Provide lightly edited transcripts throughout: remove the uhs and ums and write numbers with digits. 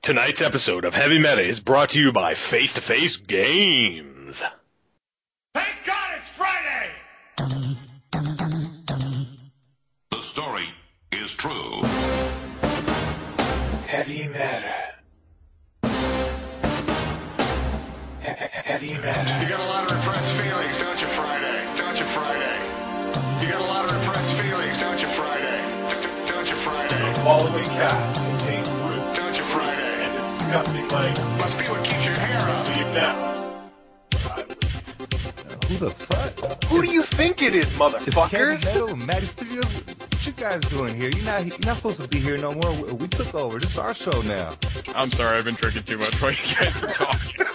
Tonight's episode of Heavy Meta is brought to you by Face to Face Games. Thank God it's Friday! The story is true. Heavy Meta. Heavy Meta. You got a lot of repressed feelings, don't you, Friday? Don't you, Friday? You got a lot of repressed feelings, don't you, Friday? Don't you, Friday? Swallowing cats contain fruit Don't you, Friday? and disgusting language. Must be what keeps your hair up. Leave now. Who the fuck? Who do you think it is, It's Kevin motherfuckers? Metal, Maddie Studios. What you guys doing here? You're not supposed to be here no more. We took over. This is our show now. I'm sorry, I've been drinking too much while you guys are talking.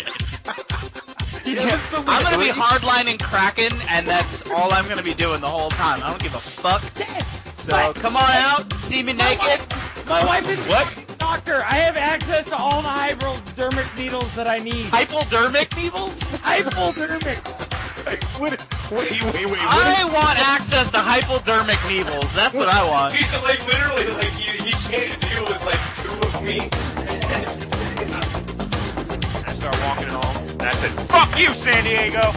I'm gonna be hardlining Kraken, and that's all I'm gonna be doing the whole time. I don't give a fuck. So come on out, see me naked. My wife is What? a doctor. I have access to all the hypodermic needles that I need. Hypodermic needles? Hypodermic. Wait. I want access to hypodermic needles. That's what I want. He's like literally like he can't deal with like two of me. I started walking home, and I said, "Fuck you, San Diego!"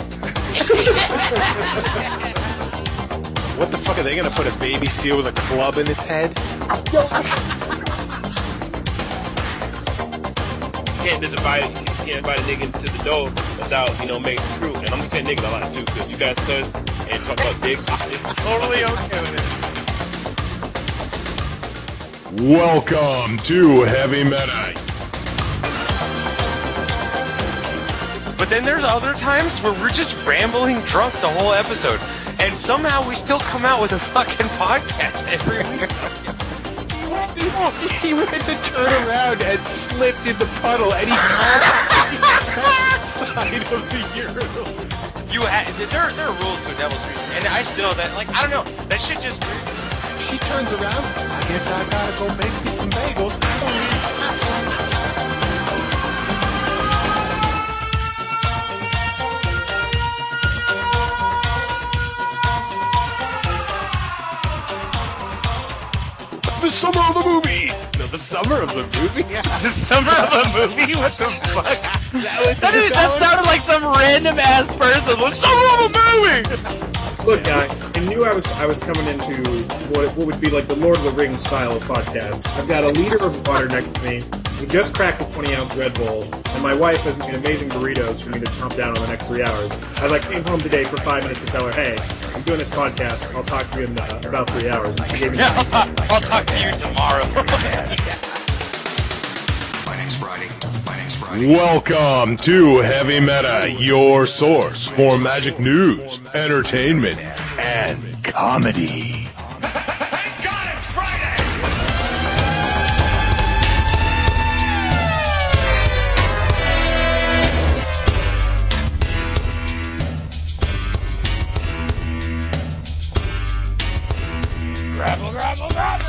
What the fuck, are they gonna put a baby seal with a club in its head? You can't invite a nigga to the door without, making it true. And I'm gonna say niggas a lot too, because you guys cuss and talk about dicks and shit. Totally okay with it. Welcome to Heavy Meta. But then there's other times where we're just rambling drunk the whole episode, and somehow we still come out with a fucking podcast every week. He went to turn around and slipped in the puddle, and he side of the urinal. There are rules to a Devil's Street, and I don't know, that shit just. He turns around. I guess I gotta go make me some bagels. The summer of the movie. No, the summer of the movie. The summer of a movie? What the fuck? That sounded like some random ass person. The summer of a movie! Look, guys, I knew I was coming into what would be like the Lord of the Rings style of podcast. I've got a liter of water next to me. We just cracked a 20-ounce Red Bull, and my wife has made amazing burritos for me to chomp down in the next 3 hours. As I came home today for 5 minutes to tell her, hey, I'm doing this podcast. I'll talk to you in about 3 hours. And she gave me I'll talk to you tomorrow. My name's Friday. Welcome to Heavy Meta, your source for magic news, entertainment, and comedy. Thank God it's Friday! Grapple, grapple, grapple.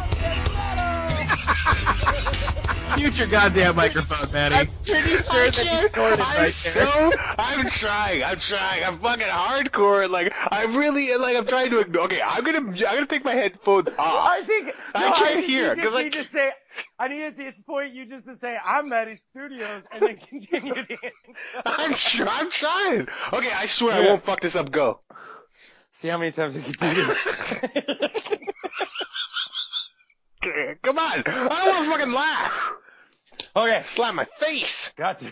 Mute your goddamn microphone, Manny. I'm pretty sure that you scored it right there. I'm trying. I'm fucking hardcore. I'm trying to ignore. Okay, I'm gonna take my headphones off. I think I can't hear, You 'cause, just need to say. I need at this point you just to say I'm Maddie Studios and then continue the I'm trying. Okay, I swear I won't fuck this up. Go. See how many times we can do this. Come on. I don't want to fucking laugh. Okay. Slap my face. Got you.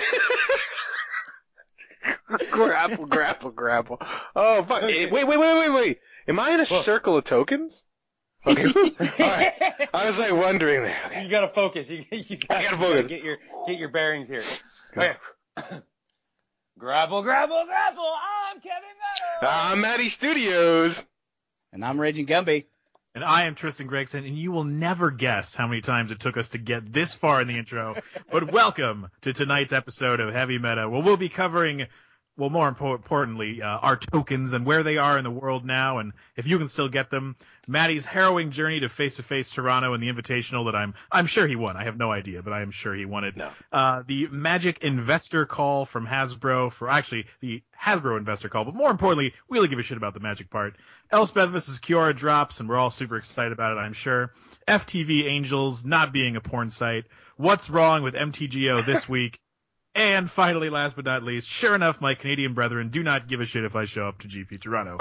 Grapple. Oh, fuck. Wait. Am I in a circle of tokens? Okay. Alright. I was wondering there. Okay. You gotta focus. You gotta focus. Get your bearings here. Okay. Grapple. I'm Kevin Meadows. I'm Maddie Studios. And I'm Raging Gumby. And I am Tristan Gregson, and you will never guess how many times it took us to get this far in the intro. But welcome to tonight's episode of Heavy Meta, where we'll be covering, well, more importantly, our tokens and where they are in the world now, and if you can still get them. Maddie's harrowing journey to face-to-face Toronto and the Invitational that I'm sure he won. I have no idea, but I am sure he won it. No. The Magic Investor Call from Hasbro the Hasbro Investor Call, but more importantly, we really give a shit about the Magic part. Elspeth vs. Kiora drops, and we're all super excited about it, I'm sure. FTV Angels not being a porn site, what's wrong with MTGO this week, and finally, last but not least, sure enough, my Canadian brethren do not give a shit if I show up to GP Toronto.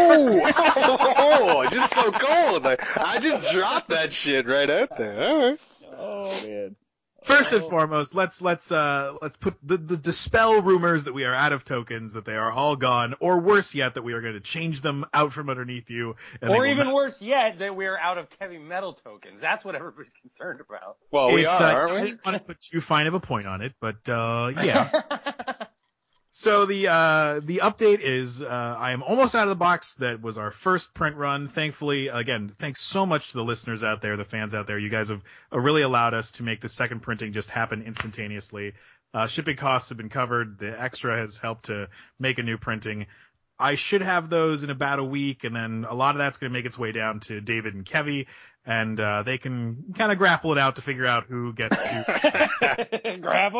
Just so cold. I just dropped that shit right out there. All right. Oh man. First and foremost, let's put the dispel rumors that we are out of tokens, that they are all gone, or worse yet, that we are going to change them out from underneath you. And or even worse yet, that we're out of heavy metal tokens. That's what everybody's concerned about. Well, we are, aren't we? I didn't want to put too fine of a point on it, but yeah. So the update is I am almost out of the box. That was our first print run. Thankfully, again, thanks so much to the listeners out there, the fans out there. You guys have really allowed us to make the second printing just happen instantaneously. Shipping costs have been covered. The extra has helped to make a new printing. I should have those in about a week, and then a lot of that's going to make its way down to David and Kevy, and they can kind of grapple it out to figure out who gets to grapple.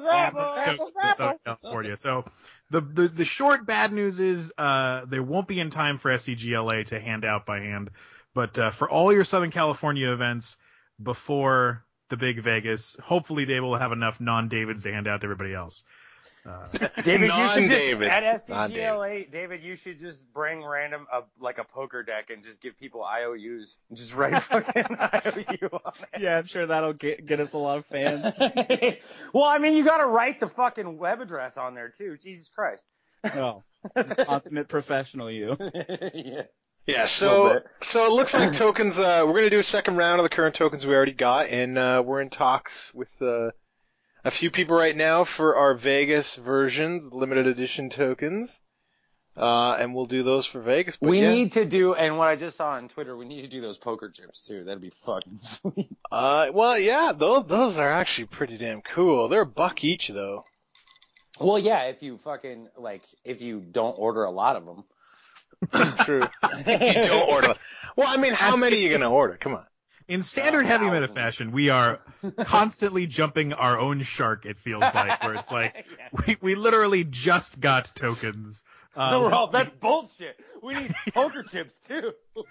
California. So the short bad news is there won't be in time for SCGLA to hand out by hand, but for all your Southern California events before the big Vegas, hopefully Dave will have enough non-Davids to hand out to everybody else. David, you should just, at SCGLA, David, you should just bring random, like a poker deck and just give people IOUs. And just write fucking IOU on it. Yeah, I'm sure that'll get us a lot of fans. Well, I mean, you gotta write the fucking web address on there too. Jesus Christ. Oh, consummate professional, you. Yeah, so it looks like tokens, we're gonna do a second round of the current tokens we already got, and we're in talks with a few people right now for our Vegas versions, limited edition tokens. And we'll do those for Vegas. But we need to do, and what I just saw on Twitter, we need to do those poker chips too. That'd be fucking sweet. Well, yeah, those are actually pretty damn cool. They're $1 each though. Well, yeah, if you fucking, if you don't order a lot of them. True. If you don't order. Well, I mean, how many are you gonna order? Come on. In standard heavy meta fashion, we are constantly jumping our own shark, it feels like, where it's like, we literally just got tokens. That's bullshit. We need poker chips, too.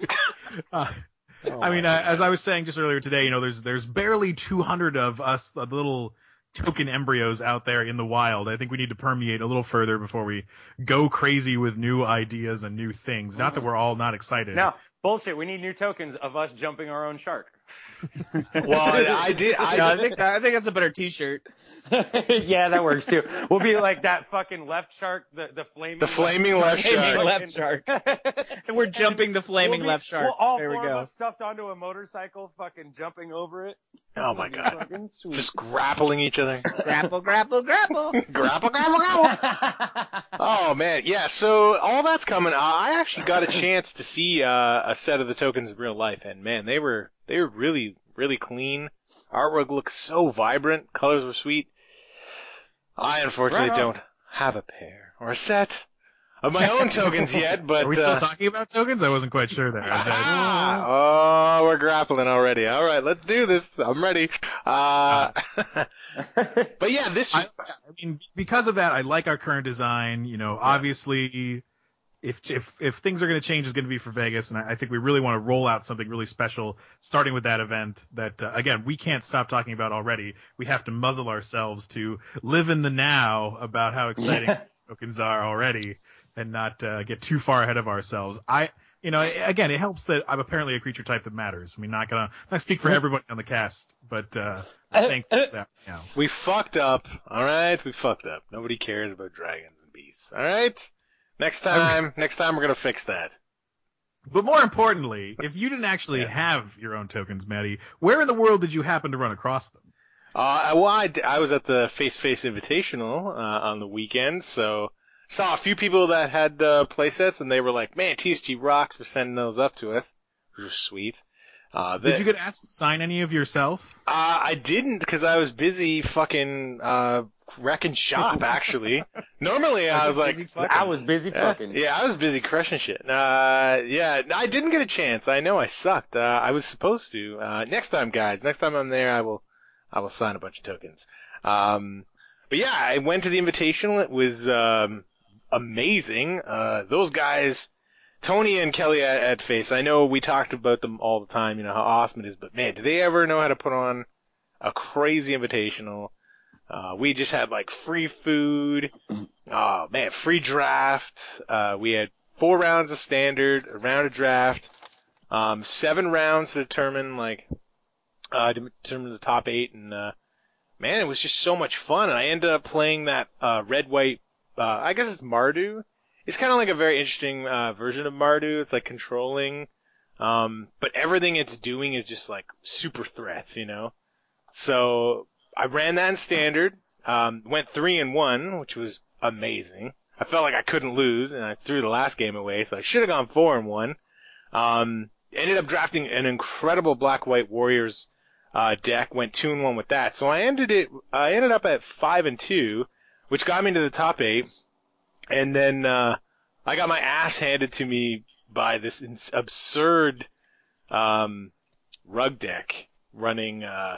I mean, as I was saying just earlier today, there's barely 200 of us little token embryos out there in the wild. I think we need to permeate a little further before we go crazy with new ideas and new things. Not that we're all not excited. No. Bullshit. We need new tokens of us jumping our own shark. Well, I think that's a better T-shirt. Yeah, that works too. We'll be like that fucking left shark, the flaming left shark. Left shark. And we're jumping the flaming left shark. Well, all there we four go. of us stuffed onto a motorcycle, fucking jumping over it. Oh my god! Just grappling each other. Grapple. grapple. Oh man, yeah. So all that's coming. I actually got a chance to see a set of the tokens in real life, and man, they were really clean. Artwork looked so vibrant. Colors were sweet. I unfortunately don't have a pair or a set of my own tokens yet, but... Are we still talking about tokens? I wasn't quite sure there. Oh, we're grappling already. All right, let's do this. I'm ready. But yeah, this... I mean, because of that, I like our current design. Obviously... If things are going to change, it's going to be for Vegas, and I think we really want to roll out something really special, starting with that event that, again, we can't stop talking about already. We have to muzzle ourselves to live in the now about how exciting tokens are already and not get too far ahead of ourselves. Again, it helps that I'm apparently a creature type that matters. I mean, not speak for everybody on the cast, but I think that, we fucked up, all right? We fucked up. Nobody cares about dragons and beasts, all right? Next time we're gonna fix that. But more importantly, if you didn't actually have your own tokens, Maddie, where in the world did you happen to run across them? I was at the Face Invitational on the weekend, so saw a few people that had playsets, and they were like, "Man, TSG rocks for sending those up to us," which was sweet. Did you get asked to sign any of yourself? I didn't because I was busy fucking wrecking shop. Actually, normally I was like, I was busy fucking. Yeah, I was busy crushing shit. Yeah, I didn't get a chance. I know I sucked. I was supposed to. Next time, guys. Next time I'm there, I will sign a bunch of tokens. But yeah, I went to the Invitational. It was amazing. Those guys Tony and Kelly at Face, I know we talked about them all the time, you know, how awesome it is, but man, do they ever know how to put on a crazy invitational? We just had like free food. Oh man, free draft. We had 4 rounds of standard, a round of draft, 7 rounds to determine the top 8, and man, it was just so much fun. And I ended up playing that red-white. I guess it's Mardu. It's kind of like a very interesting version of Mardu. It's like controlling, but everything it's doing is just like super threats, you know. So I ran that in standard. Went 3-1, which was amazing. I felt like I couldn't lose, and I threw the last game away, so I should have gone 4-1. Ended up drafting an incredible Black-White Warriors deck. Went 2-1 with that. So I ended up at 5-2, which got me to the top 8. And then I got my ass handed to me by this absurd rug deck running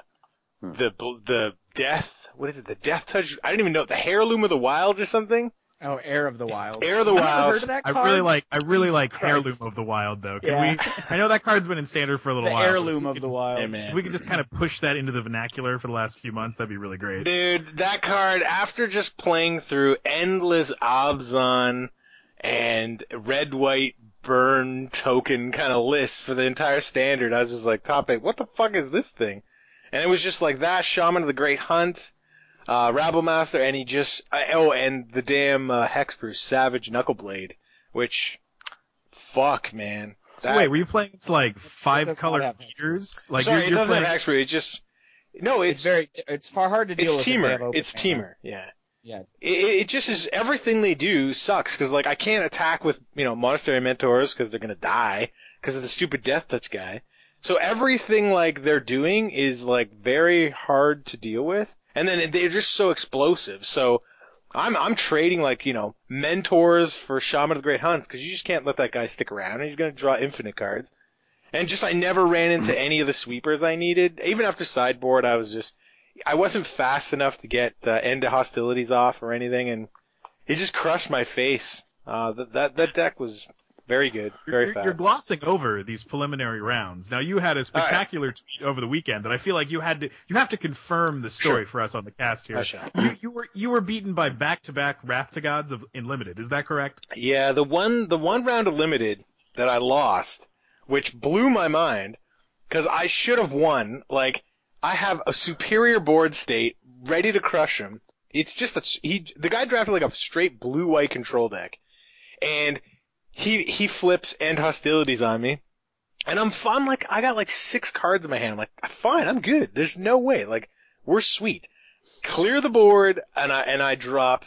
the death. What is it? The Death Touch. I didn't even know the Heirloom of the Wilds or something. Oh, Heir of the Wild. Heir of the Wild. I really like Heirloom of the Wild though. Can we? I know that card's been in standard for a little while. Heirloom of the Wild. Yeah, man. If we could just kind of push that into the vernacular for the last few months, that'd be really great. Dude, that card, after just playing through endless Abzan and red-white burn token kind of list for the entire standard, I was just like, top 8, what the fuck is this thing? And it was just like that, Shaman of the Great Hunt, Rabblemaster, and he just, and the damn Hexproof Savage Knuckleblade, which, fuck, man. So wait, were you playing like 5 colored features? Like Sorry, you're it doesn't playing... have Hexproof, it's just, no, it's far hard to deal with. It's Teamer, yeah. Yeah. It just is, everything they do sucks, cause like I can't attack with, you know, Monastery Mentors cause they're gonna die, cause of the stupid Death Touch guy. So everything like they're doing is like very hard to deal with. And then they're just so explosive. So I'm trading like, you know, Mentors for Shaman of the Great Hunts, because you just can't let that guy stick around. He's going to draw infinite cards. And just I never ran into any of the sweepers I needed. Even after sideboard, I wasn't fast enough to get end of hostilities off or anything, and it just crushed my face. That deck was very good, very fast. You're glossing over these preliminary rounds. Now you had a spectacular tweet over the weekend that I feel like you have to confirm the story for us on the cast here. You were beaten by back-to-back Wrath to Gods in Limited. Is that correct? Yeah, the one round of Limited that I lost, which blew my mind, because I should have won. Like, I have a superior board state ready to crush him. It's just the guy drafted like a straight blue-white control deck, and he flips end hostilities on me, and I'm like, I got like 6 cards in my hand. I'm like, fine, I'm good. There's no way. Like, we're sweet. Clear the board, and I drop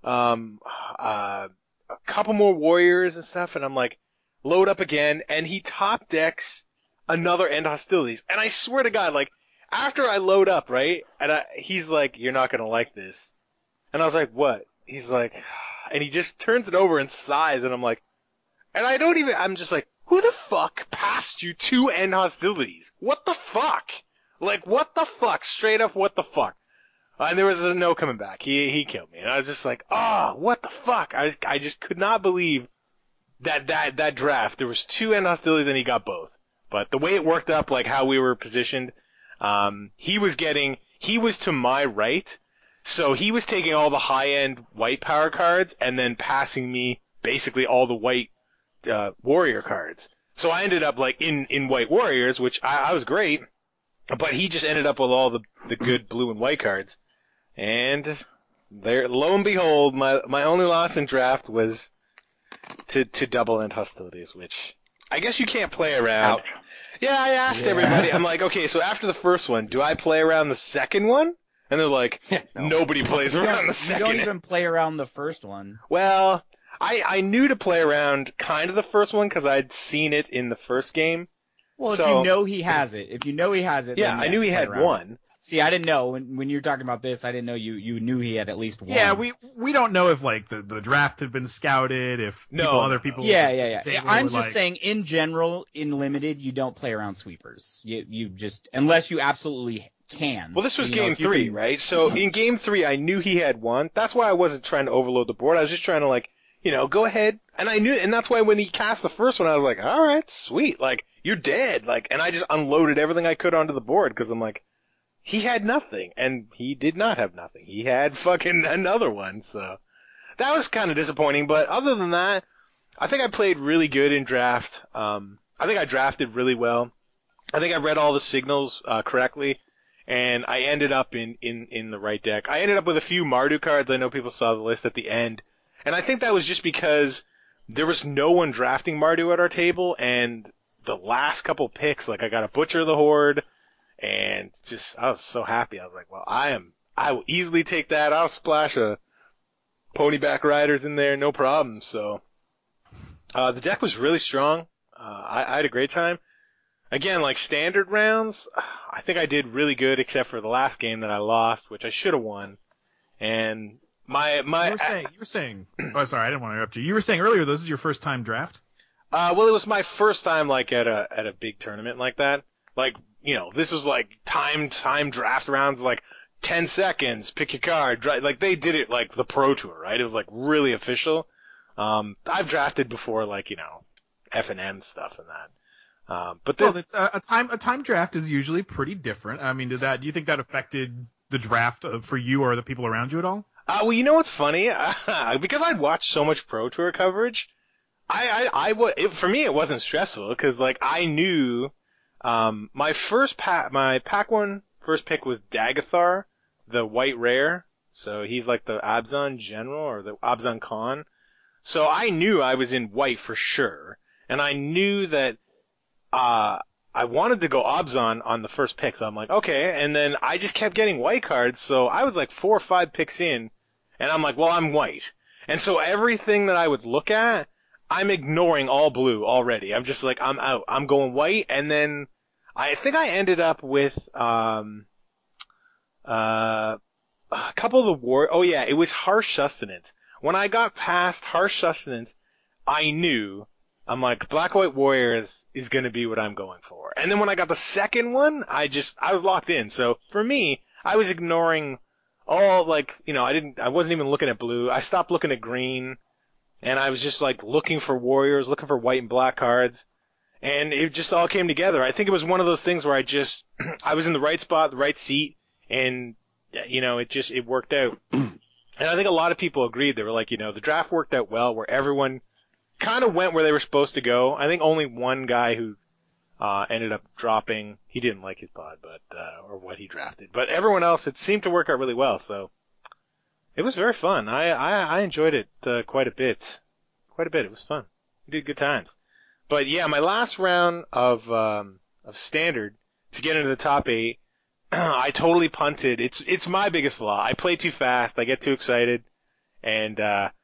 a couple more warriors and stuff, and I'm like, load up again, and he top decks another end hostilities. And I swear to God, like, after I load up, right, and he's like, you're not gonna like this. And I was like, what? He's like, and he just turns it over and sighs, and I'm like, and I'm just like, who the fuck passed you 2 end hostilities? What the fuck? Like, what the fuck? Straight up, what the fuck? And there was no coming back. He killed me. And I was just like, what the fuck? I just could not believe that draft. There was 2 end hostilities and he got both. But the way it worked up, like how we were positioned, he was to my right, so he was taking all the high-end white power cards and then passing me basically all the white warrior cards. So I ended up like in white warriors, which I was great, but he just ended up with all the good blue and white cards. And there, lo and behold, my only loss in draft was to double end hostilities, which I guess you can't play around. Ouch. Yeah, I asked everybody. I'm like, okay, so after the first one, do I play around the second one? And they're like, nobody plays around the second. You don't even play around the first one. Well, I knew to play around kind of the first one because I'd seen it in the first game. Well, so, if you know he has it. Yeah, I knew he had one. See, I didn't know when you were talking about this. I didn't know you knew he had at least one. Yeah, we don't know if like the draft had been scouted, if other people. Yeah. I'm just saying, in general, in Limited, you don't play around sweepers. You just, unless you absolutely can. Well, this was game 3, right? So in game 3, I knew he had one. That's why I wasn't trying to overload the board. I was just trying to like, go ahead. And I knew, and that's why when he cast the first one, I was like, all right, sweet. Like, you're dead. Like, and I just unloaded everything I could onto the board because I'm like, he had nothing, and he did not have nothing. He had fucking another one, so that was kind of disappointing. But other than that, I think I played really good in draft. I think I drafted really well. I think I read all the signals correctly, and I ended up in the right deck. I ended up with a few Mardu cards. I know people saw the list at the end, and I think that was just because there was no one drafting Mardu at our table, and the last couple picks, like I got a Butcher of the Horde, and just I was so happy. I was like, well, I will easily take that. I'll splash a Ponyback Riders in there, no problem. So the deck was really strong. I had a great time. Again, like standard rounds, I think I did really good except for the last game that I lost, which I should have won. And you were saying oh, sorry, I didn't want to interrupt you. You were saying earlier this is your first time draft? Well, it was my first time like at a big tournament like that. Like, this was like time draft rounds, like 10 seconds, pick your card. Like they did it like the Pro Tour, right? It was like really official. I've drafted before, like, F&M stuff and that. But then, it's a time draft is usually pretty different. I mean, do you think that affected the draft for you or the people around you at all? Well, you know what's funny? Because I'd watched so much Pro Tour coverage, for me it wasn't stressful because like I knew, my pack one first pick was Dagathar, the white rare. So he's like the Abzan General or the Abzan Khan. So I knew I was in white for sure, and I knew that I wanted to go Abzan on the first pick, so I'm like, okay, and then I just kept getting white cards, so I was like 4 or 5 picks in, and I'm like, well, I'm white. And so everything that I would look at, I'm ignoring all blue already. I'm just like, I'm out. I'm going white, and then I think I ended up with a couple of the it was Harsh Sustenance. When I got past Harsh Sustenance, I knew, I'm like, Black White Warriors is going to be what I'm going for. And then when I got the second one, I was locked in. So for me, I was ignoring all, like, I wasn't even looking at blue. I stopped looking at green, and I was just like looking for warriors, looking for white and black cards. And it just all came together. I think it was one of those things where I was in the right spot, the right seat, and, it worked out. And I think a lot of people agreed. They were like, the draft worked out well, where everyone kind of went where they were supposed to go. I think only one guy who ended up dropping, he didn't like his pod, or what he drafted. But everyone else, it seemed to work out really well. So it was very fun. I enjoyed it quite a bit. It was fun. We did good times. But yeah, my last round of standard to get into the top 8, I totally punted. It's my biggest flaw. I play too fast. I get too excited, and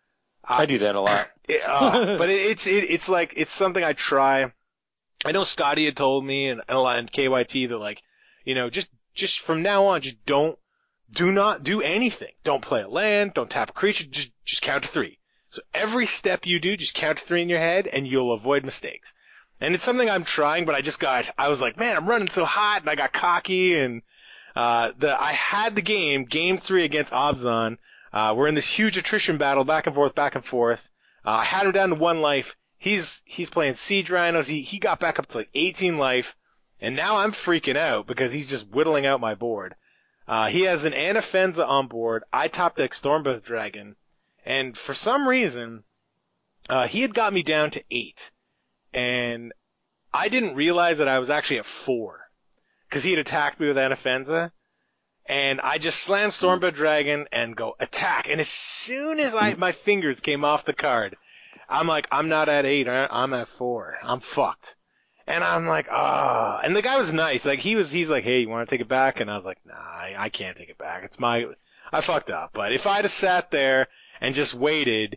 I do that a lot. But it's like, it's something I try. I know Scotty had told me and KYT that like, just from now on, just do not do anything. Don't play a land, don't tap a creature, just count to 3. So every step you do, just count to 3 in your head and you'll avoid mistakes. And it's something I'm trying, but I was like, man, I'm running so hot, and I got cocky, and I had the game 3 against Abzan. We're in this huge attrition battle, back and forth. I had him down to 1 life. He's playing Siege Rhinos. He got back up to like 18 life, and now I'm freaking out because he's just whittling out my board. He has an Anafenza on board. I top deck Stormbreath Dragon, and for some reason, he had got me down to 8, and I didn't realize that I was actually at 4 because he had attacked me with Anafenza. And I just slammed Stormbreath Dragon and go attack. And as soon as my fingers came off the card, I'm like, I'm not at 8, I'm at 4. I'm fucked. And I'm like, ah. And the guy was nice. Like he's like, hey, you want to take it back? And I was like, nah, I can't take it back. I fucked up. But if I'd have sat there and just waited,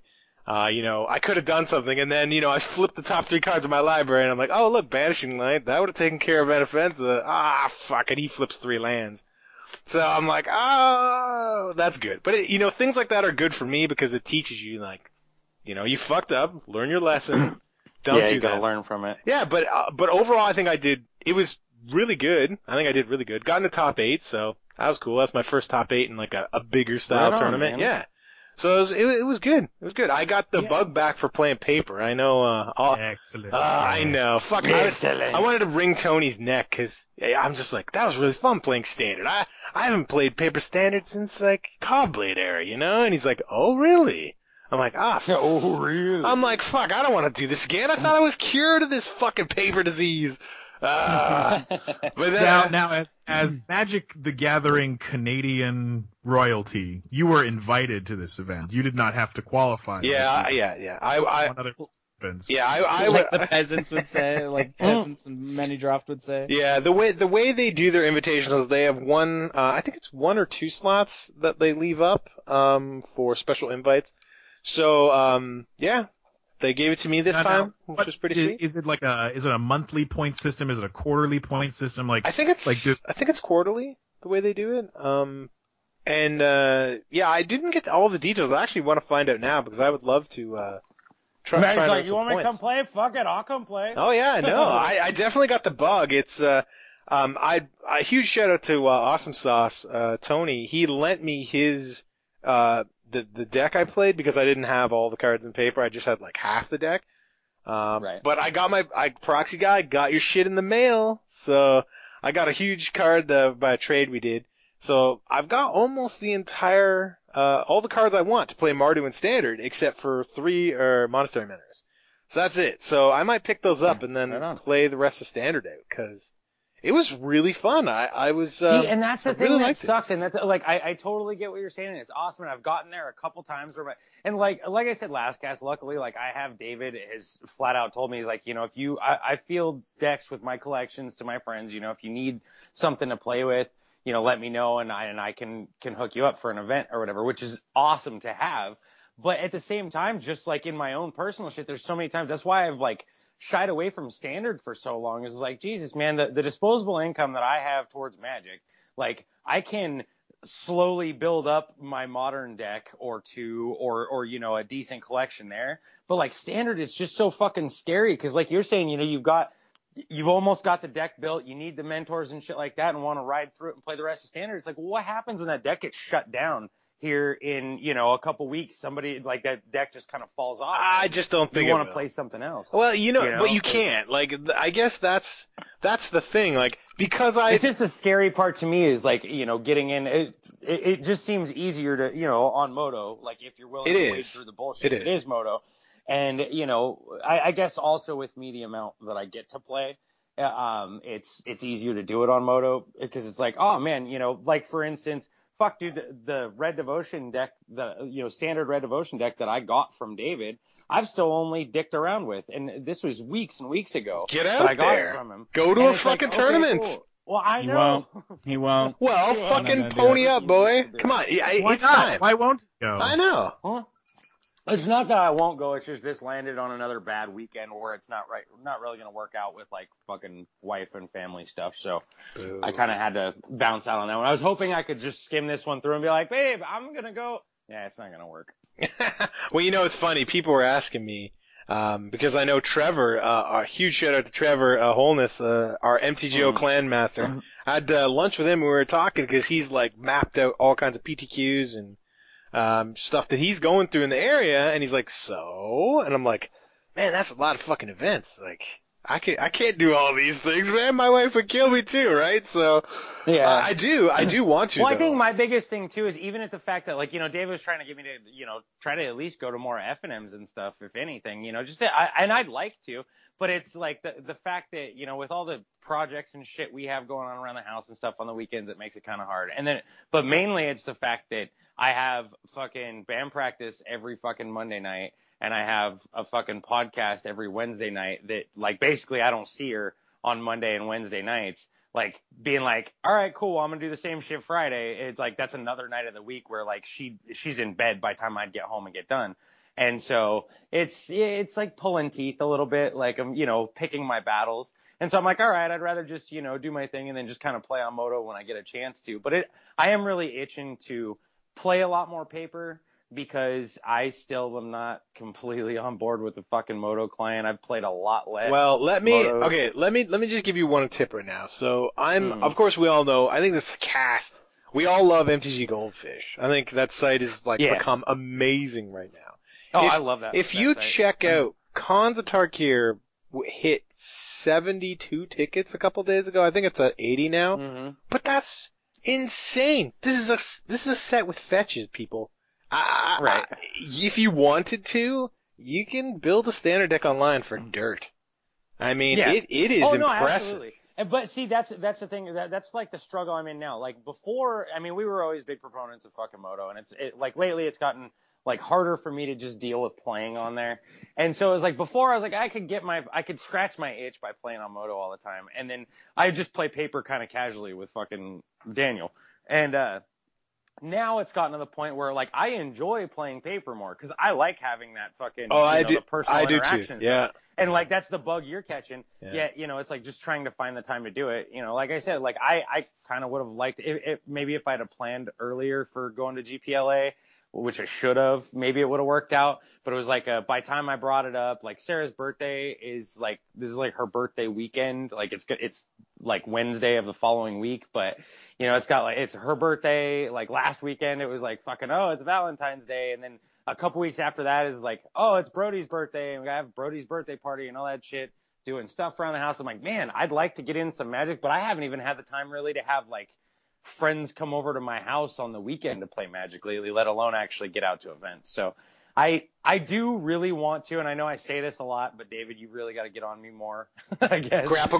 I could have done something. And then, I flipped the top 3 cards of my library, and I'm like, oh look, Banishing Light. That would have taken care of Anafenza. Ah, fuck it. He flips 3 lands. So I'm like, oh, that's good. But, things like that are good for me because it teaches you, like, you fucked up, learn your lesson, don't do that. Yeah, you gotta learn from it. Yeah, but overall I think it was really good. I think I did really good. Got in the top 8, so that was cool. That's my first top 8 in, like, a bigger style tournament. Man. Yeah. So it was good. It was good. I got the bug back for playing paper. I know. Excellent. I know. Fuck. I wanted to wring Tony's neck because I'm just like, that was really fun playing standard. I haven't played paper standard since like Cobblade era, you know. And he's like, oh really? I'm like, oh really? I'm like, fuck. I don't want to do this again. I thought I was cured of this fucking paper disease. But then, now, as Magic the Gathering Canadian royalty, you were invited to this event. You did not have to qualify. Yeah. I like the peasants would say, like peasants and Manydroft would say. Yeah, the way they do their invitationals, they have one. I think it's 1 or 2 slots that they leave up for special invites. So yeah. They gave it to me this time, which was pretty sweet. Is it a monthly point system? Is it a quarterly point system? Like I think it's quarterly the way they do it. Yeah, I didn't get all the details. I actually want to find out now because I would love to try. Man's like, you want me to come play? Fuck it, I'll come play. Oh yeah, no, I definitely got the bug. It's a huge shout out to Awesome Sauce Tony. He lent me his the deck I played because I didn't have all the cards in paper. I just had like half the deck. Right. But I got Proxy Guy got your shit in the mail. So I got a huge card by a trade we did. So I've got almost the entire, all the cards I want to play Mardu in Standard except for 3 Monastery Mentors. So that's it. So I might pick those up and then play the rest of Standard out because it was really fun. I was see, and that's the thing that sucks. And that's like I totally get what you're saying. And it's awesome. And I've gotten there a couple times and like I said last cast, luckily like I have David has flat out told me he's like, you know, if I field decks with my collections to my friends, you know, if you need something to play with, you know, let me know and I can hook you up for an event or whatever, which is awesome to have. But at the same time, just like in my own personal shit, there's so many times. That's why I've like shied away from Standard for so long. Is like, Jesus, man, the disposable income that I have towards Magic, like I can slowly build up my Modern deck or 2 or you know, a decent collection there. But like Standard, it's just so fucking scary. Cause like you're saying, you know, you've almost got the deck built. You need the mentors and shit like that and want to ride through it and play the rest of Standard. It's like, well, what happens when that deck gets shut down here in, you know, a couple weeks? Somebody like that deck just kind of falls off. I just don't think you want to play something else. Well, you know, but you can't. Like, I guess that's the thing. Like, because it's just the scary part to me is like, you know, getting in. It just seems easier to, you know, on Moto. Like, if you're willing to wade through the bullshit, it is Moto. And you know, I guess also with me the amount that I get to play, it's easier to do it on Moto because it's like, oh man, you know, like for instance. Fuck, dude, the Red Devotion deck, standard Red Devotion deck that I got from David, I've still only dicked around with, and this was weeks and weeks ago. Get out I got there. It from him. Go to a fucking tournament. Okay, cool. Well, I know. He won't. Well, fucking pony up, boy. Come on. It's time. Why won't he go? I know. Huh? It's not that I won't go. It's just this landed on another bad weekend where it's not really going to work out with like fucking wife and family stuff. So I kind of had to bounce out on that one. I was hoping I could just skim this one through and be like, babe, I'm going to go. Yeah, it's not going to work. Well, you know, it's funny. People were asking me, because I know Trevor, a huge shout out to Trevor, Holness, our MTGO clan master. I had lunch with him and we were talking because he's like mapped out all kinds of PTQs and stuff that he's going through in the area, and he's like, so? And I'm like, man, that's a lot of fucking events. Like, I can't do all these things, man. My wife would kill me too, right? So, yeah, I do want to. Well, I think my biggest thing too is even at the fact that, like, you know, David was trying to get me to, you know, try to at least go to more FNMs and stuff, if anything, you know, and I'd like to, but it's like the fact that, you know, with all the projects and shit we have going on around the house and stuff on the weekends, it makes it kind of hard. And then, but mainly it's the fact that I have fucking band practice every fucking Monday night, and I have a fucking podcast every Wednesday night that, like, basically I don't see her on Monday and Wednesday nights. Like, being like, all right, cool, I'm gonna do the same shit Friday. It's like, that's another night of the week where, like, she's in bed by the time I'd get home and get done. And so it's like pulling teeth a little bit, like I'm, you know, picking my battles. And so I'm like, all right, I'd rather just, you know, do my thing and then just kind of play on Moto when I get a chance to. But I am really itching to play a lot more paper because I still am not completely on board with the fucking Moto client. I've played a lot less. Well, let me just give you one tip right now. So of course we all know, I think this cast, We all love MTG Goldfish. I think that site is Yeah. become amazing right now. Oh, If- I love that. If that you site. check out Khans of Tarkir hit 72 tickets a couple days ago. I think it's at 80 now. Mm-hmm. But that's insane. This is a set with fetches, people. Right. If you wanted to, you can build a standard deck online for dirt. I mean, Yeah. it is Oh, no, impressive. absolutely. But see, that's the thing. That's like the struggle I'm in now. Like before, I mean, we were always big proponents of fucking Moto, and like lately it's gotten like harder for me to just deal with playing on there. And so it was like before I was like I could scratch my itch by playing on Moto all the time, and then I just play paper kind of casually with fucking Daniel. And now it's gotten to the point where like I enjoy playing paper more because I like having that fucking the personal I do interaction too. Yeah. And like that's the bug you're catching. Yeah. Yet, it's like just trying to find the time to do it. Like I said, like I kind of would have liked if maybe if I'd have planned earlier for going to GPLA, which I should have, maybe it would have worked out. But it was like by the time I brought it up, like Sarah's birthday is like this is like her birthday weekend. Like it's like Wednesday of the following week, but it's her birthday. Like last weekend it was like fucking it's Valentine's Day, and then a couple weeks after that is like, it's Brody's birthday, and we gotta have Brody's birthday party and all that shit, doing stuff around the house. I'm like, man, I'd like to get in some Magic, but I haven't even had the time really to have like friends come over to my house on the weekend to play Magic lately, let alone actually get out to events. So I do really want to, and I know I say this a lot, but David, you really got to get on me more, I guess. Grapple.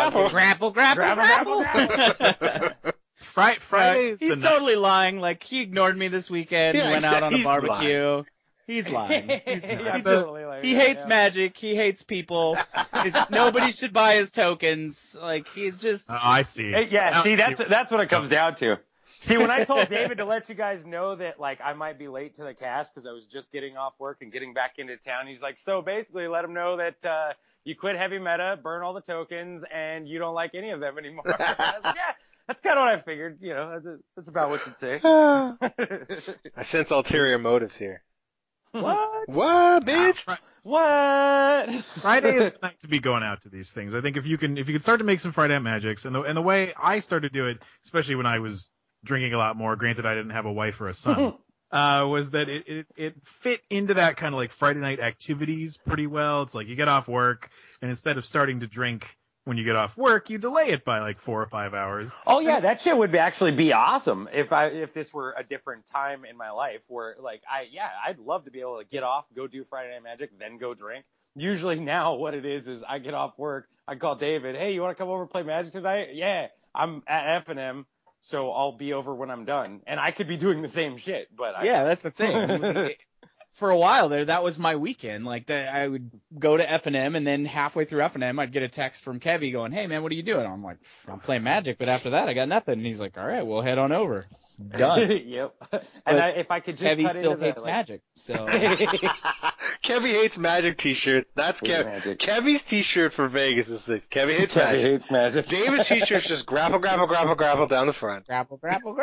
Friday is he's totally lying. Like he ignored me this weekend. Yeah, went out on a he's barbecue. lying. He's lying. He He hates Magic. He hates people. Nobody should buy his tokens. Like he's just. Oh, I see. Yeah, see, that's what it comes down to. See, when I told David to let you guys know that, like, I might be late to the cast because I was just getting off work and getting back into town, he's like, so basically let him know that you quit heavy meta, burn all the tokens, and you don't like any of them anymore. I was like, yeah, that's kind of what I figured. That's about what you'd say. I sense ulterior motives here. What? What, bitch? What? Friday is the night to be going out to these things. I think if you can start to make some Friday Night Magics, and the way I started to do it, especially when I was drinking a lot more, granted I didn't have a wife or a son, was that it fit into that kind of like Friday night activities pretty well. It's like you get off work, and instead of starting to drink when you get off work, you delay it by like 4 or 5 hours. Oh yeah, that shit would actually be awesome if this were a different time in my life where like I'd love to be able to get off, go do Friday Night Magic, then go drink. Usually now what it is I get off work, I call David, hey, you want to come over and play Magic tonight? Yeah, I'm at F&M, so I'll be over when I'm done. And I could be doing the same shit, but that's the thing. For a while there, that was my weekend. Like I would go to F&M, and then halfway through F&M, I'd get a text from Kevy going, "Hey man, what are you doing?" I'm like, "I'm playing Magic," but after that, I got nothing. And he's like, "All right, we'll head on over." Done. Yep. And if I could just Kevy cut still into hates that, like, Magic, so Kevy hates Magic t-shirt. That's Magic. Kevy's t-shirt for Vegas is this. Kevy hates Kevy Magic. hates Magic. David's t-shirt's just grapple down the front. grapple.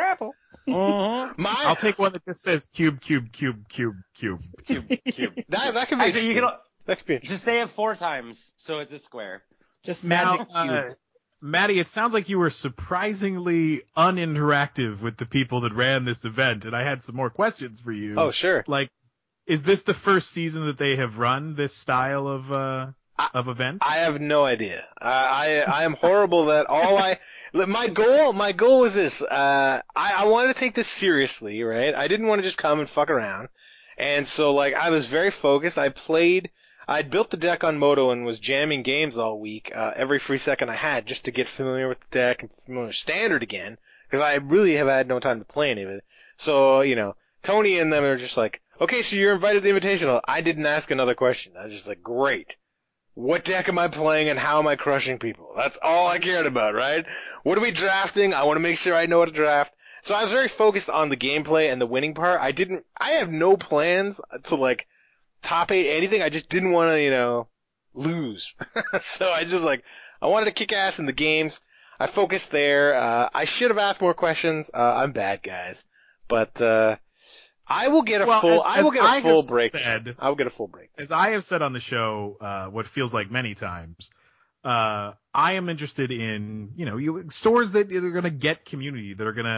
I'll take one that just says cube. Cube. That could be Actually, that could be interesting. just say it 4 times so it's a square. Just Magic Now, cube. Maddie, it sounds like you were surprisingly uninteractive with the people that ran this event, and I had some more questions for you. Oh, sure. Like, is this the first season that they have run this style of event? I have no idea. I am horrible that my goal was this. I wanted to take this seriously, right? I didn't want to just come and fuck around. And so, like, I was very focused. I'd built the deck on Moto and was jamming games all week, every free second I had, just to get familiar with the deck and familiar with Standard again, because I really have had no time to play any of it. So, Tony and them are just like, okay, so you're invited to the Invitational. I didn't ask another question. I was just like, great. What deck am I playing and how am I crushing people? That's all I cared about, right? What are we drafting? I want to make sure I know what to draft. So I was very focused on the gameplay and the winning part. I have no plans to, like, top 8 anything. I just didn't want to, lose. So I wanted to kick ass in the games. I focused there. I should have asked more questions. I'm bad, guys. But, I will get a full break. I will get a full break. As I have said on the show, what feels like many times, I am interested in, stores that are going to get community, that are going to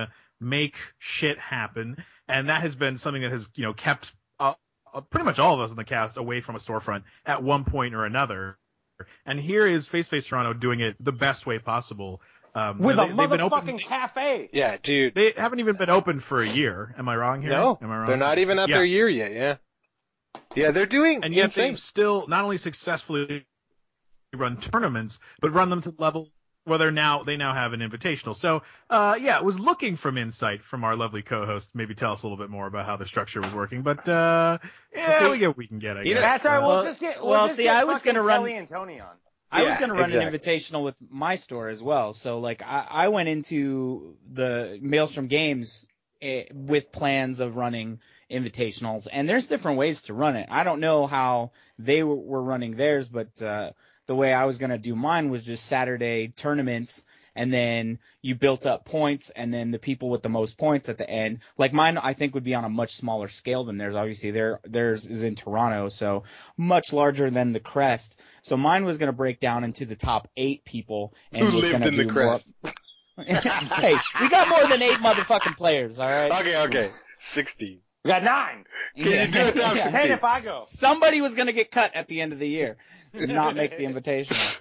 make shit happen, and that has been something that has, kept pretty much all of us in the cast away from a storefront at one point or another. And here is Face Toronto doing it the best way possible. With a they've been open, motherfucking cafe. Yeah, dude. They haven't even been open for a year. Am I wrong here? No, Am I wrong? they're not even at their year yet. Yeah. Yeah, they're doing. And yet insane. they've still not only successfully run tournaments, but run them to the level where they now have an invitational. So, it was looking from insight from our lovely co-host. Maybe tell us a little bit more about how the structure was working. But we get what we can get. I guess. That's all right. We'll just get. I was going to run Kelly and Tony on. I was going to run an invitational with my store as well. So, like, I went into the Maelstrom Games with plans of running invitationals, and there's different ways to run it. I don't know how they were running theirs, but the way I was going to do mine was just Saturday tournaments, and then you built up points, and then the people with the most points at the end. Like mine, I think would be on a much smaller scale than theirs. Obviously, theirs is in Toronto, so much larger than the Crest. So mine was going to break down into the top 8 people, and who was lived going to in do the Crest. Hey, we got more than 8 motherfucking players, all right? Okay. 16. We got 9. Can you do it now? 10 if I go. Somebody was going to get cut at the end of the year, not make the invitational.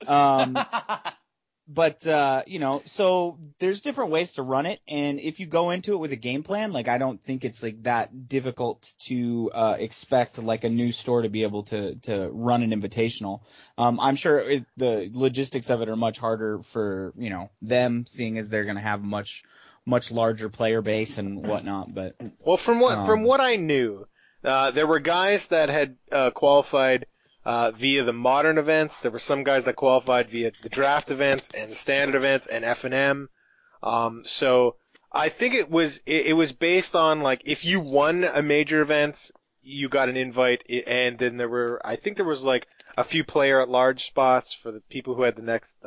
But so there's different ways to run it, and if you go into it with a game plan, like I don't think it's like that difficult to expect like a new store to be able to run an invitational. I'm sure the logistics of it are much harder for them, seeing as they're going to have much larger player base and whatnot. But from what I knew, there were guys that had qualified via the modern events. There were some guys that qualified via the draft events and the standard events and F&M. So I think it was based on like if you won a major event, you got an invite, and then there was like a few player at large spots for the people who had the next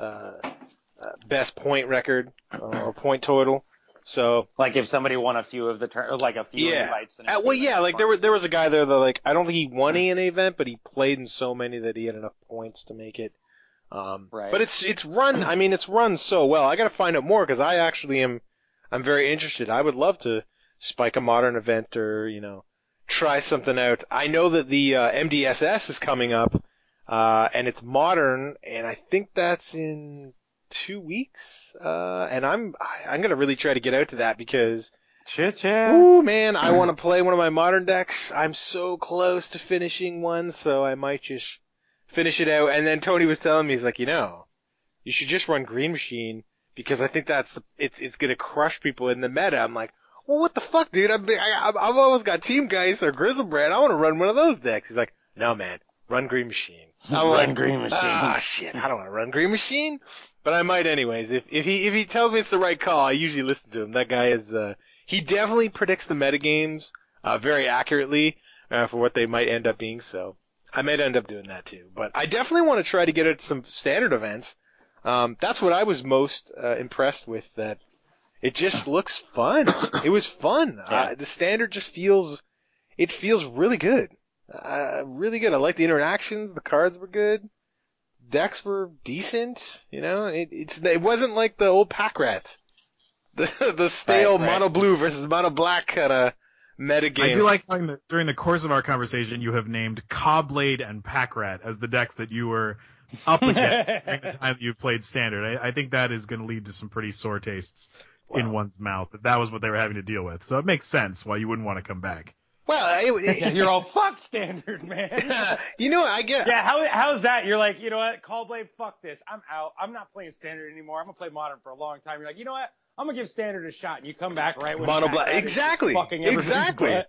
best point record or point total. So, like if somebody won a few of the invites. Then there was a guy there that like I don't think he won any event, but he played in so many that he had enough points to make it. Right. But it's run. I mean, it's run so well. I got to find out more because I actually I'm very interested. I would love to spike a modern event or try something out. I know that the MDSS is coming up, and it's modern, and I think that's in 2 weeks, and I'm gonna really try to get out to that because ooh man, I want to play one of my modern decks. I'm so close to finishing one, so I might just finish it out. And then Tony was telling me, he's like, you should just run Green Machine because I think it's gonna crush people in the meta. I'm like, well, what the fuck, dude? I've always got Team Geist or Grizzlebrand. I want to run one of those decks. He's like, no man, run Green Machine. Run Green Machine. Ah, shit, I don't want to run Green Machine. But I might anyways. If he tells me it's the right call, I usually listen to him. That guy is, he definitely predicts the metagames, very accurately, for what they might end up being, so I might end up doing that too. But I definitely want to try to get at some standard events. That's what I was most, impressed with, that it just looks fun. It was fun. Yeah. The standard just feels really good. Really good. I like the interactions. The cards were good. Decks were decent. It wasn't like the old pack rat. The stale right. mono blue versus mono black kind of metagame. I do like how during the course of our conversation you have named Cobblade and Packrat as the decks that you were up against during the time that you played Standard. I think that is going to lead to some pretty sore tastes in one's mouth. That was what they were having to deal with. So it makes sense why you wouldn't want to come back. Well, you're all fuck Standard, man. I get. Yeah, how's that? You're like, you know what, Callblade, fuck this. I'm out. I'm not playing Standard anymore. I'm gonna play Modern for a long time. You're like, you know what? I'm gonna give Standard a shot. And you come back right when Mono Black. Exactly. Exactly.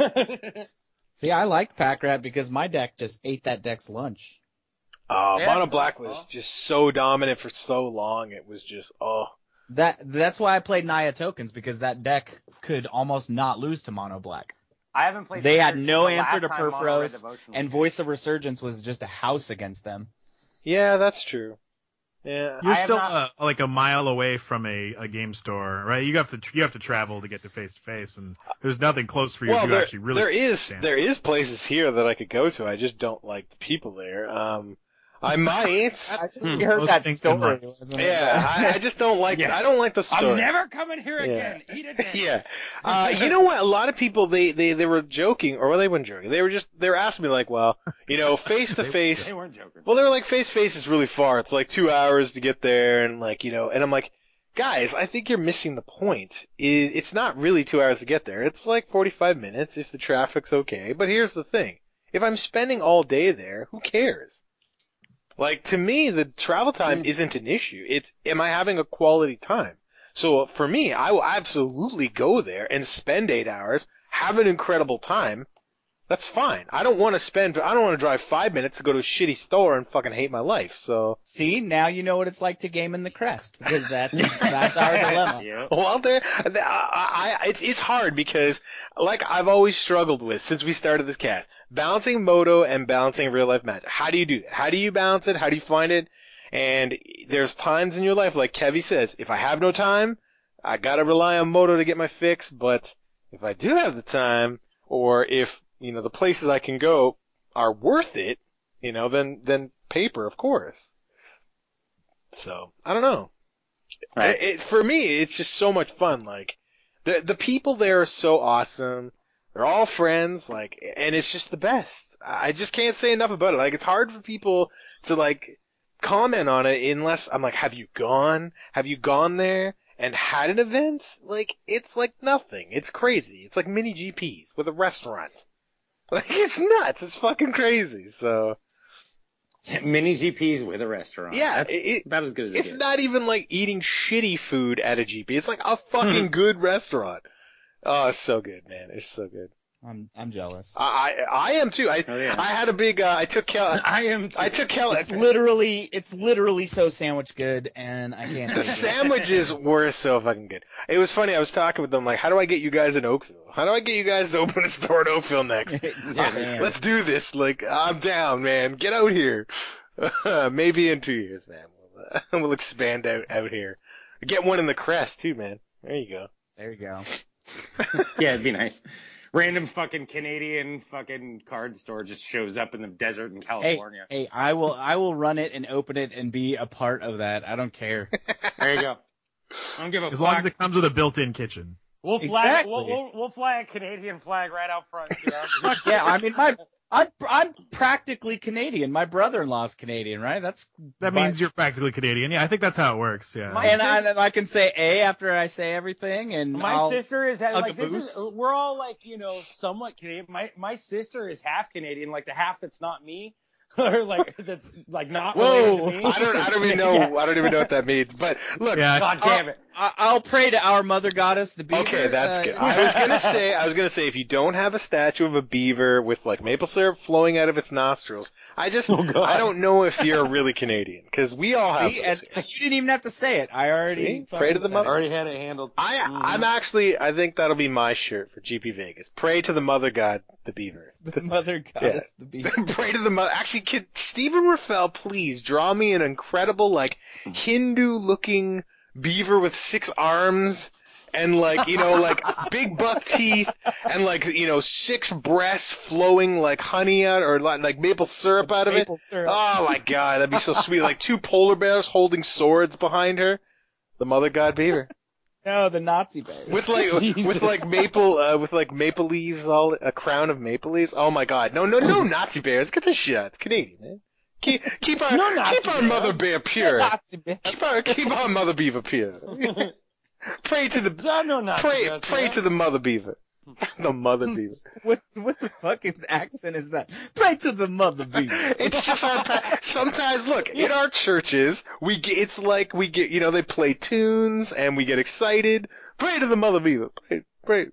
See, I liked Packrat because my deck just ate that deck's lunch. Mono Black was just so dominant for so long. It was just That's why I played Naya Tokens, because that deck could almost not lose to Mono Black. I haven't played. They had no answer to Perforos, and Voice of Resurgence was just a house against them. Yeah, that's true. Yeah, you're still like a mile away from a game store, right? You have to travel to get to face, and there's nothing close for you to actually really. There is places here that I could go to. I just don't like the people there. I might. I just heard that story. Wasn't it? Yeah, I just don't like. I don't like the story. I'm never coming here again. Eat it. Yeah. You know what? A lot of people they were joking, or they weren't joking. They were asking me like, well, face to face. They weren't joking. Well, they were like, face to face is really far. It's like 2 hours to get there, and like, and I'm like, guys, I think you're missing the point. It's not really 2 hours to get there. It's like 45 minutes if the traffic's okay. But here's the thing: if I'm spending all day there, who cares? Like, to me, the travel time isn't an issue. It's, am I having a quality time? So for me, I will absolutely go there and spend 8 hours, have an incredible time. That's fine. I don't want to drive 5 minutes to go to a shitty store and fucking hate my life, so. See, now you know what it's like to game in the crest, because that's our dilemma. Well, it's hard because, like I've always struggled with since we started this cast, balancing Moto and balancing real life Magic. How do you do that? How do you balance it? How do you find it? And there's times in your life, like Kevy says, if I have no time, I gotta rely on Moto to get my fix, but if I do have the time, or if, the places I can go are worth it, then paper, of course. So, I don't know. Right. For me, it's just so much fun. Like, the people there are so awesome. They're all friends, and it's just the best. I just can't say enough about it. Like, it's hard for people to, comment on it unless I'm like, have you gone? Have you gone there and had an event? Like, it's like nothing. It's crazy. It's like mini GPs with a restaurant. Like, it's nuts. It's fucking crazy, so. Mini GPs with a restaurant. Yeah. That's about as good as it It's gets. not even like eating shitty food at a GP. It's like a fucking good restaurant. Oh, it's so good, man. It's so good. I'm jealous. I am too. I had a big, I took Kel. I am too. I took Kel. It's literally so sandwich good, and I can't The take it. sandwiches were so fucking good. It was funny. I was talking with them like, how do I get you guys in Oakville? How do I get you guys to open a store in Oakville next? Man. Let's do this. Like, I'm down, man. Get out here. Maybe in 2 years, man. We'll expand out here. Get one in the Crest too, man. There you go. There you go. Yeah, it'd be nice. Random fucking Canadian fucking card store just shows up in the desert in California. Hey, I will run it and open it and be a part of that. I don't care. There you go. I don't give a As fuck. long as it comes with a built-in kitchen. We'll fly. Exactly. We'll fly a Canadian flag right out front. Fuck yeah! I mean, I'm practically Canadian. My brother-in-law's Canadian, right? That means you're practically Canadian. Yeah, I think that's how it works. Yeah. And I can say A after I say everything, and my sister is like this we're all like somewhat Canadian. My sister is half Canadian, like the half that's not me. Or like that's like not related to me. I don't even know. Yeah. I don't even know what that means. But look, God damn it! I'll pray to our mother goddess, the beaver. Okay, that's good. I was gonna say, if you don't have a statue of a beaver with like maple syrup flowing out of its nostrils, I don't know if you're really Canadian because we all have. See, and you didn't even have to say it. I already pray to the mother. Already had it handled. I think that'll be my shirt for GP Vegas. Pray to the mother god, the beaver. The mother goddess, the beaver. Pray to the mother. Actually, could Stephen Raffel please draw me an incredible Hindu-looking beaver with 6 arms and like big buck teeth and 6 breasts flowing like honey out or like maple syrup out of it. Syrup. Oh my god, that'd be so sweet. Like 2 polar bears holding swords behind her. The mother god beaver. No, the Nazi bears. With maple leaves, a crown of maple leaves. Oh my god. No Nazi bears. Get this shit out. It's Canadian, man. Keep our mother bear pure. Keep our mother beaver pure. Pray to the pray to the mother beaver. The mother beaver. What the fucking accent is that? Pray to the mother beaver. It's just sometimes look, in our churches, they play tunes and we get excited. Pray to the mother beaver. Pray.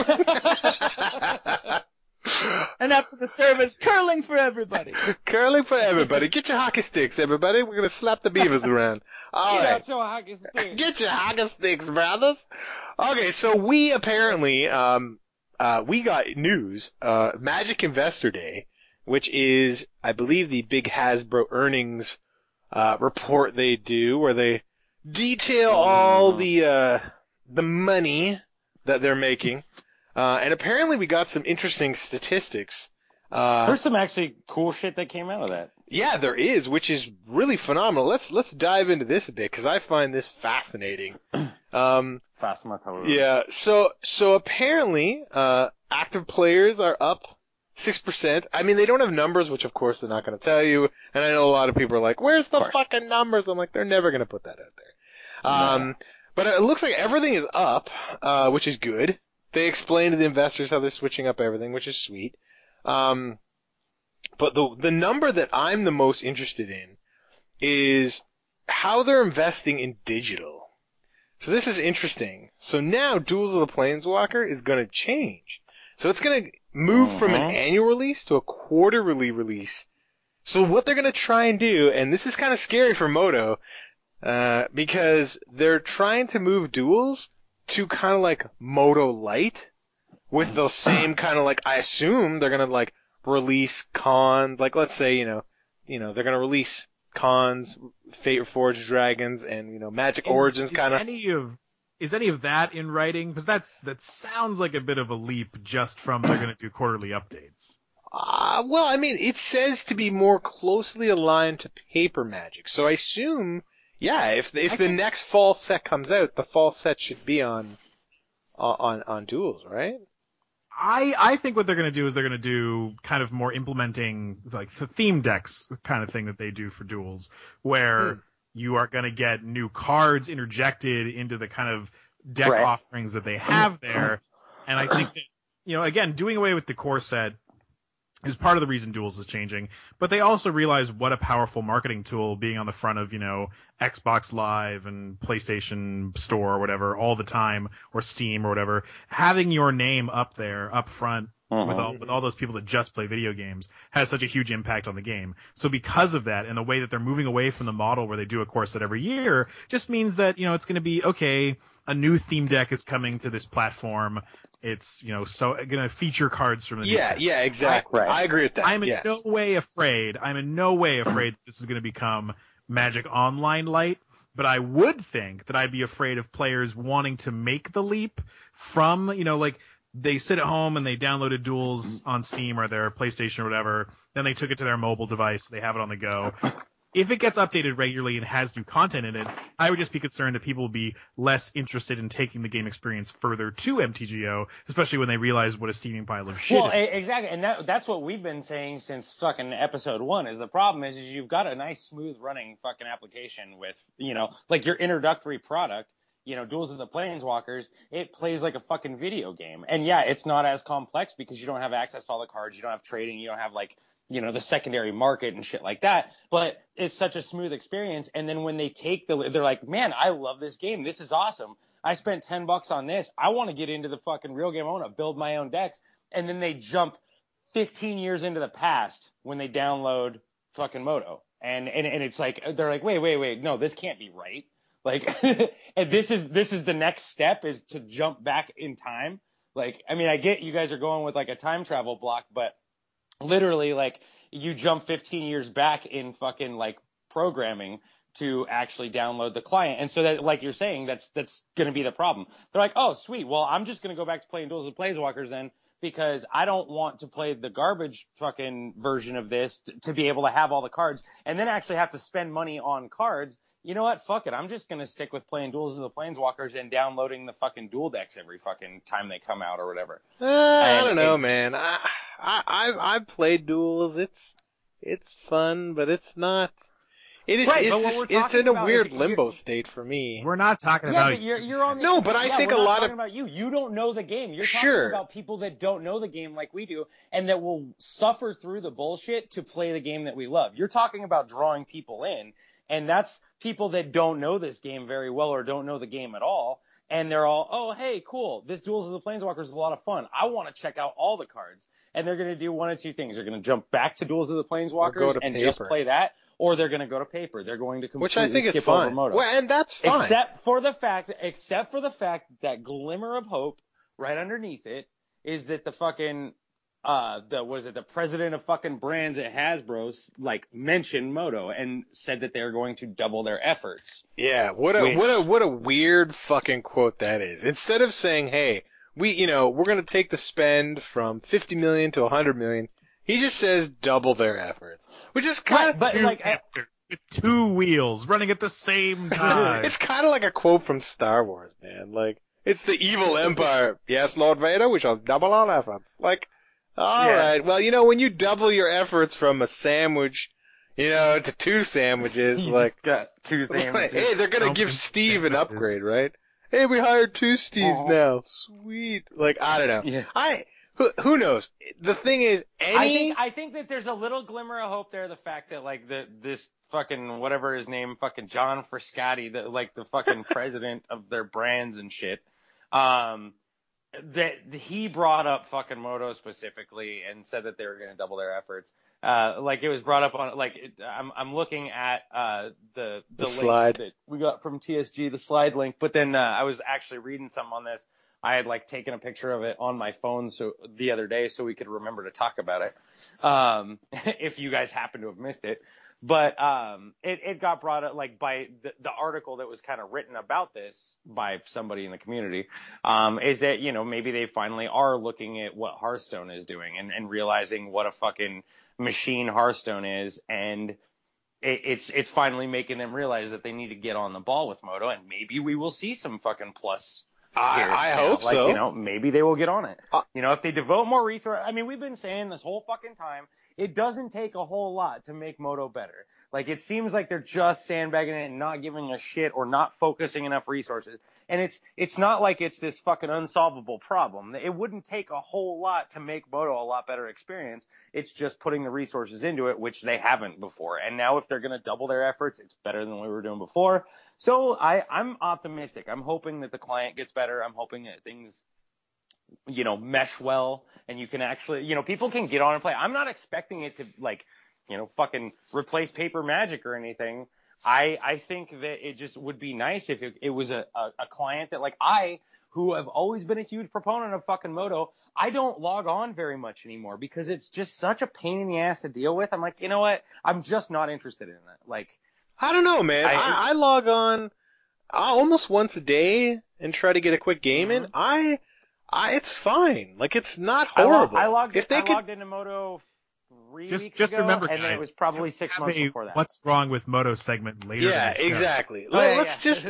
And after the service, curling for everybody. Curling for everybody. Get your hockey sticks, everybody. We're gonna slap the beavers around. All right. Get your hockey sticks. Get your hockey sticks, brothers. Okay, so we apparently, we got news, Magic Investor Day, which is, I believe, the big Hasbro earnings, report they do, where they detail all the money that they're making. And apparently we got some interesting statistics. There's some actually cool shit that came out of that. Yeah, there is, which is really phenomenal. Let's dive into this a bit because I find this fascinating. Yeah, so apparently, active players are up 6%. I mean, they don't have numbers, which of course they're not going to tell you. And I know a lot of people are like, "Where's the fucking numbers?" I'm like, they're never going to put that out there. But it looks like everything is up, which is good. They explain to the investors how they're switching up everything, which is sweet. But the number that I'm the most interested in is how they're investing in digital. So this is interesting. So now Duels of the Planeswalker is going to change. So it's going to move from an annual release to a quarterly release. So what they're going to try and do, and this is kind of scary for Moto, because they're trying to move Duels to kind of like Moto Light with the same kind of like, I assume they're going to like release cons, like let's say, you know, they're going to release cons, Fate Forged Dragons, and, Magic Origins kind of. Is any of that in writing? Because that sounds like a bit of a leap just from they're going to do quarterly updates. Well, I mean, it says to be more closely aligned to Paper Magic. So I assume, yeah, if the next fall set comes out, the fall set should be on Duels, right? I think what they're going to do is they're going to do kind of more implementing like the theme decks kind of thing that they do for Duels, where you are going to get new cards interjected into the kind of deck offerings that they have there. And I think that, again, doing away with the core set is part of the reason Duels is changing. But they also realize what a powerful marketing tool being on the front of, Xbox Live and PlayStation Store or whatever all the time, or Steam or whatever. Having your name up there, up front, with all those people that just play video games has such a huge impact on the game. So because of that and the way that they're moving away from the model where they do a core set every year just means that, it's going to be, okay, a new theme deck is coming to this platform. It's, so going to feature cards from the new set. Yeah, exactly. I agree with that. I'm in no way afraid that this is going to become Magic Online Lite, but I would think that I'd be afraid of players wanting to make the leap from, like, they sit at home and they downloaded Duels on Steam or their PlayStation or whatever, then they took it to their mobile device, they have it on the go. If it gets updated regularly and has new content in it, I would just be concerned that people will be less interested in taking the game experience further to MTGO, especially when they realize what a steaming pile of shit Well, is. exactly, and that's what we've been saying since fucking episode 1, is the problem is you've got a nice smooth running fucking application with, like your introductory product, Duels of the Planeswalkers, it plays like a fucking video game. And yeah, it's not as complex because you don't have access to all the cards, you don't have trading, you don't have like, the secondary market and shit like that, but it's such a smooth experience. And then when they they're like, man, I love this game. This is awesome. I spent $10 on this. I want to get into the fucking real game. I want to build my own decks. And then they jump 15 years into the past when they download fucking Moto. And it's like, they're like, wait, no, this can't be right. Like, and this is the next step, is to jump back in time. Like, I mean, I get you guys are going with like a time travel block, but literally, like, you jump 15 years back in fucking like programming to actually download the client. And so that, like you're saying, that's going to be the problem. They're like, oh, sweet. Well, I'm just going to go back to playing Duels of Planeswalkers then, because I don't want to play the garbage fucking version of this to be able to have all the cards and then actually have to spend money on cards. You know what? Fuck it. I'm just going to stick with playing Duels of the Planeswalkers and downloading the fucking dual decks every fucking time they come out or whatever. I don't know, man. I've played Duels. It's fun, but it's not. It's in a weird limbo state for me. We're not talking yeah, about. but you're on the, no, but I think we're a not lot talking of about you. You don't know the game. You're talking about people that don't know the game like we do, and that will suffer through the bullshit to play the game that we love. You're talking about drawing people in, and that's people that don't know this game very well or don't know the game at all. And they're all, oh, hey, cool. This Duels of the Planeswalkers is a lot of fun. I want to check out all the cards. And they're going to do one of two things. They're going to jump back to Duels of the Planeswalkers and just play that, or they're going to go to paper. They're going to completely skip over Moto. Well, and that's fine. Except for the fact that glimmer of hope right underneath it is that the fucking the president of fucking brands at Hasbro like mentioned Moto and said that they're going to double their efforts. Yeah, what a weird fucking quote that is. Instead of saying, hey, we're going to take the spend from 50 million to 100 million, He just says double their efforts, which is kind of but like, with 2 wheels running at the same time. it's kind of like a quote from Star Wars, man. Like, it's the evil empire. Yes, Lord Vader, we shall double our efforts. Like, alright, well, when you double your efforts from a sandwich, to 2 sandwiches, like, got 2 sandwiches. hey, they're gonna give Steve an upgrade, right? Hey, we hired 2 Steves now. Sweet. Like, I don't know. Yeah. Who knows? The thing is, I think that there's a little glimmer of hope there. The fact that like this fucking whatever his name, fucking John Frascati, the fucking president of their brands and shit, that he brought up fucking Moto specifically and said that they were going to double their efforts. Like it was brought up on I'm looking at the slide link that we got from TSG, the slide link, but then I was actually reading something on this. I had like taken a picture of it on my phone the other day so we could remember to talk about it. If you guys happen to have missed it. But it got brought up like by the article that was kind of written about this by somebody in the community, is that, maybe they finally are looking at what Hearthstone is doing and realizing what a fucking machine Hearthstone is, and it's finally making them realize that they need to get on the ball with Moto, and maybe we will see some fucking plus. I hope so. Maybe they will get on it. If they devote more resources. I mean, we've been saying this whole fucking time, it doesn't take a whole lot to make Moto better. Like, it seems like they're just sandbagging it and not giving a shit or not focusing enough resources. And it's not like it's this fucking unsolvable problem. It wouldn't take a whole lot to make Moto a lot better experience. It's just putting the resources into it, which they haven't before. And now if they're going to double their efforts, it's better than we were doing before. So I'm optimistic. I'm hoping that the client gets better. I'm hoping that things, mesh well and you can actually, people can get on and play. I'm not expecting it to fucking replace paper magic or anything. I think that it just would be nice if it was a client that who have always been a huge proponent of fucking Moto, I don't log on very much anymore because it's just such a pain in the ass to deal with. I'm like, you know what? I'm just not interested in it. Like, I don't know, man. I log on almost once a day and try to get a quick game in. It's fine. Like, it's not horrible. I logged into Moto 3 weeks just ago, remember, and guys, then it was probably 6 months before that. What's wrong with Moto segment later? Yeah, in the show. exactly. Let's just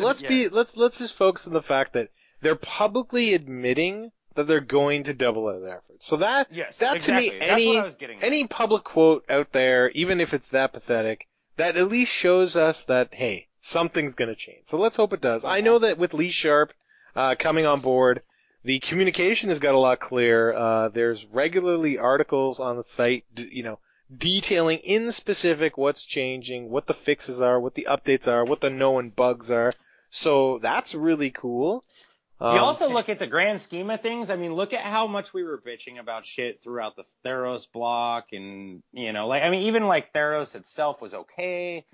focus on the fact that they're publicly admitting that they're going to double their efforts. So that exactly. To me, any public quote out there, even if it's that pathetic, that at least shows us that, hey, something's going to change. So let's hope it does. I know that with Lee Sharp coming on board, the communication has got a lot clearer. There's regularly articles on the site, detailing in specific what's changing, what the fixes are, what the updates are, what the known bugs are. So that's really cool. You also look at the grand scheme of things. I mean, look at how much we were bitching about shit throughout the Theros block, and even Theros itself was okay.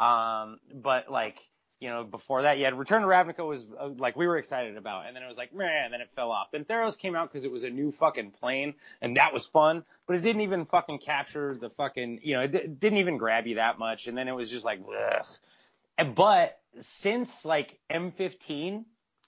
But before that, you had Return to Ravnica was we were excited about, and then it was meh, and then it fell off. Then Theros came out because it was a new fucking plane, and that was fun, but it didn't even fucking capture the fucking, it didn't even grab you that much, and then it was just ugh. But since M15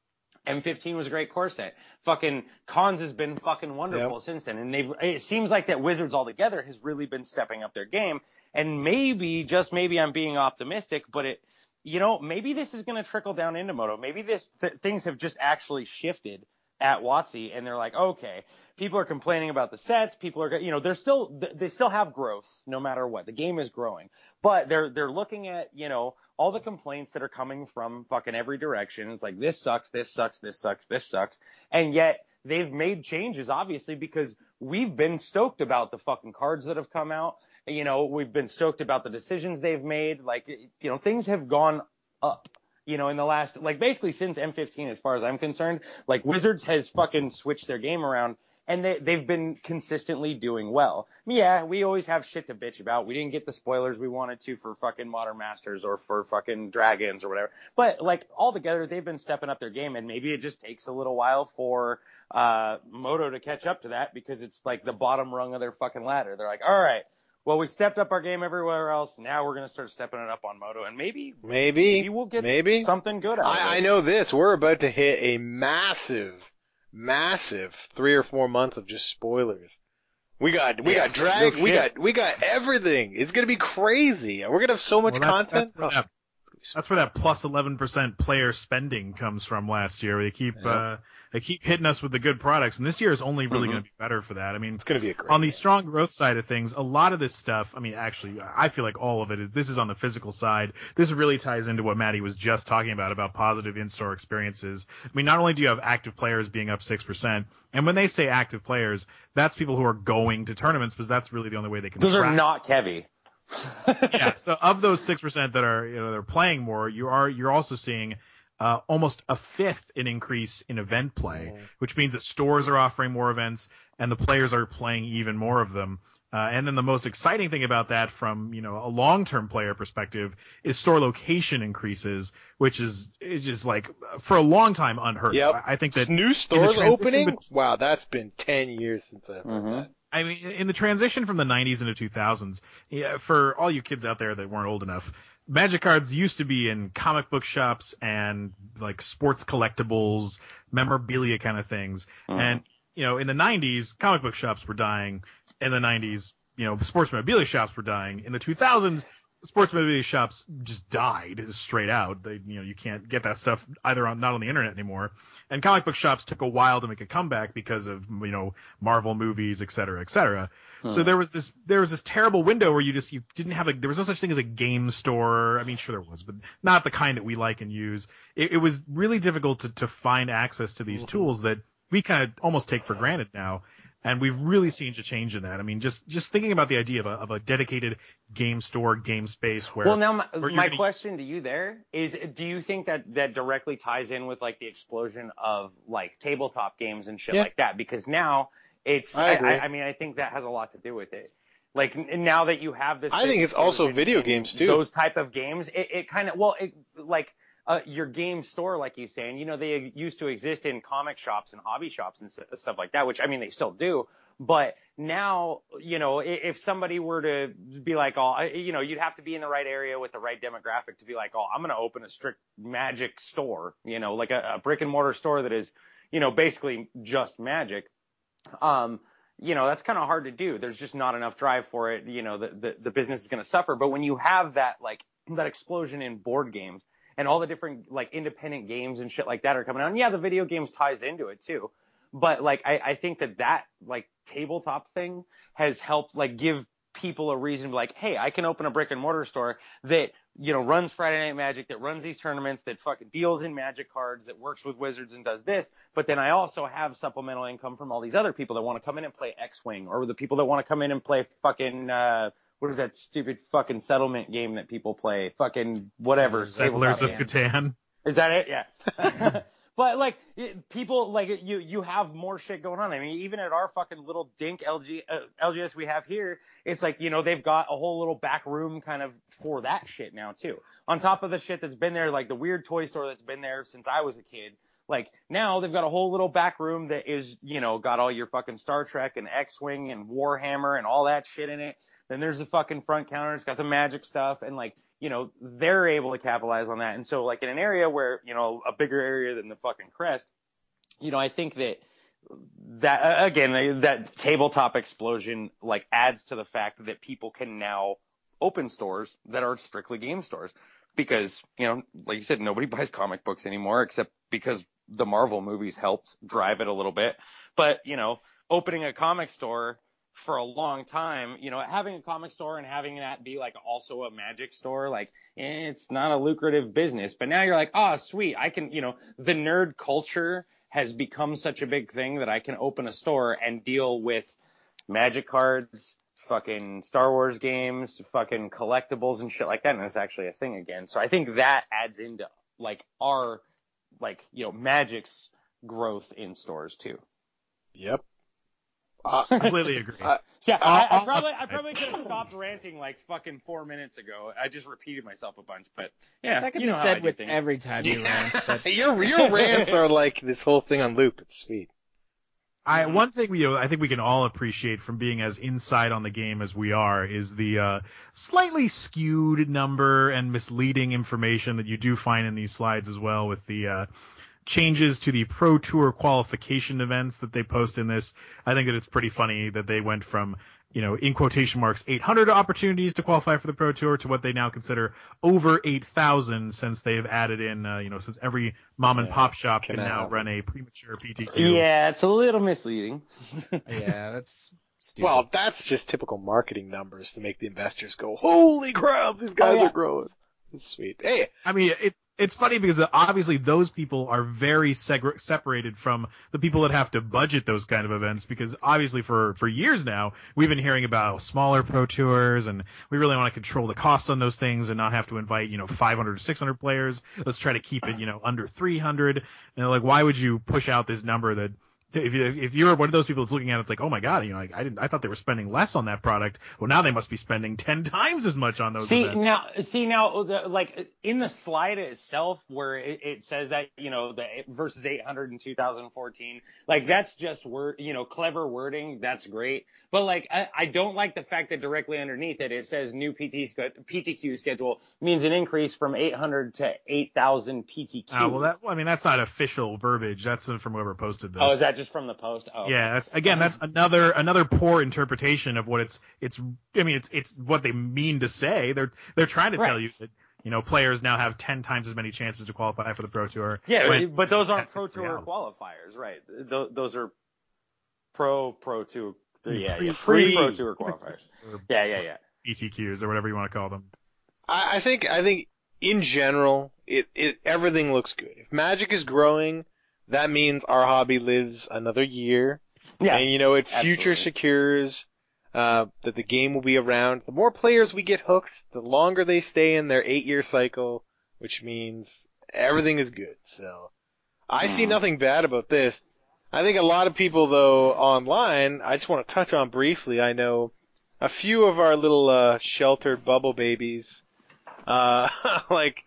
was a great core set. Fucking Cons has been fucking wonderful since then, and it seems like that Wizards altogether has really been stepping up their game, and maybe, just maybe, I'm being optimistic, but maybe this is going to trickle down into Moto. Maybe things have just actually shifted at WotC, and they're like, okay, people are complaining about the sets. People are, they still have growth no matter what. The game is growing, but they're looking at, all the complaints that are coming from fucking every direction. It's like, this sucks, this sucks, this sucks, this sucks. And yet they've made changes, obviously, because we've been stoked about the fucking cards that have come out. We've been stoked about the decisions they've made. Things have gone up, in the last, basically since M15, as far as I'm concerned. Wizards has fucking switched their game around, and they've been consistently doing well. Yeah, we always have shit to bitch about. We didn't get the spoilers we wanted to for fucking Modern Masters or for fucking Dragons or whatever. But, altogether, they've been stepping up their game, and maybe it just takes a little while for Moto to catch up to that, because it's the bottom rung of their fucking ladder. They're like, all right, well, we stepped up our game everywhere else. Now we're going to start stepping it up on Moto, and maybe we'll get something good out of it. I know this. We're about to hit a massive 3 or 4 months of just spoilers. We got drag. We got everything. It's gonna be crazy. We're gonna have so much content. That's where that plus 11% player spending comes from last year. They keep hitting us with the good products, and this year is only really going to be better for that. I mean, it's going to be a great on the strong growth side of things. A lot of this stuff, I mean, actually, I feel like all of it. This is on the physical side. This really ties into what Maddie was just talking about positive in-store experiences. I mean, not only do you have active players being up 6%, and when they say active players, that's people who are going to tournaments because that's really the only way they can. Those are not Kevy. Yeah, so of those 6% that are they're playing more, you're also seeing almost a fifth an increase in event play, which means that stores are offering more events and the players are playing even more of them. And then the most exciting thing about that from a long-term player perspective is store location increases, which is just like for a long time unheard of. I think that new stores opening. Wow, that's been 10 years since I've heard that. I mean, in the transition from the 90s into 2000s, for all you kids out there that weren't old enough, Magic cards used to be in comic book shops and like sports collectibles, memorabilia kind of things. And, in the 90s, comic book shops were dying. In the 90s, sports memorabilia shops were dying. In the 2000s, sports memorabilia shops just died straight out. They, you can't get that stuff either not on the internet anymore. And comic book shops took a while to make a comeback because of, Marvel movies, et cetera, et cetera. So there was this terrible window where you didn't have there was no such thing as a game store. I mean, sure there was, but not the kind that we like and use. It was really difficult to find access to these tools that we kind of almost take for granted now. And we've really seen a change in that. I mean, just thinking about the idea of a dedicated game store, game space where. Well, now my question to you there is: do you think that directly ties in with like the explosion of like tabletop games and shit like that? Because now it's. I mean, I think that has a lot to do with it. Like now that you have this. I think it's also video games too. Those type of games, it kind of your game store, like he's saying, they used to exist in comic shops and hobby shops and stuff like that, which, I mean, they still do. But now, if somebody were to be like, you'd have to be in the right area with the right demographic to be like, I'm going to open a strict Magic store, like a brick and mortar store that is, basically just Magic. That's kind of hard to do. There's just not enough drive for it. The business is going to suffer. But when you have that explosion in board games, and all the different like independent games and shit like that are coming out. And yeah, the video games ties into it too. But like I think that like tabletop thing has helped like give people a reason to be like, hey, I can open a brick and mortar store that, runs Friday Night Magic, that runs these tournaments, that fucking deals in Magic cards, that works with Wizards and does this. But then I also have supplemental income from all these other people that want to come in and play X-Wing, or the people that want to come in and play fucking, what is that stupid fucking settlement game that people play? Fucking whatever. Settlers of Catan. Is that it? Yeah. But like people like you have more shit going on. I mean, even at our fucking little dink LGS we have here, it's like, they've got a whole little back room kind of for that shit now too. On top of the shit that's been there, like the weird toy store that's been there since I was a kid. Like now they've got a whole little back room that is, got all your fucking Star Trek and X-Wing and Warhammer and all that shit in it. Then there's the fucking front counter. It's got the Magic stuff. And like, they're able to capitalize on that. And so like in an area where, a bigger area than the fucking Crest, I think that again, that tabletop explosion like adds to the fact that people can now open stores that are strictly game stores because, like you said, nobody buys comic books anymore except because the Marvel movies helped drive it a little bit. But, opening a comic store for a long time, having a comic store and having that be like also a Magic store, like it's not a lucrative business. But now you're like, oh, sweet. I can, the nerd culture has become such a big thing that I can open a store and deal with Magic cards, fucking Star Wars games, fucking collectibles and shit like that. And it's actually a thing again. So I think that adds into like our, like, Magic's growth in stores too. Yep. Completely agree. I probably could have stopped ranting like fucking 4 minutes ago. I just repeated myself a bunch, but yeah, that could be said with every time you rant. But... your rants are like this whole thing on loop. It's sweet. One thing I think we can all appreciate from being as inside on the game as we are is the slightly skewed number and misleading information that you do find in these slides as well with the changes to the Pro Tour qualification events that they post in this. I think that it's pretty funny that they went from, in quotation marks, 800 opportunities to qualify for the Pro Tour to what they now consider over 8,000 since they've added in, since every mom and pop shop can now run a premature PTQ. Yeah, it's a little misleading. Yeah, that's stupid. Well, that's just typical marketing numbers to make the investors go, holy crap, these guys are growing. It's sweet. Hey, I mean, it's funny because obviously those people are very separated from the people that have to budget those kind of events, because obviously for years now we've been hearing about smaller Pro Tours and we really want to control the costs on those things and not have to invite 500 or 600 players. Let's try to keep it under 300. And like, why would you push out this number that if you're one of those people that's looking at it, it's like, oh my god, I thought they were spending less on that product. Well, now they must be spending 10 times as much on those events. Like in the slide itself where it says that, the versus 800 in 2014, like that's just clever wording. That's great. But like, I don't like the fact that directly underneath it says new PTQ schedule means an increase from 800 to 8,000 PTQ. Well, that's not official verbiage. That's from whoever posted this. Oh, is that just from the post? Oh, yeah, that's another poor interpretation of what it's what they mean to say. They're trying to tell you that players now have 10 times as many chances to qualify for the Pro Tour. Yeah, but those aren't Pro Tour qualifiers, right? Those are Pro Tour. Pre-Pro Tour qualifiers. Yeah. ETQs or whatever you want to call them. I think in general, everything looks good. If Magic is growing, that means our hobby lives another year. Yeah. And, it future secures that the game will be around. The more players we get hooked, the longer they stay in their 8-year cycle, which means everything is good. So I see nothing bad about this. I think a lot of people, though, online, I just want to touch on briefly. I know a few of our little sheltered bubble babies, like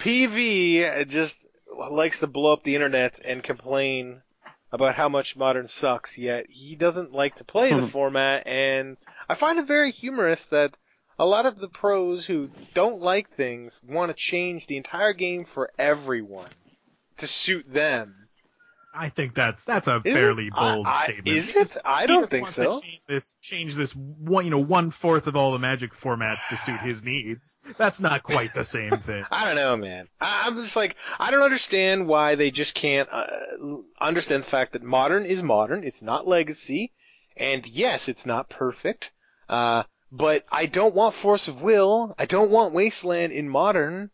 PV just likes to blow up the internet and complain about how much Modern sucks, yet he doesn't like to play the format, and I find it very humorous that a lot of the pros who don't like things want to change the entire game for everyone to suit them. I think that's a fairly bold statement. Is it? I don't think so. Change this 1/4 of all the Magic formats to suit his needs. That's not quite the same thing. I don't know, man. I'm just like, I don't understand why they just can't understand the fact that Modern is Modern. It's not Legacy, and yes, it's not perfect. But I don't want Force of Will. I don't want Wasteland in Modern.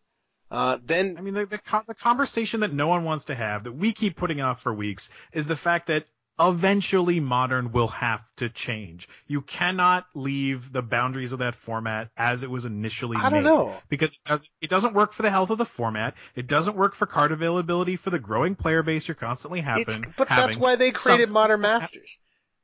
The conversation that no one wants to have, that we keep putting off for weeks, is the fact that eventually Modern will have to change. You cannot leave the boundaries of that format as it was initially made. I don't know. Because it doesn't work for the health of the format. It doesn't work for card availability for the growing player base you're constantly having. But that's why they created Modern Masters.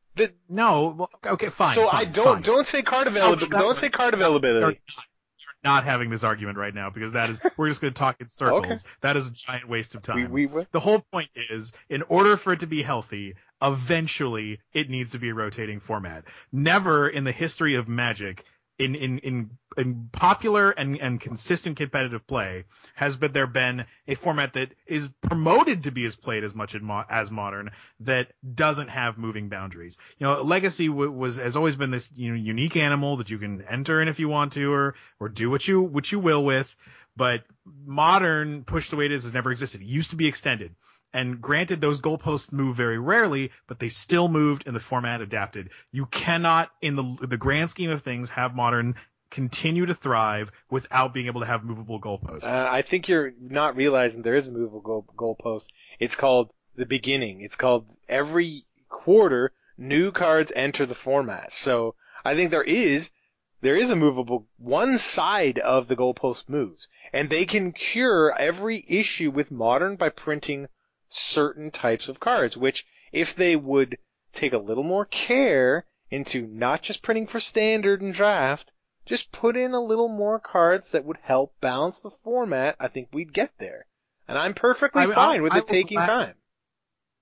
Okay, fine. So fine, don't say card availability. Don't say card availability. Not having this argument right now, because we're just going to talk in circles. Okay. That is a giant waste of time. The whole point is, in order for it to be healthy, eventually it needs to be a rotating format. Never in the history of Magic, in popular and consistent competitive play, has there been a format that is promoted to be as played as much as Modern that doesn't have moving boundaries. Legacy has always been this unique animal that you can enter in if you want to, or do what you will with. But Modern, pushed the way it is, has never existed. It used to be extended. And granted, those goalposts move very rarely, but they still moved and the format adapted. You cannot, in the grand scheme of things, have Modern continue to thrive without being able to have movable goalposts. I think you're not realizing there is a movable goalpost. It's called the beginning. It's called every quarter, new cards enter the format. So I think there is a movable, one side of the goalpost moves. And they can cure every issue with Modern by printing certain types of cards, which if they would take a little more care into not just printing for Standard and Draft, just put in a little more cards that would help balance the format, I think we'd get there. And I'm perfectly fine with it taking time.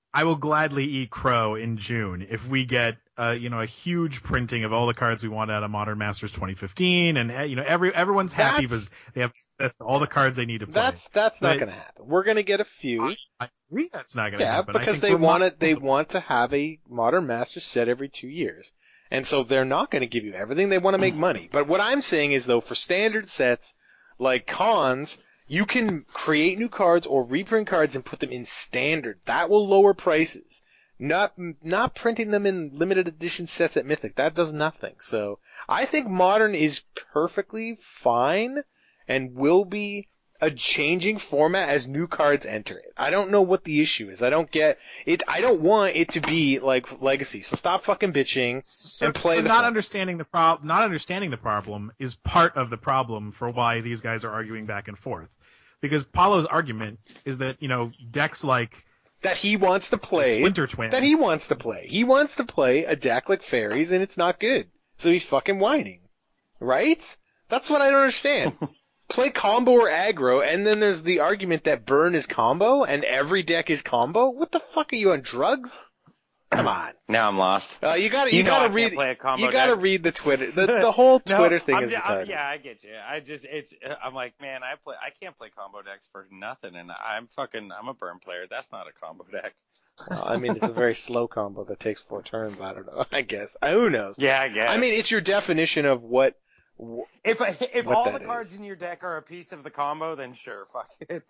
I will gladly eat crow in June if we get a huge printing of all the cards we want out of Modern Masters 2015, and everyone's happy because they have all the cards they need to play. That's not going to happen. We're going to get a few. I agree that's not going to happen. Yeah, because they want to have a Modern Masters set every 2 years. And so they're not going to give you everything. They want to make money. But what I'm saying is, though, for standard sets like cons, you can create new cards or reprint cards and put them in standard. That will lower prices. Not printing them in limited edition sets at Mythic. That does nothing. So I think Modern is perfectly fine and will be a changing format as new cards enter it. I don't know what the issue is. I don't get it. I don't want it to be like Legacy. So stop fucking bitching and play the not understanding the problem is part of the problem for why these guys are arguing back and forth. Because Paulo's argument is that, decks like that he wants to play Splinter Twin. That he wants to play. He wants to play a deck like Fairies and it's not good. So he's fucking whining. Right? That's what I don't understand. Play combo or aggro, and then there's the argument that burn is combo, and every deck is combo? What the fuck are you on drugs? Come on. Now I'm lost. You gotta read the Twitter. The whole Twitter thing is retarded. Yeah, I get you. I'm like, man, I can't play combo decks for nothing, and I'm a burn player. That's not a combo deck. Well, I mean, it's a very slow combo that takes 4 turns. I don't know. I guess. Who knows? Yeah, I guess. I mean, it's your definition of what. If what all that the cards in your deck are a piece of the combo, then sure, fuck it.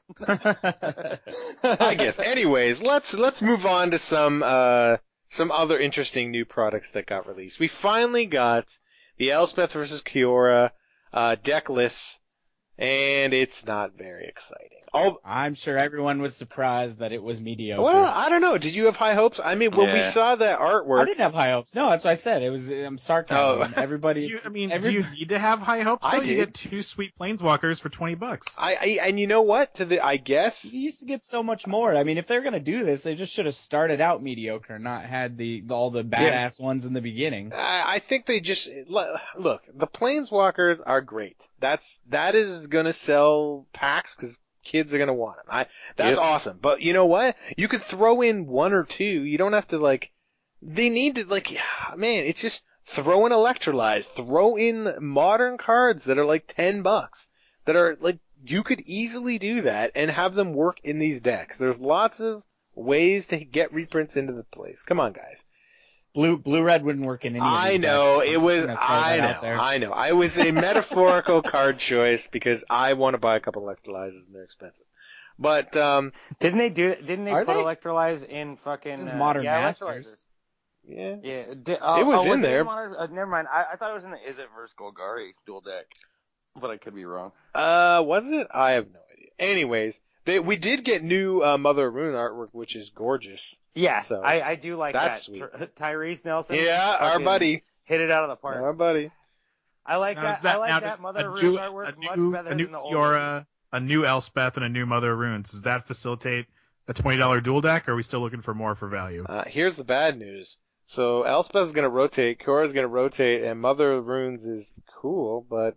I guess. Anyways, let's move on to some other interesting new products that got released. We finally got the Elspeth vs. Kiora deck list, and it's not very exciting. I'm sure everyone was surprised that it was mediocre. Well, I don't know. Did you have high hopes? I mean, when we saw that artwork, I didn't have high hopes. No, that's what I said. It was sarcasm. Everybody. Do you need to have high hopes? You get 2 sweet planeswalkers for $20. And you know what? I guess you used to get so much more. I mean, if they're gonna do this, they just should have started out mediocre, not had all the badass ones in the beginning. I think they just look. The planeswalkers are great. That is gonna sell packs because kids are gonna want them. That's awesome. But you know what? You could throw in 1 or 2. You don't have to they need to man, it's just throw in Electrolyze, throw in modern cards that are like $10 that are you could easily do that and have them work in these decks. There's lots of ways to get reprints into the place. Come on, guys. Blue red wouldn't work in any of these I know decks. it was. I know. I was a metaphorical card choice because I want to buy a couple electrolyzers and they're expensive. But didn't they put Electrolyze in fucking this is Modern Masters? Yeah. Yeah. It was in there. Never mind. I thought it was in the Is It vs. Golgari dual deck, but I could be wrong. Was it? I have no idea. Anyways, we did get new Mother of Ruin artwork, which is gorgeous. Yeah, so I do like that's that. Sweet. Tyrese Nelson. Yeah, our buddy. Hit it out of the park. Our buddy. I like that. I like that Mother of Ruin artwork much better than the old Kiora, a new Elspeth, and a new Mother of Ruins. Does that facilitate a $20 dual deck, or are we still looking for more for value? Here's the bad news. So Elspeth is going to rotate, Kiora is going to rotate, and Mother of Runes is cool, but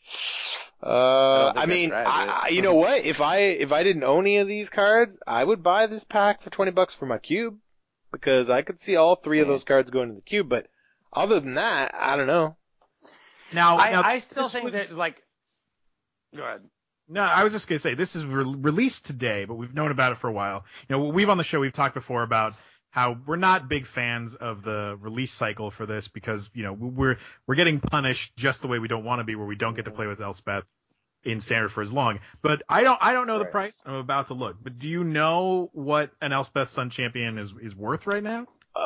I mean, you know what? If I didn't own any of these cards, I would buy this pack for $20 for my cube because I could see all 3 of those cards going to the cube. But other than that, I don't know. Now I still think that go ahead. No, I was just gonna say this is released today, but we've known about it for a while. We've on the show we've talked before about how we're not big fans of the release cycle for this because we're getting punished just the way we don't want to be, where we don't get to play with Elspeth in standard for as long. But I don't know the price. I'm about to look. But do you know what an Elspeth Sun Champion is worth right now?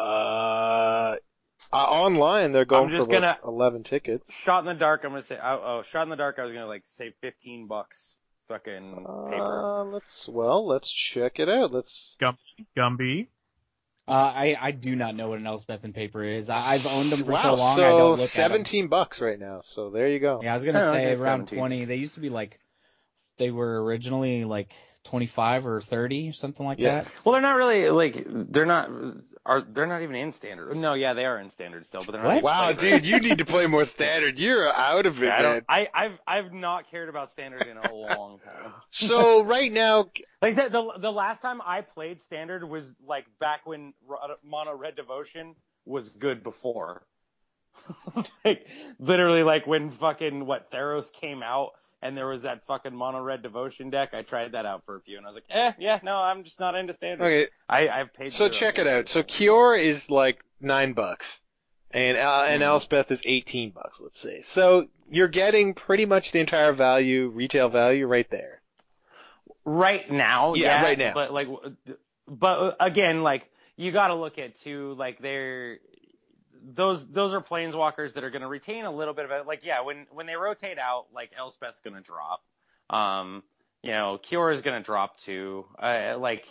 Online they're going for 11 tickets. Shot in the dark. I'm gonna say shot in the dark. I was gonna say $15. Fucking paper. Let's check it out. Gumby. I do not know what an Elspeth in paper is. I've owned them for so long. I don't look at them. $17 right now. So there you go. Yeah, I was gonna say around 20. They used to be they were originally 25 or 30 or something like that. Well, they're not really they're not. they're not even in standard? No, yeah, they are in standard still, but they're not. What? even Wow, played, dude, right? you need to play more standard. You're out of it, Yeah, man. I've not cared about standard in a long time. So right now, Like I said, the last time I played standard was like back when Mono Red Devotion was good before. Like literally, like when fucking Theros came out and there was that fucking Mono Red Devotion deck. I tried that out for a few and I was like, yeah, no, I'm just not into standard. okay, I've paid. so $0 check it out. So Kiora is like $9, and Elspeth is $18, let's say. So you're getting pretty much the entire retail value right there. Right now, Yeah, right now. But again, like you got to look at too, like those are planeswalkers that are going to retain a little bit of it. Like, yeah, when they rotate out, like Elspeth's going to drop. Kiora's going to drop too. I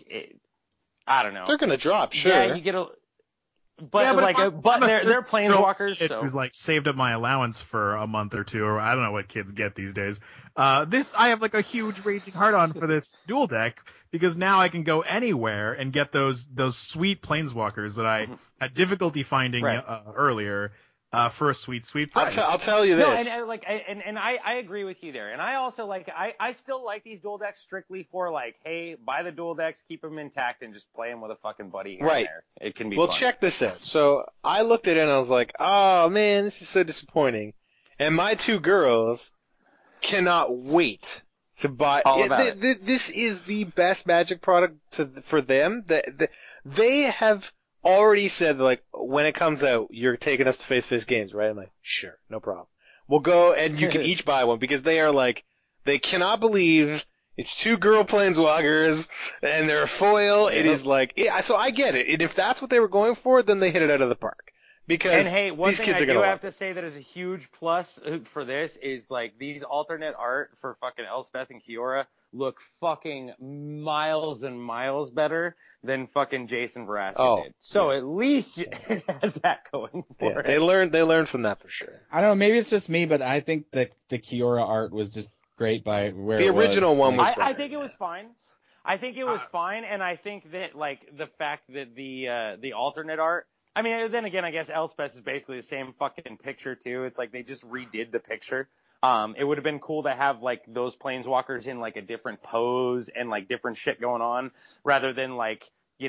don't know. They're going to drop, sure. Yeah, you get a. But they're planeswalkers. Kid So who's like saved up my allowance for a month or two, or I don't know what kids get these days. I have like a huge raging heart on for this dual deck because now I can go anywhere and get those sweet planeswalkers that I had difficulty finding earlier for a sweet price. I'll tell you this. No, and I agree with you there. And I also I still like these dual decks strictly for like, hey, buy the dual decks, keep them intact, and just play them with a fucking buddy here and there. It can be Well, fun. check this out. So I looked at it and I was like, oh man, this is so disappointing. And my two girls cannot wait to buy. This is the best Magic product for them. They have already said, like, when it comes out, you're taking us to face-to-face games, right? I'm like, sure, no problem. We'll go and you can each buy one because they are like, they cannot believe it's two girl planeswalkers and they're a foil. It is like, so I get it. And if that's what they were going for, then they hit it out of the park. Because and hey, one these thing kids I are gonna do love have to say that is a huge plus for this is like these alternate art for fucking Elspeth and Kiora look fucking miles and miles better than fucking Jason Vraska did. So at least it has that going for it. They learned from that for sure. I don't know, maybe it's just me, but I think that the Kiora art was just great by where the it was. original one was I think it was fine. I think it was fine, and I think that like the fact that the alternate art. I mean, then again, I guess Elspeth is basically the same fucking picture too. It's like they just redid the picture. It would have been cool to have like those planeswalkers in like a different pose and like different shit going on, rather than like,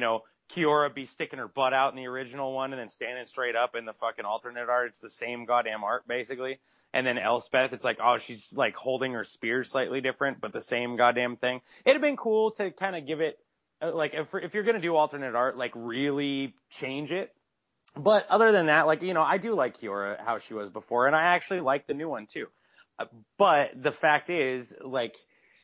Kiora be sticking her butt out in the original one and then standing straight up in the fucking alternate art. It's the same goddamn art basically. And then Elspeth, it's like, oh, she's like holding her spear slightly different, but the same goddamn thing. It'd have been cool to kind of give it, like, if you're gonna do alternate art, like really change it. But other than that, like, I do like Kiora, how she was before, and I actually like the new one too. But the fact is, like,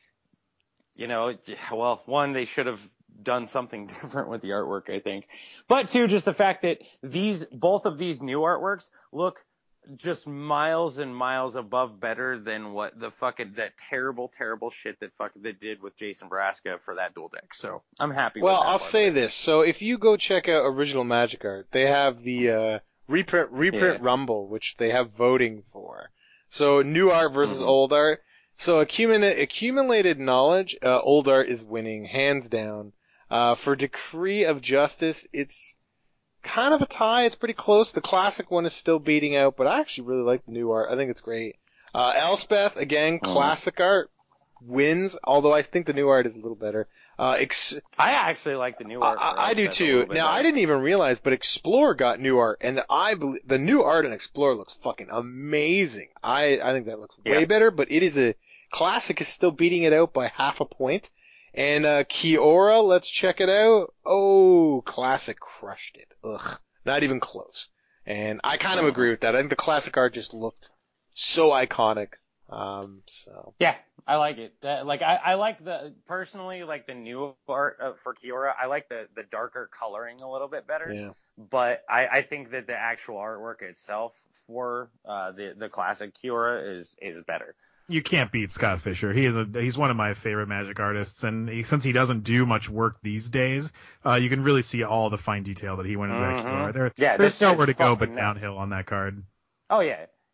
one, they should have done something different with the artwork, I think. But two, just the fact that both of these new artworks look just miles and miles above better than what the fucking, that terrible shit that they did with Jason Vraska for that dual deck. So I'm happy with that. Well, I'll say this. So if you go check out original Magic art, they have the reprint Rumble, which they have voting for. So new art versus old art. So accumulated knowledge, old art is winning hands down. For Decree of Justice, it's kind of a tie. It's pretty close. The classic one is still beating out, but I actually really like the new art. I think it's great. Elspeth, again, classic art wins, although I think the new art is a little better. I actually like the new art. I do too. Now, I didn't even realize, but Explore got new art, and I believe the new art in Explore looks fucking amazing. I think that looks way better, but classic is still beating it out by half a point. And Kiora, let's check it out. Oh, classic crushed it. Ugh, not even close. And I kind of agree with that. I think the classic art just looked so iconic. So yeah, I like it. I like personally like the new art for Kiora. I like the darker coloring a little bit better. Yeah. But I think that the actual artwork itself for the classic Kiora is better. You can't beat Scott Fisher. He's one of my favorite Magic artists, and since he doesn't do much work these days, you can really see all the fine detail that he went into that Kiora. There's nowhere to go but downhill on that card. Oh yeah,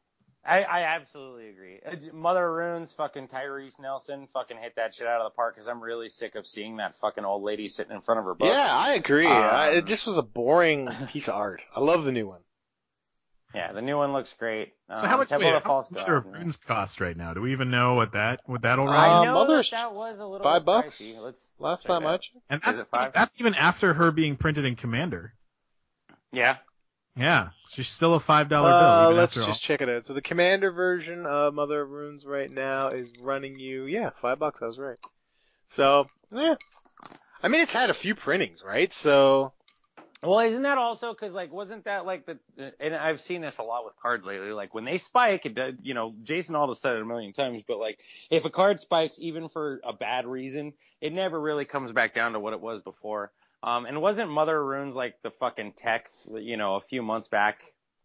I absolutely agree. Mother of Runes, fucking Tyrese Nelson, fucking hit that shit out of the park because I'm really sick of seeing that fucking old lady sitting in front of her book. Yeah, I agree. It just was a boring piece of art. I love the new one. Yeah, the new one looks great. So how much Temple of the False Mother of God, Runes cost right now? Do we even know what that'll run? I know Mother's that was a little $5. pricey. Last time I checked. And Is it $5? that's even after her being printed in Commander. Yeah. Yeah, she's still a $5 bill. Even Let's after just check it out. So the Commander version of Mother of Runes right now is running you, $5. I was right. So, yeah. I mean, it's had a few printings, right? So. Well, isn't that also because, like, wasn't that like and I've seen this a lot with cards lately, like when they spike, Jason Alda said it a million times, but like if a card spikes even for a bad reason, it never really comes back down to what it was before. And wasn't Mother of Runes like the fucking tech, a few months back?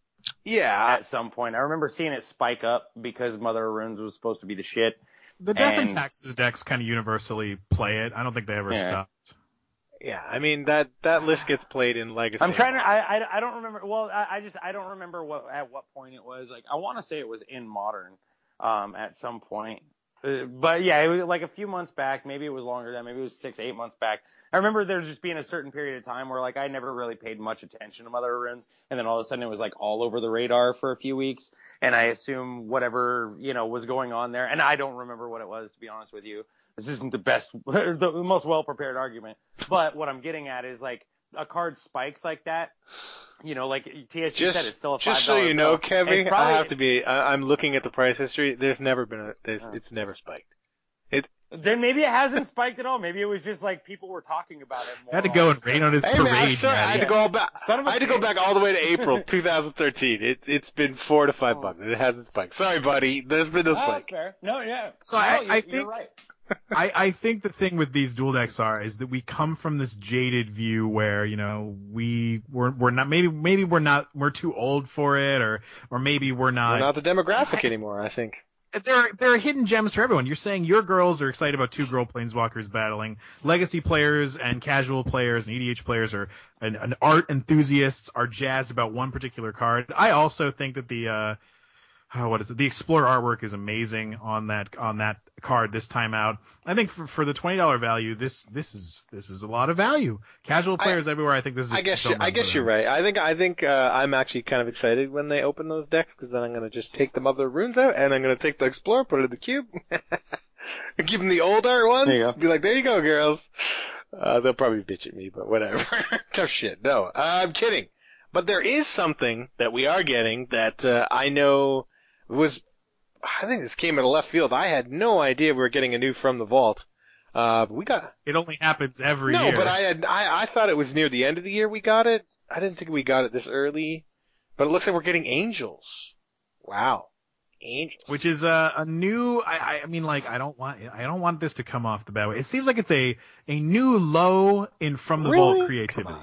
Yeah. At some point. I remember seeing it spike up because Mother of Runes was supposed to be the shit. The Death and Taxes decks kind of universally play it. I don't think they ever stopped. Yeah, I mean, that list gets played in Legacy. I'm trying to, I don't remember, well, I don't remember at what point it was. Like, I want to say it was in Modern, at some point. But yeah, it was like a few months back. Maybe it was longer than, maybe it was 6-8 months back. I remember there just being a certain period of time where like I never really paid much attention to Mother of Runes, and then all of a sudden it was like all over the radar for a few weeks, and I assume whatever, was going on there, and I don't remember what it was, to be honest with you. This isn't the most well-prepared argument, but what I'm getting at is like a card spikes like that, like TSG said, it's still a $5 Just so you know, bill. Kevin, I'm looking at the price history. There's never been it's never spiked. Then maybe it hasn't spiked at all. Maybe it was just like people were talking about it more. I had to go and rain on his parade. Man, I'm sorry, I had to go back all the way to April 2013. It's been $4 to $5. It hasn't spiked. Sorry, buddy. There's been no spike. That's fair. No, yeah. So I think you're right. I think the thing with these dual decks is that we come from this jaded view where we're not maybe we're too old for it or maybe we're not the demographic anymore. I think there are hidden gems for everyone. You're saying your girls are excited about 2 girl planeswalkers battling. Legacy players and casual players and EDH players and art enthusiasts are jazzed about one particular card. I also think that the Explorer artwork is amazing on that card this time out. I think for the $20 value, this is a lot of value. Casual players everywhere, I think this is. I guess you're right. I think I'm actually kind of excited when they open those decks because then I'm gonna just take the Mother of Runes out and I'm gonna take the Explorer, put it in the cube, and give them the old art ones. There you go. Be like, there you go, girls. They'll probably bitch at me, but whatever. Tough shit. No, I'm kidding. But there is something that we are getting that I know. I think this came out of left field. I had no idea we were getting a new From the Vault. We got. It only happens every year. No, but I thought it was near the end of the year we got it. I didn't think we got it this early. But it looks like we're getting Angels. Wow. Angels. Which is a new. I mean, like I don't want this to come off the bad way. It seems like it's a new low in From the Vault creativity.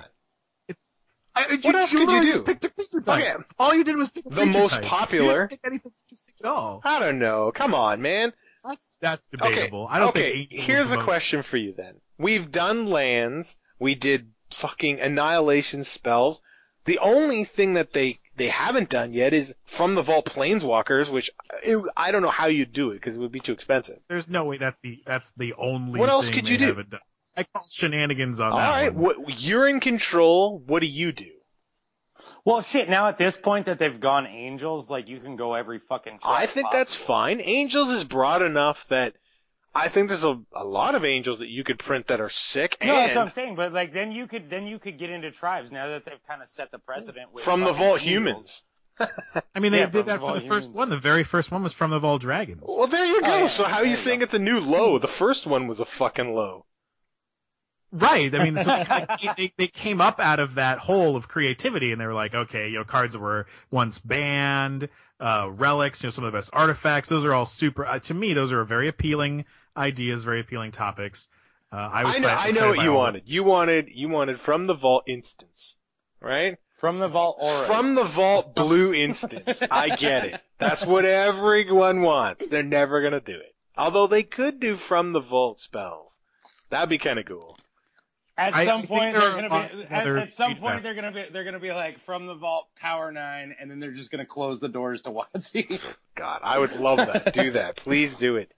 What else could you do? Just picked a creature type. Okay. All you did was pick a creature the most type. popular. You didn't pick anything interesting at all. I don't know. Come on, man. That's debatable. I don't think. Here's a question for you then. We've done lands. We did fucking annihilation spells. The only thing that they haven't done yet is From the Vault Planeswalkers, which I don't know how you'd do it because it would be too expensive. There's no way that's the only. What else thing could you they do? haven't done. I call shenanigans on All that. All right, one. You're in control. What do you do? Well, shit, now at this point that they've gone Angels, like, you can go every fucking I think that's fine. Angels is broad enough that I think there's a lot of Angels that you could print that are sick. No, that's what I'm saying, but, like, then you could get into tribes now that they've kind of set the precedent with From the Vault Humans. I mean, they did that for the first one. The very first one was From the Vault Dragons. Well, there you go. So how are you saying it's a new low? The first one was a fucking low. Right. I mean, so they came up out of that hole of creativity, and they were like, okay, cards that were once banned, relics, some of the best artifacts. Those are all super. To me, those are very appealing ideas, very appealing topics. I know what you wanted. You wanted From the Vault Instance, right? From the Vault Aura. From the Vault Blue Instance. I get it. That's what everyone wants. They're never gonna do it. Although they could do From the Vault spells. That'd be kind of cool. At I some think point, there they're are gonna a lot be. of other At some feedback. point, they're gonna be like from the vault, Power 9, and then they're just gonna close the doors to WotC. God, I would love that. Do that. Please do it.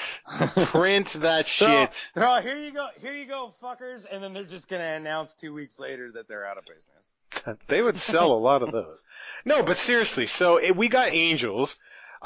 Print that shit. They're all, here you go, fuckers, and then they're just gonna announce 2 weeks later that they're out of business. They would sell a lot of those. No, but seriously, so we got Angels.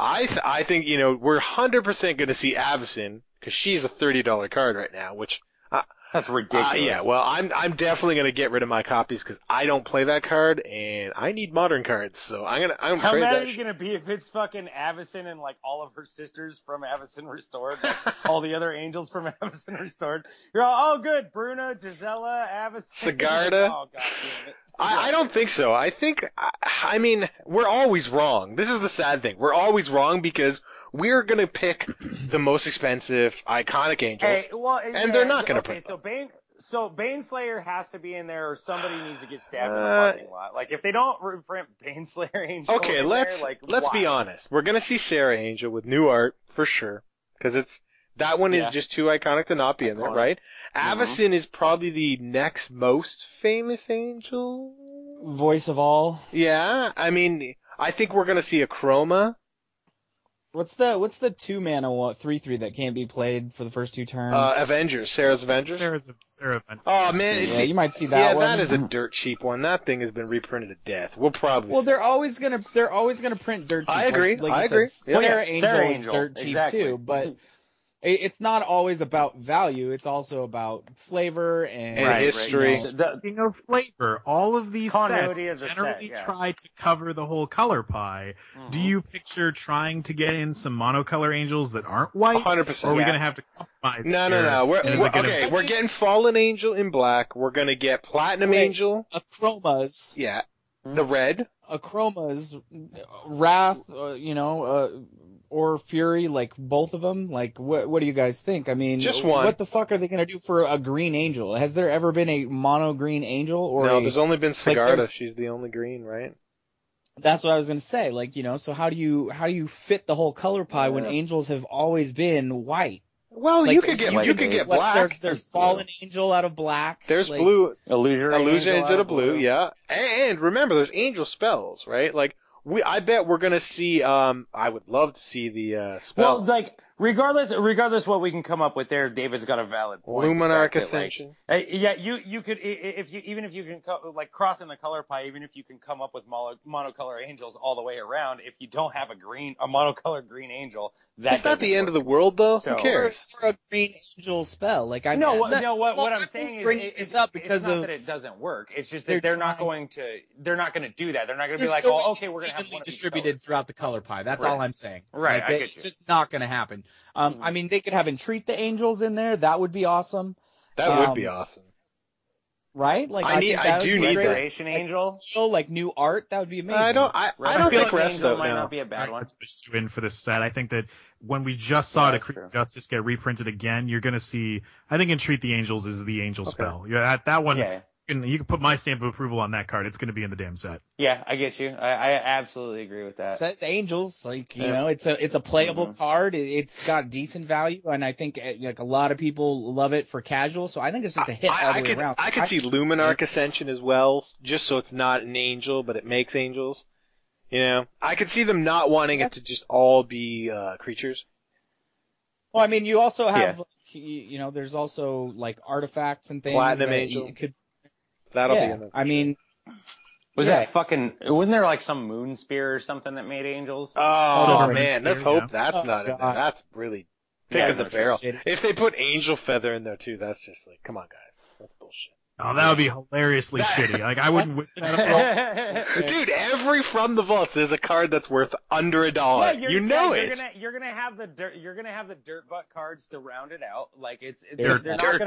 I think, we're 100% going to see Avacyn, because she's a $30 card right now, which... That's ridiculous. Yeah, well, I'm definitely going to get rid of my copies, because I don't play that card, and I need modern cards, so I'm How trade mad that are you gonna be if it's fucking Avacyn and like all of her sisters from Avacyn Restored, like, all the other angels from Avacyn Restored? You're all, oh good, Bruna, Gisela, Avacyn, Sigarda? Oh god damn it. I don't think so. I think, we're always wrong. This is the sad thing. We're always wrong because we're going to pick the most expensive, iconic angels, and they're not going to print them. So Baneslayer has to be in there, or somebody needs to get stabbed in the parking lot. Like, if they don't reprint Baneslayer Angel, Okay, let's be honest. We're going to see Sarah Angel with new art, for sure, because that one is just too iconic to not be in there, right? Avacyn is probably the next most famous angel. Voice of all. Yeah, I think we're gonna see a Chroma. What's the 2-mana 3/3 that can't be played for the first 2 turns? Avengers. Sarah's Avengers. Sarah Avengers. Oh man, yeah, you might see that one. Yeah, that is a dirt cheap one. That thing has been reprinted to death. We'll probably. Well, they're always gonna print dirt cheap. I agree. Like you said, Sarah Angel is dirt cheap too, but. It's not always about value. It's also about flavor and history. Speaking of flavor, all of these sets generally try to cover the whole color pie. Mm-hmm. Do you picture trying to get in some monocolor angels that aren't white? 100%. Or are we going to have to compromise? No. We're getting Fallen Angel in black. We're going to get Platinum Angel. Achromas. Yeah. The red. Achromas. Wrath, or Fury, like both of them? Like, what do you guys think? I mean, just one. What the fuck are they going to do for a green angel? Has there ever been a mono green angel? Or no, there's only been Sigarda. She's the only green, right? That's what I was going to say. Like, so how do you fit the whole color pie when angels have always been white? Well, like, you could get black. There's Fallen Angel out of black. There's like, blue. Illusion Angel out of blue, yeah. And remember, there's angel spells, right? Like, I bet we're gonna see, I would love to see the, spell. Well, like, regardless what we can come up with there, David's got a valid point. Luminarch Ascension. Yeah, you could, even if you can, cross in the color pie, even if you can come up with monocolor angels all the way around, if you don't have a monocolor green angel, it's not the end of the world, though. So, who cares? For a green angel spell, like what I'm saying is up because it's not that it doesn't work. It's just that they're not going to do that. They're not going to be like, oh, okay, we're going to have one distributed throughout the color pie. That's all I'm saying. Right, like, it's just not going to happen. I mean, they could have Entreat the Angels in there. That would be awesome. That would be awesome. Right? Like I do need that. Angel. Like new art, that would be amazing. I don't think Resto might not be a bad one. In for this set, I think that when we just saw Decree of Justice get reprinted again, you're going to see. I think Entreat the Angels is the angel spell. Yeah, that one. Yeah. You can put my stamp of approval on that card. It's going to be in the damn set. Yeah, I get you. I absolutely agree with that. It says angels, like it's a playable card. It's got decent value, and I think like a lot of people love it for casual. So I think it's just a hit all the way around. I could see Luminarch Ascension as well, just so it's not an angel, but it makes angels. I could see them not wanting it to just all be creatures. Well, I mean, you also have there's also like artifacts and things. Platinum that Angel. You could. That'll be in the I mean, that fucking? Wasn't there like some moon spear or something that made angels? Oh man, let's hope that's not in there. That's really pick of the barrel. If they put angel feather in there too, that's just like, come on guys, that's bullshit. Oh, that would be hilariously shitty. Like, I wouldn't wish that up. Dude, every From the Vaults, there's a card that's worth under $1. Yeah, you know it. You're gonna have the dirt butt cards to round it out. Like they're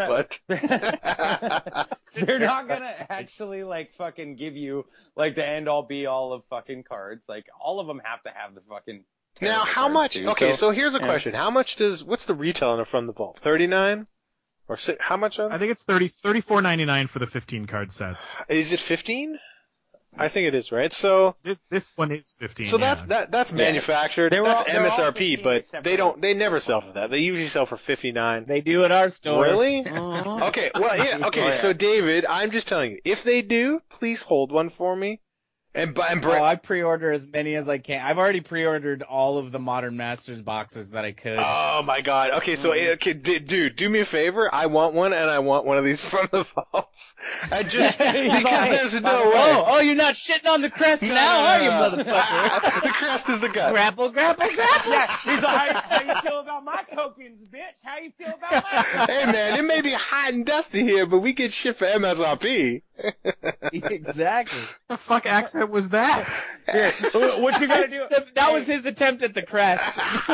not gonna actually like fucking give you like the end all be all of fucking cards. Like all of them have to have the fucking. Now, how much? Okay, so here's a question: how much what's the retail on a From the Vault? $39? Or how much? I think it's $34.99 for the 15 card sets. Is it 15? I think it is, right? So This one is 15. So yeah. that's manufactured. They're That's all 15 MSRP, but except they never sell for that. They usually sell for $59. They do at our store. Really? Uh-huh. Okay, well, yeah, okay, so David, I'm just telling you, if they do, please hold one for me. And I pre-order as many as I can. I've already pre-ordered all of the Modern Masters boxes that I could. Oh my god. Okay, so dude, do me a favor. I want one, and I want one of these from the vaults. I just because there's no way. Oh, you're not shitting on the crest now, are you, motherfucker? The crest is the gut. Grapple. Yeah, he's like, how you feel about my tokens, bitch? How you feel about my tokens? Hey man, it may be hot and dusty here, but we get shit for MSRP. Exactly. The fuck accent was that? Yeah. What you gotta do? That was his attempt at the crest.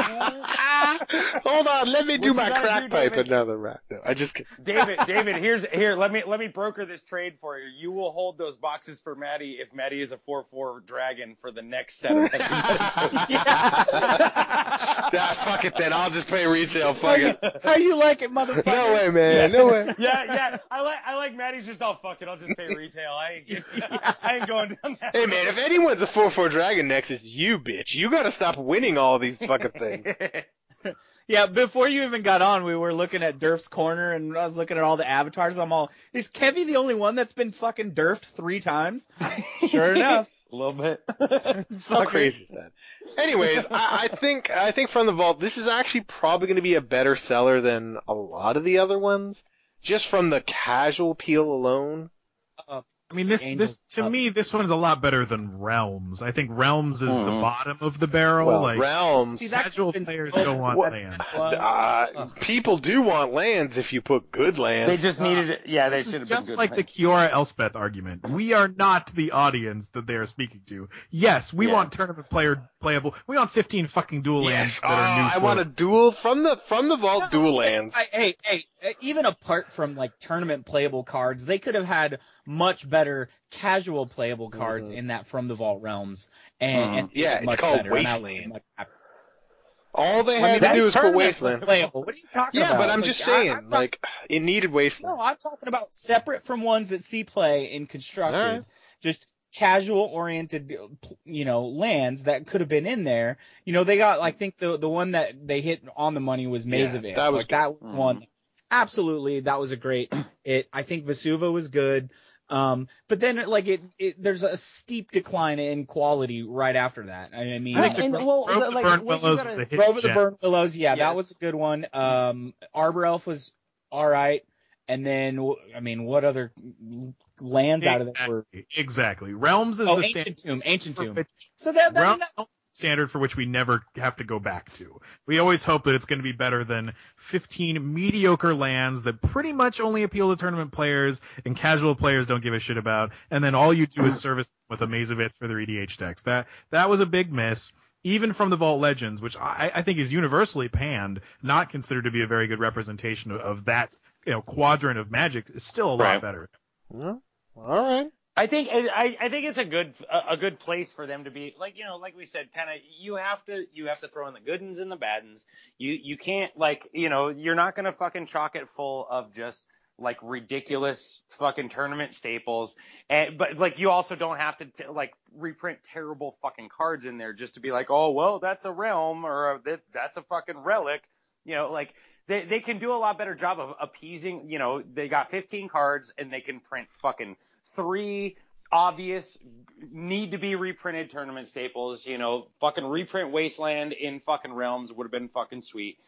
Hold on, let me do my crack pipe another round. No, I just kidding. David, here. Let me broker this trade for you. You will hold those boxes for Maddie if Maddie is a 4/4 dragon for the next set of Fuck it then. I'll just pay retail. Fuck it. How you like it, motherfucker? No way, man. No way. Yeah. I like Maddie's just fuck it. I'll just pay retail. I ain't going down that. Hey man, if anyone's a 4/4 dragon next, it's you, bitch. You gotta stop winning all these fucking things. Yeah, before you even got on, we were looking at Durf's Corner, and I was looking at all the avatars. I'm all, is Kevy the only one that's been fucking Durfed 3 times? Sure enough. A little bit. How crazy is that? Anyways, I think from the vault, this is actually probably going to be a better seller than a lot of the other ones, just from the casual appeal alone. I mean, this to me, this one's a lot better than Realms. I think Realms is the bottom of the barrel. Well, like Realms, casual players don't want lands. People do want lands if you put good lands. They just needed it. Yeah, they should have been Just good. like the Kiora Elspeth argument, we are not the audience that they are speaking to. Yes, we want tournament playable. We want 15 fucking dual lands that are new. I want a dual from the vault dual lands. Hey, even apart from like tournament playable cards, they could have had much better casual playable cards in that From the Vault Realms. And yeah, it's much called better. Wasteland. All they had to do was put Wasteland. Playable. What are you talking about? Yeah, but I'm just saying, it needed Wasteland. No, I'm talking about separate from ones that see play in Constructed. Right. Just casual-oriented, lands that could have been in there. They got, I think the one that they hit on the money was Maze of It. That was one. Absolutely, that was a great. I think Vesuva was good. But then there's a steep decline in quality right after that. I mean, I think Grove of the Burnt Willows was a hit. Grove of the Burnt Willows, that was a good one. Arbor Elf was all right. And then, what other lands out of that were exactly Realms is the Ancient Tomb. So that standard for which we never have to go back to. We always hope that it's going to be better than 15 mediocre lands that pretty much only appeal to tournament players and casual players don't give a shit about. And then all you do is service with a Maze of It for their EDH decks. That was a big miss. Even From the Vault Legends, which I think is universally panned, not considered to be a very good representation of that quadrant of Magic, is still a lot better. Well, all right. I think it's a good place for them to be. Like we said, kind of you have to throw in the good uns and the bad uns. You can't you're not gonna fucking chock it full of just like ridiculous fucking tournament staples. But you also don't have to reprint terrible fucking cards in there just to be like, oh well, that's a realm or that's a fucking relic. They can do a lot better job of appeasing. They got 15 cards and they can print fucking 3 obvious need to be reprinted tournament staples. Fucking reprint Wasteland in fucking Realms would have been fucking sweet.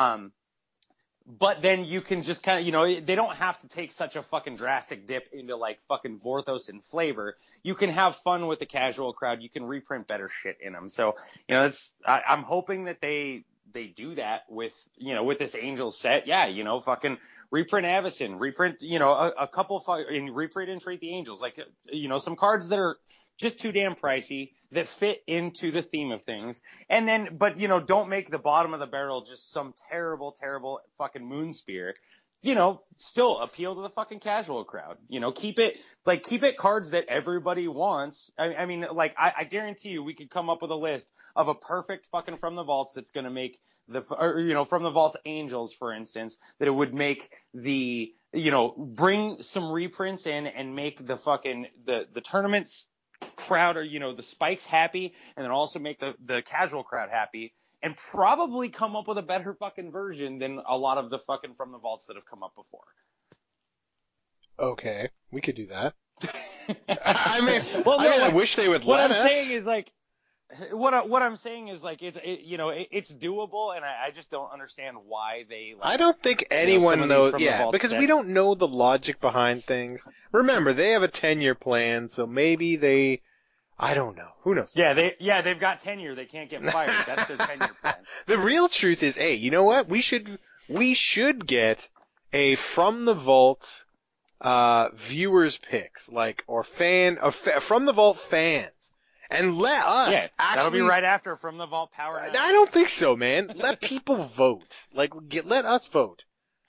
But then you can just kind of, they don't have to take such a fucking drastic dip into fucking Vorthos and flavor. You can have fun with the casual crowd. You can reprint better shit in them. So, I'm hoping that they do that with this Angels set. Yeah, fucking reprint Avacyn, reprint, a couple and reprint and treat the Angels. Some cards that are just too damn pricey that fit into the theme of things. And then, but don't make the bottom of the barrel just some terrible, terrible fucking Moonspear. Still appeal to the fucking casual crowd. Keep it cards that everybody wants. I guarantee you we could come up with a list of a perfect fucking From the Vaults that's going to make From the Vaults Angels, for instance, that it would make bring some reprints in and make the fucking, the tournaments crowd or, the spikes happy, and then also make the casual crowd happy, and probably come up with a better fucking version than a lot of the fucking From the Vaults that have come up before. Okay, we could do that. I wish they would let us. What I'm saying is like, what I'm saying is like it's doable, and I just don't understand why they. Like, I don't think anyone knows. Yeah, because we sets. don't know the logic behind things. Remember, they have a 10-year plan, so maybe they. I don't know. Who knows? Yeah, they've got tenure. They can't get fired. That's their 10-year plan. The real truth is, hey, you know what? We should get a From the Vault viewers picks, From the Vault fans. And let us actually... That'll be right after From the Vault Power. I don't think so, man. Let people vote. Let us vote.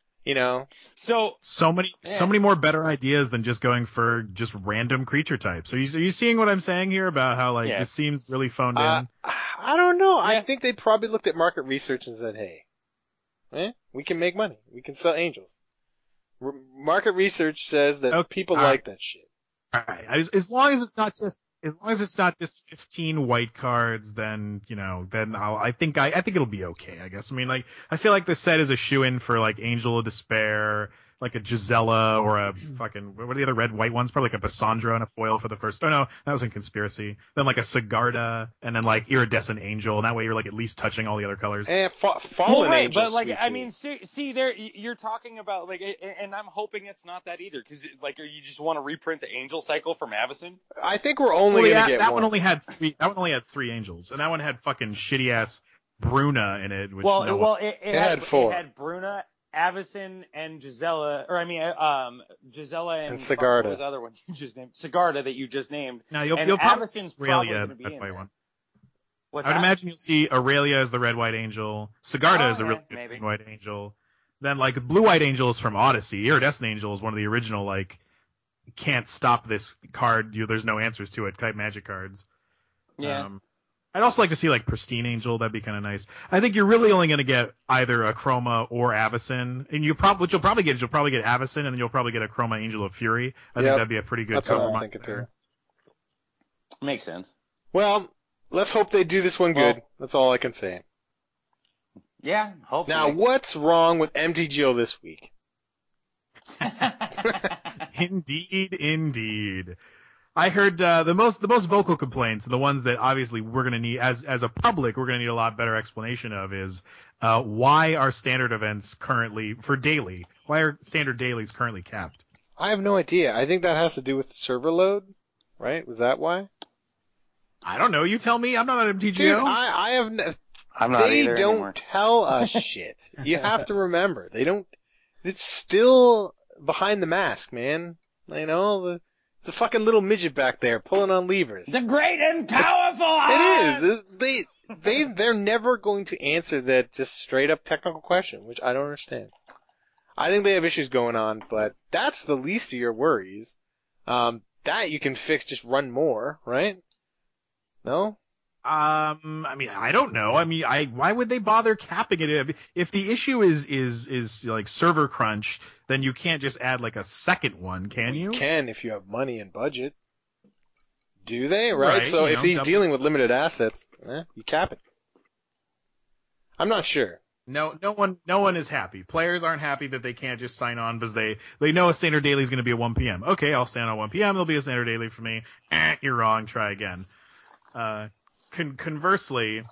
So many more better ideas than just going for just random creature types. Are you seeing what I'm saying here about how this seems really phoned in? I don't know. Yeah. I think they probably looked at market research and said, hey, we can make money. We can sell angels. Market research says that people like that shit. All right. As long as it's not just 15 white cards, then I think it'll be okay, I guess. I mean, I feel like the set is a shoo-in for Angel of Despair, like a Gisela or a fucking, what are the other red-white ones? Probably like a Bassandra and a foil for the first. Oh no, that was in Conspiracy. Then a Sigarda, and then Iridescent Angel, and that way you're at least touching all the other colors. And Fallen Angel. But I mean, see there, you're talking about and I'm hoping it's not that either, because you just want to reprint the Angel cycle from Avacyn? I think we're only gonna get that one. That one only had 3 angels, and that one had fucking shitty ass Bruna in it. Which it had 4. It had Bruna, Avacyn, and Gisela, Gisela and Sigarda. What was the other one you just named? Sigarda that you just named. Now you'll probably see Avacyn's Aurelia, probably that be in white there. one. What's I would that? imagine you'll see Aurelia as the red-white angel, Sigarda as a really good maybe. white angel. Then blue-white angel is from Odyssey. Iridescent Angel is one of the original can't stop this card. There's no answers to it type magic cards. Yeah. I'd also like to see Pristine Angel. That'd be kind of nice. I think you're really only going to get either a Chroma or Avacyn, and what you'll probably get Avacyn, and then you'll probably get a Chroma Angel of Fury. I think that'd be a pretty good That's what I'm compromise thinking too. Makes sense. Well, let's hope they do this one good. That's all I can say. Yeah, hopefully. Now, what's wrong with MTGO this week? Indeed. I heard the most vocal complaints, and the ones that obviously we're going to need as a public, we're going to need a lot better explanation of is why are standard events currently for daily? Why are standard dailies currently capped? I have no idea. I think that has to do with the server load, right? Was that why? I don't know. You tell me. I'm not on MTGO. Dude, I have. I'm not they either don't anymore. tell us shit. You have to remember. They don't. It's still behind the mask, man. The fucking little midget back there pulling on levers. The great and powerful. It is. They're never going to answer that just straight up technical question, which I don't understand. I think they have issues going on, but that's the least of your worries. That you can fix, just run more, right? No? I mean, I don't know. I mean, why would they bother capping it? If the issue is server crunch, then you can't just add a second one, can you? You can if you have money and budget. Do they? Right? So if he's dealing with limited assets, you cap it. I'm not sure. No one is happy. Players aren't happy that they can't just sign on because they know a standard daily is going to be at 1 p.m. Okay, I'll stand on 1 p.m. There'll be a standard daily for me. You're wrong. Try again. Conversely,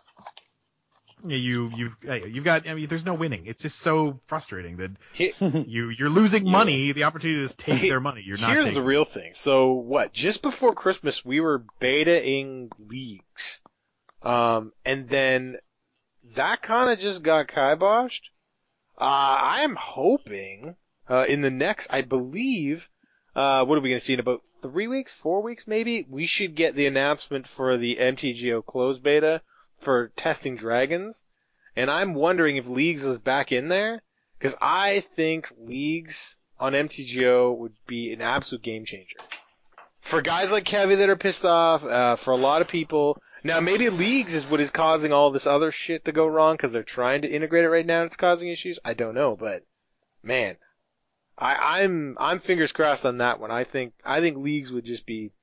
you've got. I mean, there's no winning. It's just so frustrating that you're losing money. The opportunity to just take their money. You're not. Here's the real thing. So what? Just before Christmas, we were beta-ing leagues, and then that kind of just got kiboshed. I am hoping in the next, I believe, what are we going to see in about 3 weeks, 4 weeks maybe? We should get the announcement for the MTGO closed beta for testing dragons. And I'm wondering if Leagues is back in there, because I think Leagues on MTGO would be an absolute game changer. For guys like Kevy that are pissed off, for a lot of people. Now maybe Leagues is what is causing all this other shit to go wrong, because they're trying to integrate it right now and it's causing issues. I don't know, but man. I'm fingers crossed on that one. I think Leagues would just be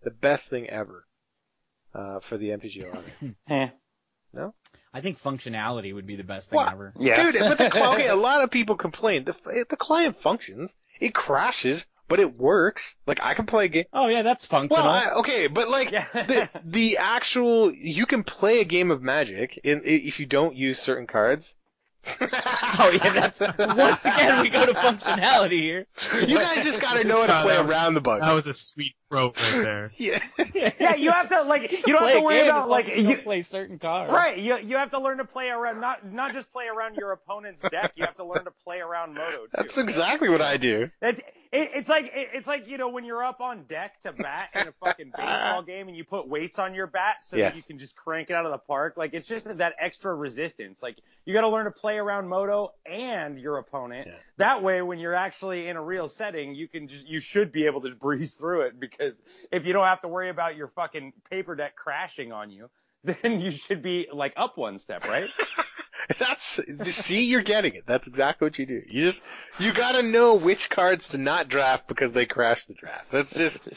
the best thing ever for the MTGO audience. No? I think functionality would be the best thing ever. Yeah. Dude, but okay, a lot of people complain. The client functions. It crashes, but it works. Like, I can play a game. Oh, yeah, that's functional. Well, okay, but like, the actual, you can play a game of Magic if you don't use certain cards. Oh, yeah, that's, once again, we go to functionality here. You guys just gotta know how to play around the bugs. That was a sweet quote right there. Yeah, you have to, like, you don't have to worry about, like, you play certain cards. Right, you have to learn to play around, not just play around your opponent's deck, you have to learn to play around Moto, too. That's exactly what I do. It's like, you know, when you're up on deck to bat in a fucking baseball game and you put weights on your bat so that you can just crank it out of the park. Like, it's just that extra resistance. Like, you gotta learn to play around Moto and your opponent. Yeah. That way, when you're actually in a real setting, you should be able to breeze through it, because if you don't have to worry about your fucking paper deck crashing on you, then you should be, like, up one step, right? See, you're getting it. That's exactly what you do. You gotta know which cards to not draft because they crash the draft. That's just,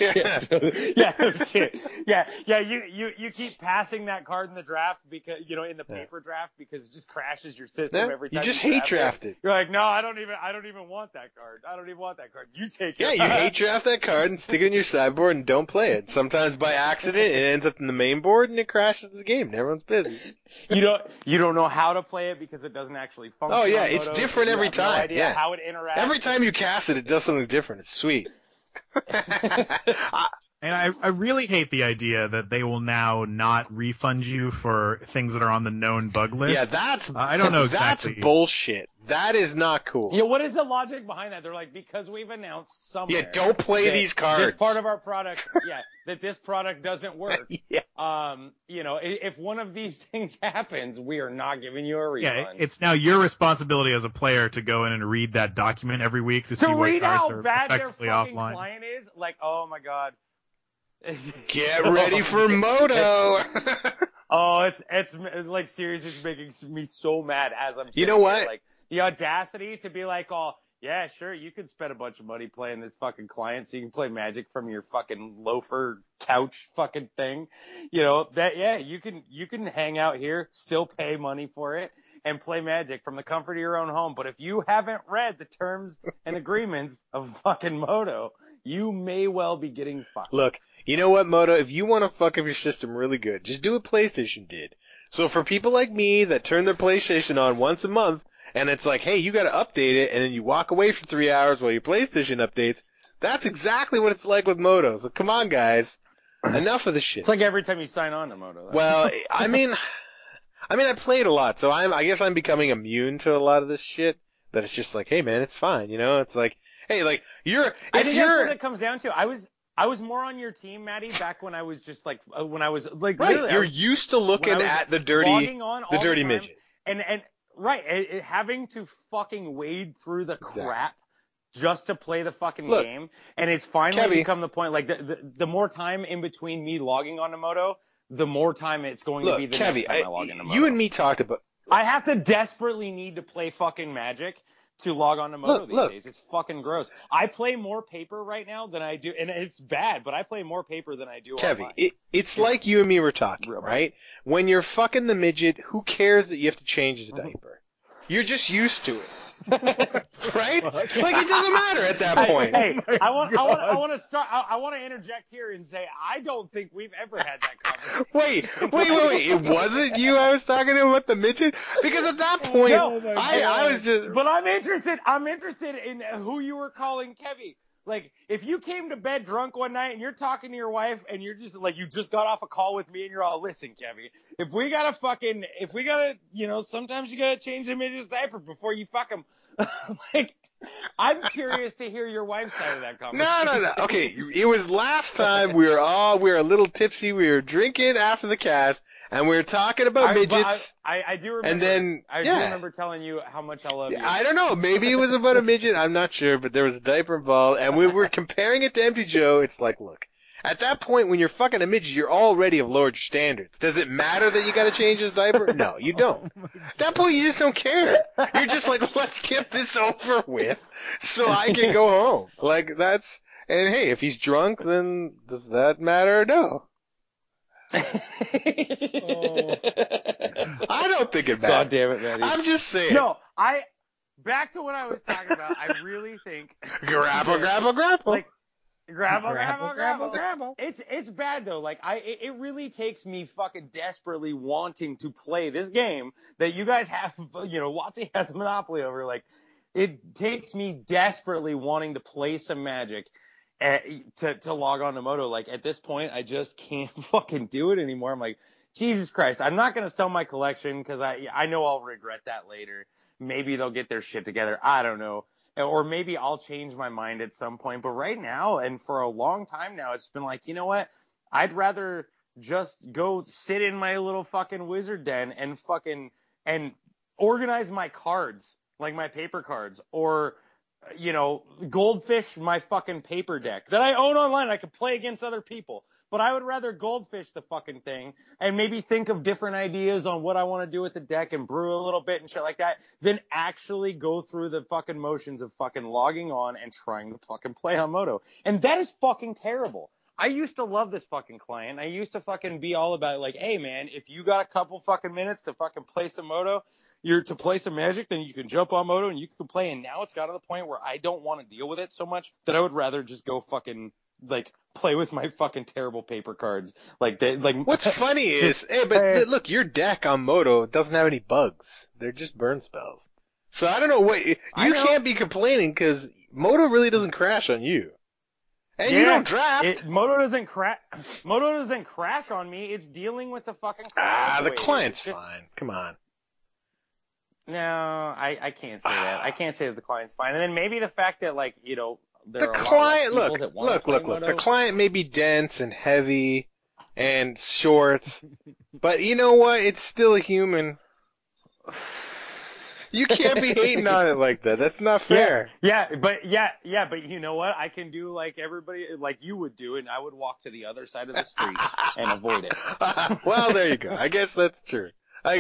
you keep passing that card in the draft because, you know, in the paper draft, because it just crashes your system every time. You just hate draft it. You're like, no, I don't even want that card. I don't even want that card. You take it. Yeah, you hate draft that card and stick it in your sideboard and don't play it. Sometimes by accident, it ends up in the main board and it crashes the game and everyone's busy. You don't know how to play it because it doesn't actually function. Oh yeah, it's different every time. No idea how it interacts. Every time you cast it, it does something different. It's sweet. And I really hate the idea that they will now not refund you for things that are on the known bug list. Yeah, that's I don't know exactly. That's bullshit. That is not cool. Yeah, what is the logic behind that? They're like, because we've announced somewhere. Yeah, don't play these cards. This part of our product, that this product doesn't work. Yeah. You know, if one of these things happens, we are not giving you a refund. Yeah, it's now your responsibility as a player to go in and read that document every week to see what cards are bad effectively their fucking offline. client is. Like, oh my god. Get ready for Moto. Oh, it's like seriously, it's making me so mad as I'm. You know what? Here, like the audacity to be like, oh yeah, sure, you could spend a bunch of money playing this fucking client, so you can play Magic from your fucking loafer couch fucking thing. You know that? Yeah, you can hang out here, still pay money for it, and play Magic from the comfort of your own home. But if you haven't read the terms and agreements of fucking Moto, you may well be getting fucked. Look. You know what, Moto? If you want to fuck up your system really good, just do what PlayStation did. So for people like me that turn their PlayStation on once a month, and it's like, hey, you gotta update it, and then you walk away for 3 hours while your PlayStation updates, that's exactly what it's like with Moto. So come on, guys. Enough of the shit. It's like every time you sign on to Moto. Well, I mean, I played a lot, so I guess I'm becoming immune to a lot of this shit, that it's just like, hey man, it's fine, you know? It's like, hey, like, I think that's what it comes down to. I was more on your team, Maddie, back when I was just like, when I was like, right. You're used to looking at the dirty midget. And right, having to fucking wade through the crap just to play the fucking game. And it's finally become the point, like, the more time in between me logging onto Moto, the more time it's going to be the next time I log into Moto. You and me talked about... I have to desperately need to play fucking Magic to log on to Moto these days. It's fucking gross. I play more paper right now than I do, and it's bad, but I play more paper than I do online. It's like you and me were talking, right? When you're fucking the midget, who cares that you have to change his diaper? You're just used to it. Right? Like, it doesn't matter at that point. Hey, I want to interject here and say, I don't think we've ever had that conversation. Wait. It wasn't you I was talking to about the midget? Because at that point, I was just... But I'm interested in who you were calling Kevy. Like, if you came to bed drunk one night and you're talking to your wife and you're just like, you just got off a call with me and you're all, listen, Kevy, if we gotta, you know, sometimes you gotta change the midget's diaper before you fuck him. Like, I'm curious to hear your wife's side of that conversation. No. Okay, it was last time we were a little tipsy. We were drinking after the cast, and we were talking about midgets. I do remember. And then, I do remember telling you how much I love you. I don't know. Maybe it was about a midget. I'm not sure, but there was a diaper involved, and we were comparing it to Empty Joe. It's like, look. At that point, when you're fucking a midget, you're already have lowered your standards. Does it matter that you gotta change his diaper? No, you don't. At that point, you just don't care. You're just like, let's get this over with so I can go home. Like, And hey, if he's drunk, then does that matter? No. I don't think it matters. God damn it, Maddie. I'm just saying. No, back to what I was talking about. I really think grapple. Like grapple. Grapple. It's bad though. Like it really takes me fucking desperately wanting to play this game that you guys have. Watsy has a monopoly over. Like, it takes me desperately wanting to play some Magic. To log on to Moto. Like, at this point, I just can't fucking do it anymore. I'm like, Jesus Christ, I'm not going to sell my collection because I know I'll regret that later. Maybe they'll get their shit together. I don't know. Or maybe I'll change my mind at some point. But right now, and for a long time now, it's been like, you know what? I'd rather just go sit in my little fucking wizard den and organize my cards, like my paper cards, or goldfish my fucking paper deck that I own online. I could play against other people, but I would rather goldfish the fucking thing and maybe think of different ideas on what I want to do with the deck and brew a little bit and shit like that than actually go through the fucking motions of fucking logging on and trying to fucking play on Moto. And that is fucking terrible. I used to love this fucking client. I used to fucking be all about like, hey man, if you got a couple fucking minutes to fucking play some Moto, to play some Magic, then you can jump on Moto and you can play. And now it's got to the point where I don't want to deal with it so much that I would rather just go fucking like play with my fucking terrible paper cards. What's funny is, look, your deck on Moto doesn't have any bugs. They're just burn spells. So I don't know what you can't be complaining because Moto really doesn't crash on you. And you don't draft. Moto doesn't crash on me. It's dealing with the fucking client. The client's fine. Come on. No, I can't say that. I can't say that the client's fine. And then maybe the fact that there are client, a lot of people that want to play Moto. The client may be dense and heavy and short, but you know what? It's still a human. You can't be hating on it like that. That's not fair. But you know what? I can do like everybody, like you would do, and I would walk to the other side of the street and avoid it. Well, there you go. I guess that's true.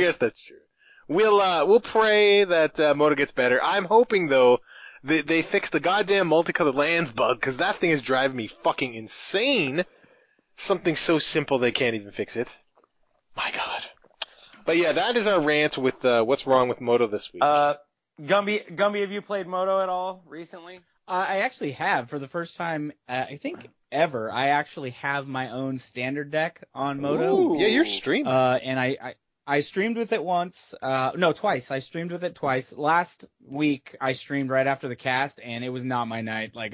We'll pray that Moto gets better. I'm hoping though they fix the goddamn multicolored lands bug because that thing is driving me fucking insane. Something so simple they can't even fix it. My God. But yeah, that is our rant with what's wrong with Moto this week. Gumby, have you played Moto at all recently? I actually have for the first time, I think ever. I actually have my own standard deck on Moto. Ooh, yeah, you're streaming. And I streamed with it once. Twice. I streamed with it twice. Last week I streamed right after the cast, and it was not my night. Like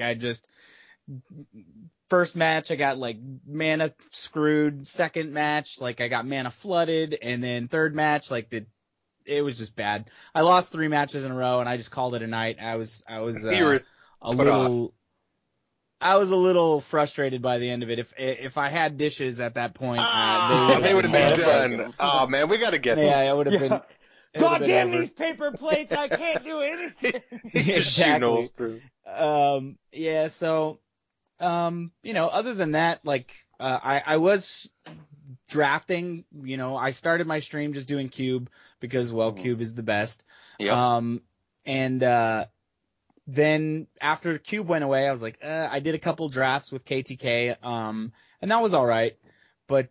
first match, I got like mana screwed. Second match, like I got mana flooded, and then third match, like it was just bad. I lost 3 matches in a row, and I just called it a night. I was a little frustrated by the end of it. If I had dishes at that point, they would have been done. Oh man, we gotta get them. Yeah, it would have been. God damn these paper plates! I can't do anything. Exactly. So, other than that, like, I was drafting. I started my stream just doing Cube because, Cube is the best. Yep. Then after Cube went away, I was like, I did a couple drafts with KTK, and that was all right. But,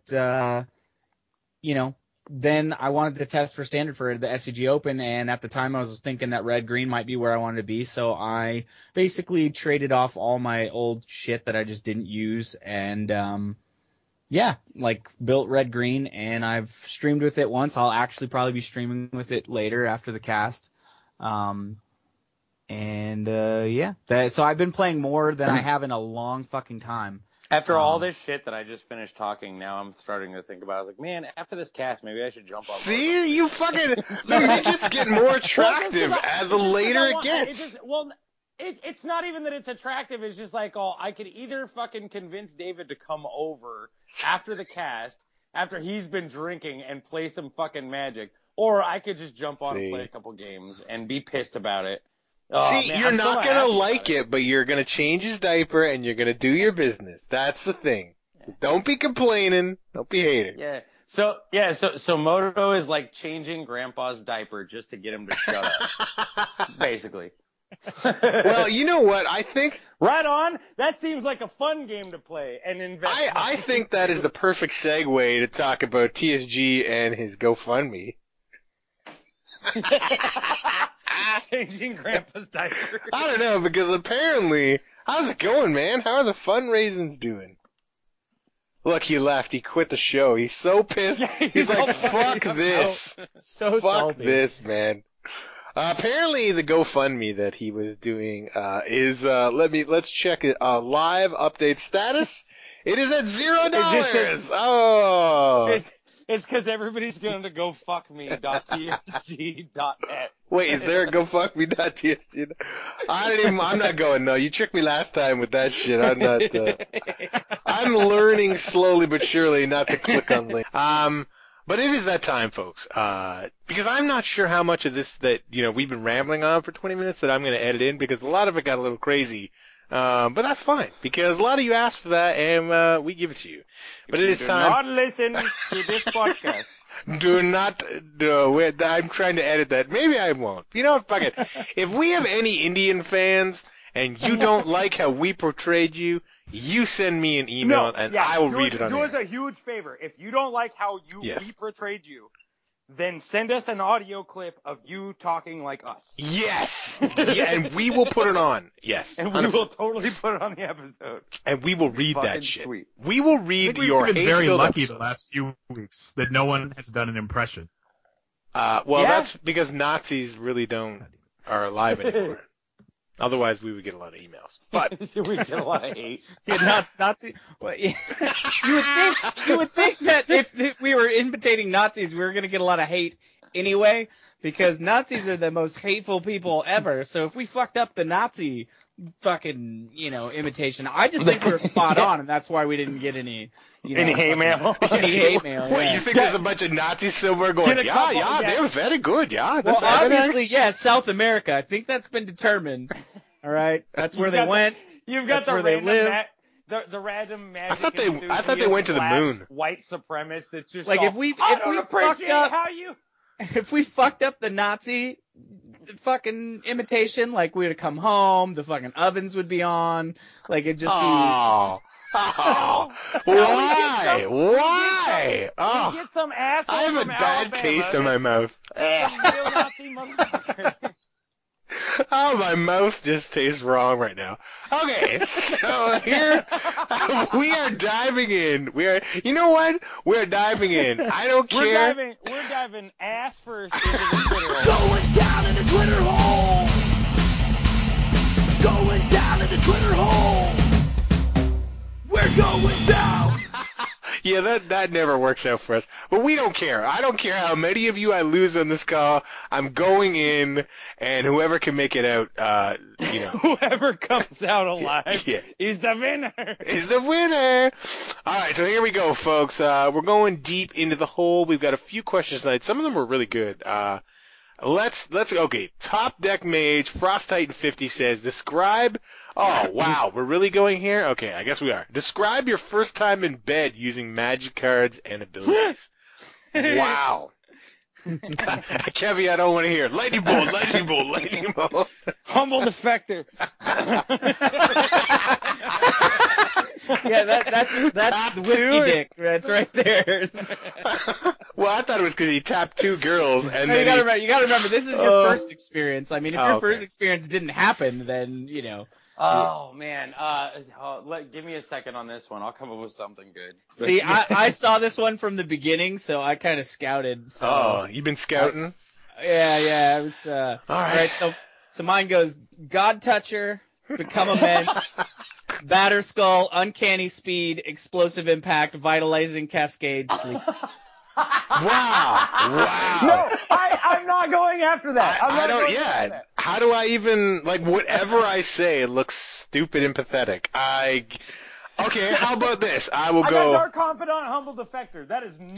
then I wanted to test for standard for the SCG Open, and at the time I was thinking that red-green might be where I wanted to be, so I basically traded off all my old shit that I just didn't use, and, built red-green, and I've streamed with it once. I'll actually probably be streaming with it later after the cast. So I've been playing more than I have in a long fucking time. After all this shit that I just finished talking, now I'm starting to think about it. I was like, man, after this cast, maybe I should jump on. See, you fucking the midgets get more attractive the later it gets. It's not even that it's attractive. It's just like, I could either fucking convince David to come over after the cast, after he's been drinking, and play some fucking Magic, or I could just jump on and play a couple games and be pissed about it. You're not going to like it, but you're going to change his diaper and you're going to do your business. That's the thing. So don't be complaining. Don't be hating. Yeah. So Moto is like changing Grandpa's diaper just to get him to shut up. Basically. Well, you know what? I think Right on. That seems like a fun game to play and invest. I think that is the perfect segue to talk about TSG and his GoFundMe. Changing Grandpa's diaper. I don't know, because apparently, how's it going, man? How are the fundraisings doing? Look, he left. He quit the show. He's so pissed. He's like, fuck this. So Fuck salty. this, man. Apparently the GoFundMe that he was doing, is, let's check it, live update status. It is at $0. Oh. It's because everybody's going to GoFuckMe.tsg.net. Wait, is there a GoFuckMe.tsg? I'm not going, no. You tricked me last time with that shit. I'm not, I'm learning slowly but surely not to click on links. But it is that time, folks. Because I'm not sure how much of this that, we've been rambling on for 20 minutes that I'm going to edit in, because a lot of it got a little crazy. But that's fine, because a lot of you asked for that, and we give it to you. But it is time. Do not listen to this podcast. Do not. I'm trying to edit that. Maybe I won't. You know what? Fuck it. If we have any Indian fans and you don't like how we portrayed you, you send me an email and I will read it on Do air. us a huge favor. If you don't like how we portrayed you, then send us an audio clip of you talking like us. Yes! Yeah, and we will put it on. Yes. And we will totally put it on the episode. And we will read that shit. Sweet. We will read your We've been very hate-filled lucky episodes. the last few weeks that no one has done an impression. That's because Nazis really are alive anymore. Otherwise, we would get a lot of emails. But we get a lot of hate. Nazi. Well, yeah. You would think that if we were imitating Nazis, we were going to get a lot of hate anyway, because Nazis are the most hateful people ever. So if we fucked up the Nazi fucking imitation, I just think we were spot on, and that's why we didn't get any any hate mail. Any hate mail. Wait, yeah. you think there's a bunch of Nazis somewhere going, yeah, they were very good, yeah. Well, obviously, South America. I think that's been determined. All right, that's where they went. You've got that's where they live. The random magic. I thought they went to the moon. White supremacist. That's just like all, if we appreciate fucked up, how you. If we fucked up the Nazi fucking imitation, like we would have come home, the fucking ovens would be on, like it'd just be. Oh. Why? Why? Oh. Get some asshole I have a bad taste in my mouth. Oh, my mouth just tastes wrong right now. Okay, so here we are diving in. You know what? We're diving in. I don't care. We're diving ass first into the Twitter hole. Going down in the Twitter hole. Going down in the Twitter hole. We're going down. Yeah, that never works out for us. But we don't care. I don't care how many of you I lose on this call. I'm going in, and whoever can make it out, Whoever comes out alive is the winner. Is the winner. All right, so here we go, folks. We're going deep into the hole. We've got a few questions tonight. Some of them were really good. Okay. Top Deck Mage, Frost Titan 50 says, describe. Oh, wow. We're really going here? Okay, I guess we are. Describe your first time in bed using magic cards and abilities. Wow. Kevy, I don't want to hear. Lightning bolt, lightning bolt, lightning bolt. Humble defector. Yeah, that's the whiskey dick. That's right there. Well, I thought it was because he tapped two girls, and no, then you gotta remember, this is your first experience. I mean, if your first experience didn't happen, then Oh man, give me a second on this one. I'll come up with something good. See, I saw this one from the beginning, so I kind of scouted. So, oh, you've been scouting? Yeah. It was. All right. So mine goes: God Toucher, Become Immense, Batter Skull, Uncanny Speed, Explosive Impact, Vitalizing Cascade, Sleep. Wow. No, I'm not going after that. I don't. Yeah. How do I even whatever I say it looks stupid and pathetic. Okay. How about this? I will go. I got Dark Confidant, Humble Defector. That is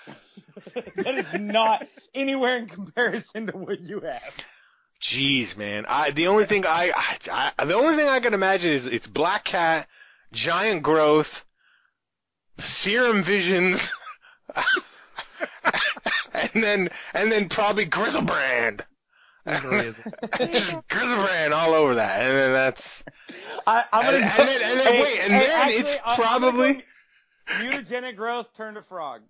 not anywhere in comparison to what you have. Jeez, man. The only thing I can imagine is it's Black Cat, Giant Growth, Serum Visions. And then probably Grizzlebrand. Usually is. Just Grizzlebrand all over that, and then that's. I'm gonna and then it's probably mutagenic growth turned to frog.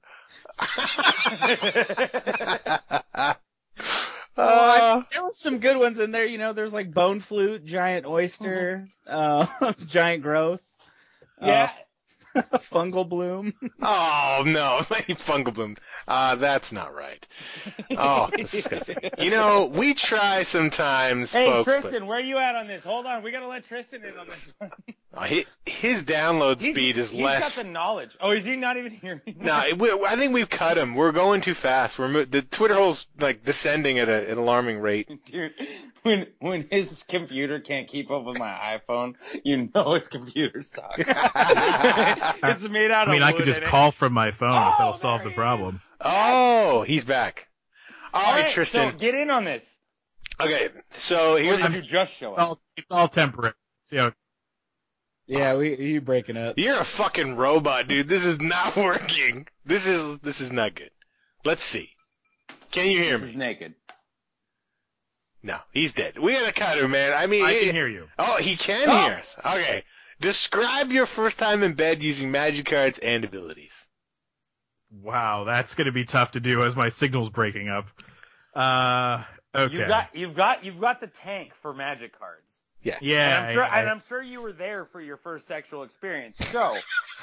There was some good ones in there. You know, there's like bone flute, giant oyster, giant growth. Yeah. Fungal bloom. Oh no, fungal bloom. That's not right. Oh, that's disgusting. You know, we try sometimes, Hey, folks. Tristan, where are you at on this? Hold on, we gotta let Tristan in on this one. His download speed is less. He's got the knowledge. Oh, is he not even hearing me? No, I think we've cut him. We're going too fast. The Twitter hole's like descending at an alarming rate. Dude, when his computer can't keep up with my iPhone, you know his computer sucks. It's made out of wood. I could just call from my phone if that'll solve the problem. Oh, he's back. All right, Tristan. So get in on this. Okay, so here's what did you just show us? It's all temporary. See how. Yeah, you breaking up. You're a fucking robot, dude. This is not working. This is not good. Let's see. Can you hear me? He's naked. No, he's dead. We gotta cut him, man. I mean, I can hear you. Oh, he can hear us. Okay. Describe your first time in bed using magic cards and abilities. Wow, that's gonna be tough to do as my signal's breaking up. Okay. You've got the tank for magic cards. Yeah. Yeah. And I'm sure you were there for your first sexual experience. So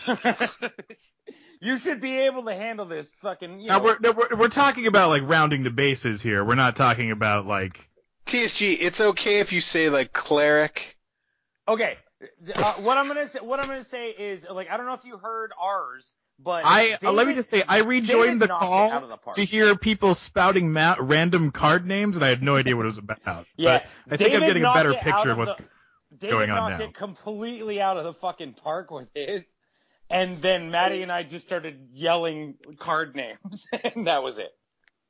you should be able to handle this fucking. Now we're talking about like rounding the bases here. We're not talking about like TSG. It's okay if you say like cleric. Okay. What I'm gonna say is like I don't know if you heard ours. But let me just say, I rejoined the call to hear people spouting random card names, and I had no idea what it was about. Yeah, but I think I'm getting a better picture of what's going on now. David knocked it completely out of the fucking park with his, and then Maddie and I just started yelling card names, and that was it.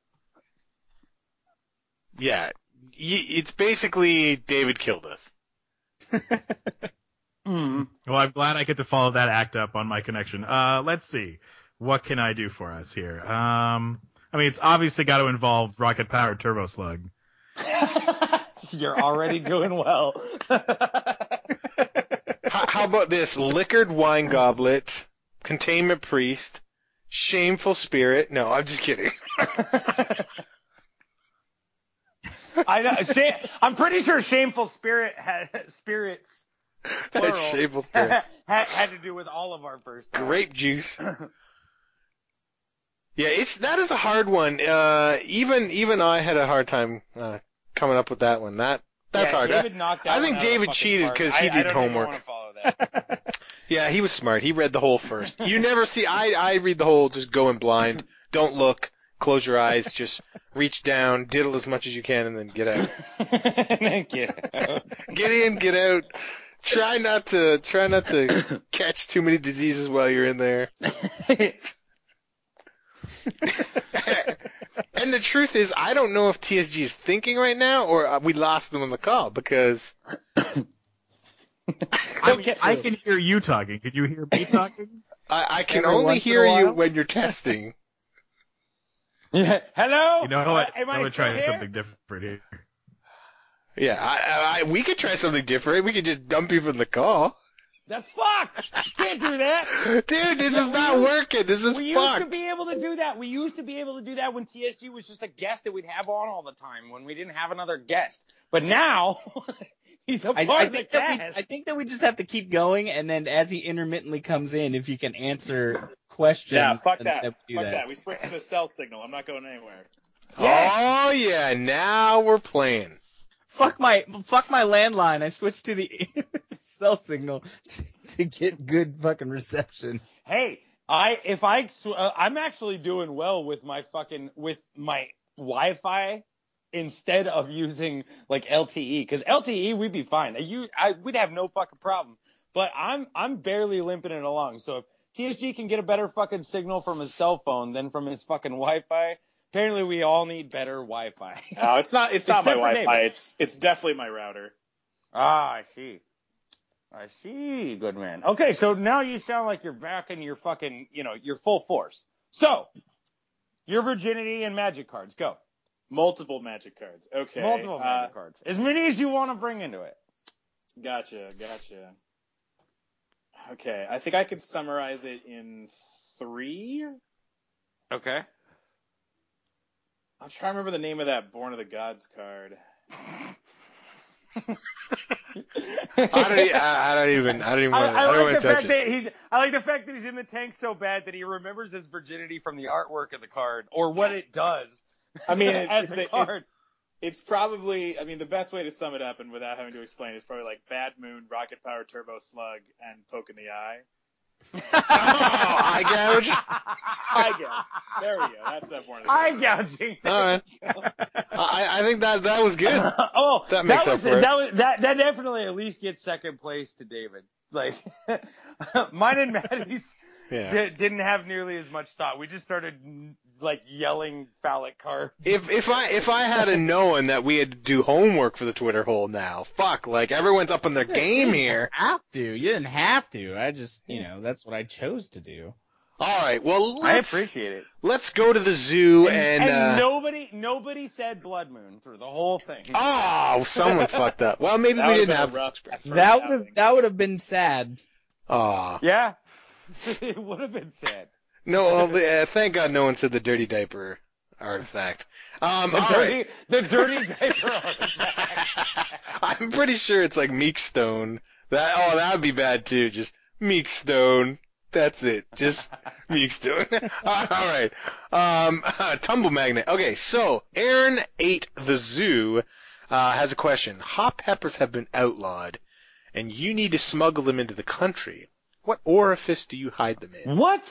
Yeah, it's basically David killed us. Well, I'm glad I get to follow that act up on my connection. Let's see. What can I do for us here? I mean, it's obviously got to involve rocket-powered turbo slug. You're already doing well. How about this? Liquored wine goblet, containment priest, shameful spirit. No, I'm just kidding. I know. I'm pretty sure shameful spirit had spirits. Plural, shameful spirit had to do with all of our first time. Grape juice. Yeah, that is a hard one. Even I had a hard time coming up with that one. That's hard. David knocked that I think one David out of the cheated because he did homework. I don't even want to follow that. Yeah, he was smart. He read the whole first. You never see. I read the whole. Just go in blind. Don't look. Close your eyes. Just reach down. Diddle as much as you can, and then get out. And then get out. Get in. Get out. Try not to catch too many diseases while you're in there. And the truth is, I don't know if TSG is thinking right now or we lost them on the call because I can hear you talking. Can you hear me talking? I can only hear you when you're testing. Yeah. Hello? You know what? Am I'm I going to try still something different here. Yeah, we could try something different. We could just dump you from the call. That's fucked. You can't do that. Dude, this is not working. This is We fucked. used to be able to do that. We used to be able to do that when TSG was just a guest that we'd have on all the time when we didn't have another guest. But now, he's a part of the cast. I think that we just have to keep going, and then as he intermittently comes in, if you can answer questions. Yeah, fuck then that. we do Fuck that. that. We switched to the cell signal. I'm not going anywhere. Yeah. Oh yeah, now we're playing. Fuck my landline. I switched to the cell signal to get good fucking reception. Hey, I'm actually doing well with my Wi-Fi instead of using like LTE, because LTE we'd be fine. We'd have no fucking problem. But I'm barely limping it along. So if TSG can get a better fucking signal from his cell phone than from his fucking Wi-Fi, apparently we all need better Wi-Fi. No, it's not my Wi-Fi. David. It's definitely my router. Ah, I see, good man. Okay, so now you sound like you're back in your fucking, your full force. So, your virginity and magic cards, go. Multiple Magic cards. Okay. Multiple Magic cards. As many as you want to bring into it. Gotcha. Okay, I think I could summarize it in 3. Okay. I'm trying to remember the name of that Born of the Gods card. I don't even want to touch it. I like the fact that he's in the tank so bad that he remembers his virginity from the artwork of the card or what it does. I mean, it's probably, I mean, the best way to sum it up and without having to explain is probably like Bad Moon, Rocket Power, Turbo Slug, and Poke in the Eye. Eye gouge. Eye gouge. There we go. That's that Born of the Eye Gods. gouging. All right. I think that was good. That makes up for it. That definitely at least gets second place to David. Like mine and Maddie's didn't have nearly as much thought. We just started like yelling phallic cards. If I had known that we had to do homework for the Twitter hole now, like everyone's up on their game here. You didn't have to. I just, that's what I chose to do. All right. Well, I appreciate it. Let's go to the zoo and nobody said Blood Moon through the whole thing. Oh, someone fucked up. Well, maybe we didn't have that would have been sad. Oh. Yeah. It would have been sad. No, thank God no one said the dirty diaper artifact. The dirty diaper artifact. I'm pretty sure it's like Meek Stone. That would be bad too. Just Meek Stone. That's it. Just Meek Stone. All right. Tumble Magnet. Okay, so Aaron ate the zoo has a question. Hot peppers have been outlawed, and you need to smuggle them into the country. What orifice do you hide them in? What?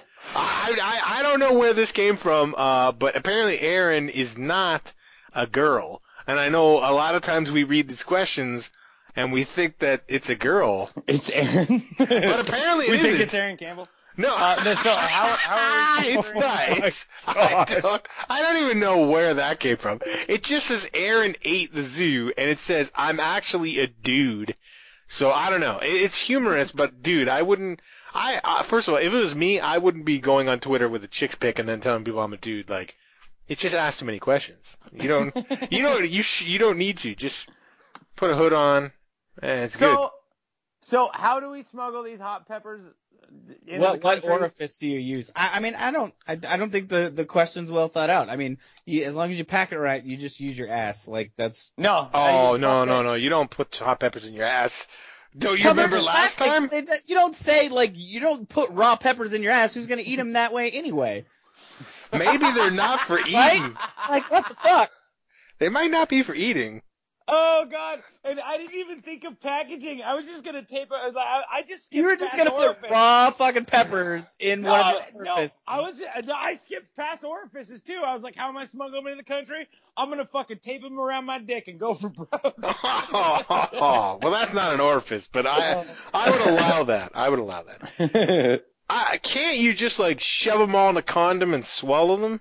I don't know where this came from, but apparently Aaron is not a girl. And I know a lot of times we read these questions and we think that it's a girl. It's Aaron. But apparently it isn't. We think it's Aaron Campbell? No. So how are we it's not. I don't even know where that came from. It just says Aaron ate the zoo, and it says I'm actually a dude. So I don't know. It's humorous, but dude, I wouldn't. First of all, if it was me, I wouldn't be going on Twitter with a chick's pic and then telling people I'm a dude. Like, it just asks too many questions. You don't need to. Just put a hood on, and it's good. So how do we smuggle these hot peppers? What orifice do you use? I mean, I don't think the question's well thought out. I mean, as long as you pack it right, you just use your ass. Like that's no. Oh no! You don't put hot peppers in your ass. Don't you remember last time? You don't say you don't put raw peppers in your ass. Who's gonna eat them that way anyway? Maybe they're not for eating. Right? Like what the fuck? They might not be for eating. Oh God! And I didn't even think of packaging. I was just gonna tape it. I just skipped. You were just gonna put raw fucking peppers in one of your orifices. I skipped past orifices too. I was like, how am I smuggling them into the country? I'm gonna fucking tape them around my dick and go for broke. Well, that's not an orifice, but I would allow that. I would allow that. Can't you just like shove them all in a condom and swallow them?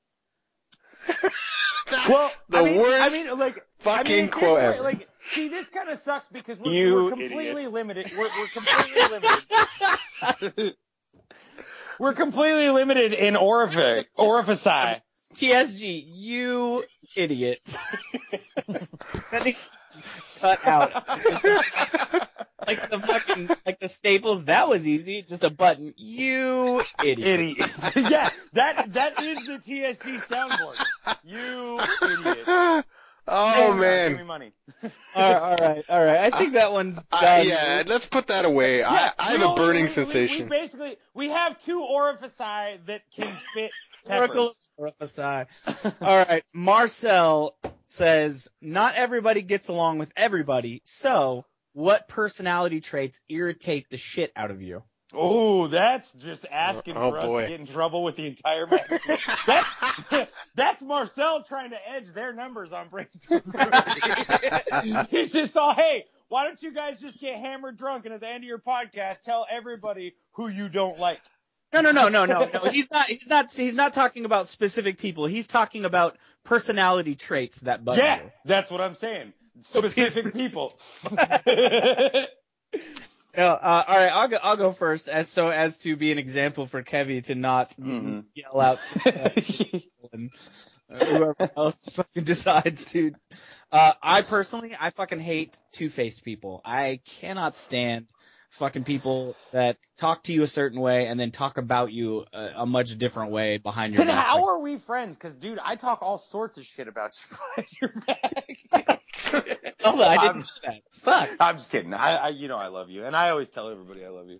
That's worst fucking quote ever. Like, see, this kind of sucks because we're completely limited. We're completely limited. We're completely limited in orifici. TSG, you idiot. That needs to be cut out. Like the staples, that was easy. Just a button. You idiot. Yeah, that is the TSG soundboard. You idiot. Oh man! Give me money. All right. I think that one's done. Yeah, let's put that away. Yeah, I have a burning sensation. We have two orifici that can fit peppers. Orifici. All right. Marcel says, not everybody gets along with everybody. So, what personality traits irritate the shit out of you? Oh, that's just asking for us to get in trouble with the entire magazine. That's Marcel trying to edge their numbers on Brainstorm. He's just hey, why don't you guys just get hammered drunk and at the end of your podcast tell everybody who you don't like? No. He's not talking about specific people. He's talking about personality traits that bug you. That's what I'm saying. Specific people. Yeah, all right, I'll go first as to be an example for Kevy to not yell out and whoever else fucking decides to. I personally fucking hate two-faced people. I cannot stand fucking people that talk to you a certain way and then talk about you a much different way behind your Then back. how are we friends? Because, dude, I talk all sorts of shit about you behind your back. Oh, I didn't do that. Fuck. I'm just kidding. I love you, and I always tell everybody I love you.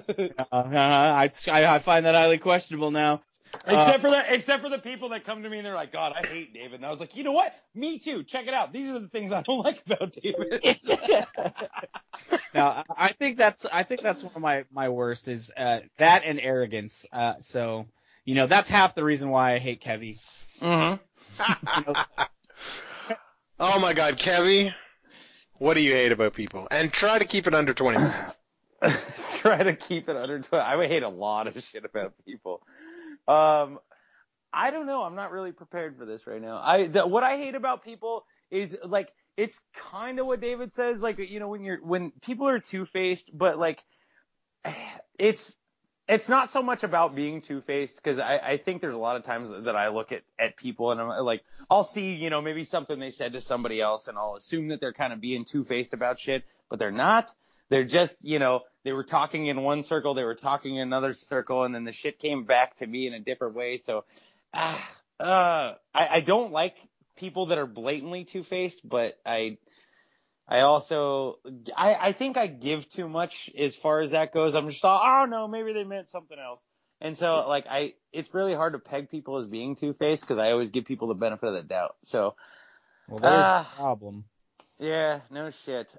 I find that highly questionable now. Except for the people that come to me and they're like, God, I hate David. And I was like, you know what? Me too. Check it out. These are the things I don't like about David. Now, I think that's one of my worst is that and arrogance. So, that's half the reason why I hate Kevy. Mm-hmm. Oh my God, Kevy, what do you hate about people? And try to keep it under 20 minutes. Try to keep it under 20. I would hate a lot of shit about people. I don't know. I'm not really prepared for this right now. What I hate about people is like, it's kind of what David says. Like, when people are two-faced, but like, it's not so much about being two-faced, because I think there's a lot of times that I look at people and I'm like, I'll see, maybe something they said to somebody else and I'll assume that they're kind of being two-faced about shit, but they're not. They're just, they were talking in one circle, they were talking in another circle, and then the shit came back to me in a different way. So, I don't like people that are blatantly two-faced, but I also, I think I give too much as far as that goes. I'm just oh no, maybe they meant something else. And so, like, it's really hard to peg people as being two-faced because I always give people the benefit of the doubt. So, well, there's the problem. Yeah, no shit.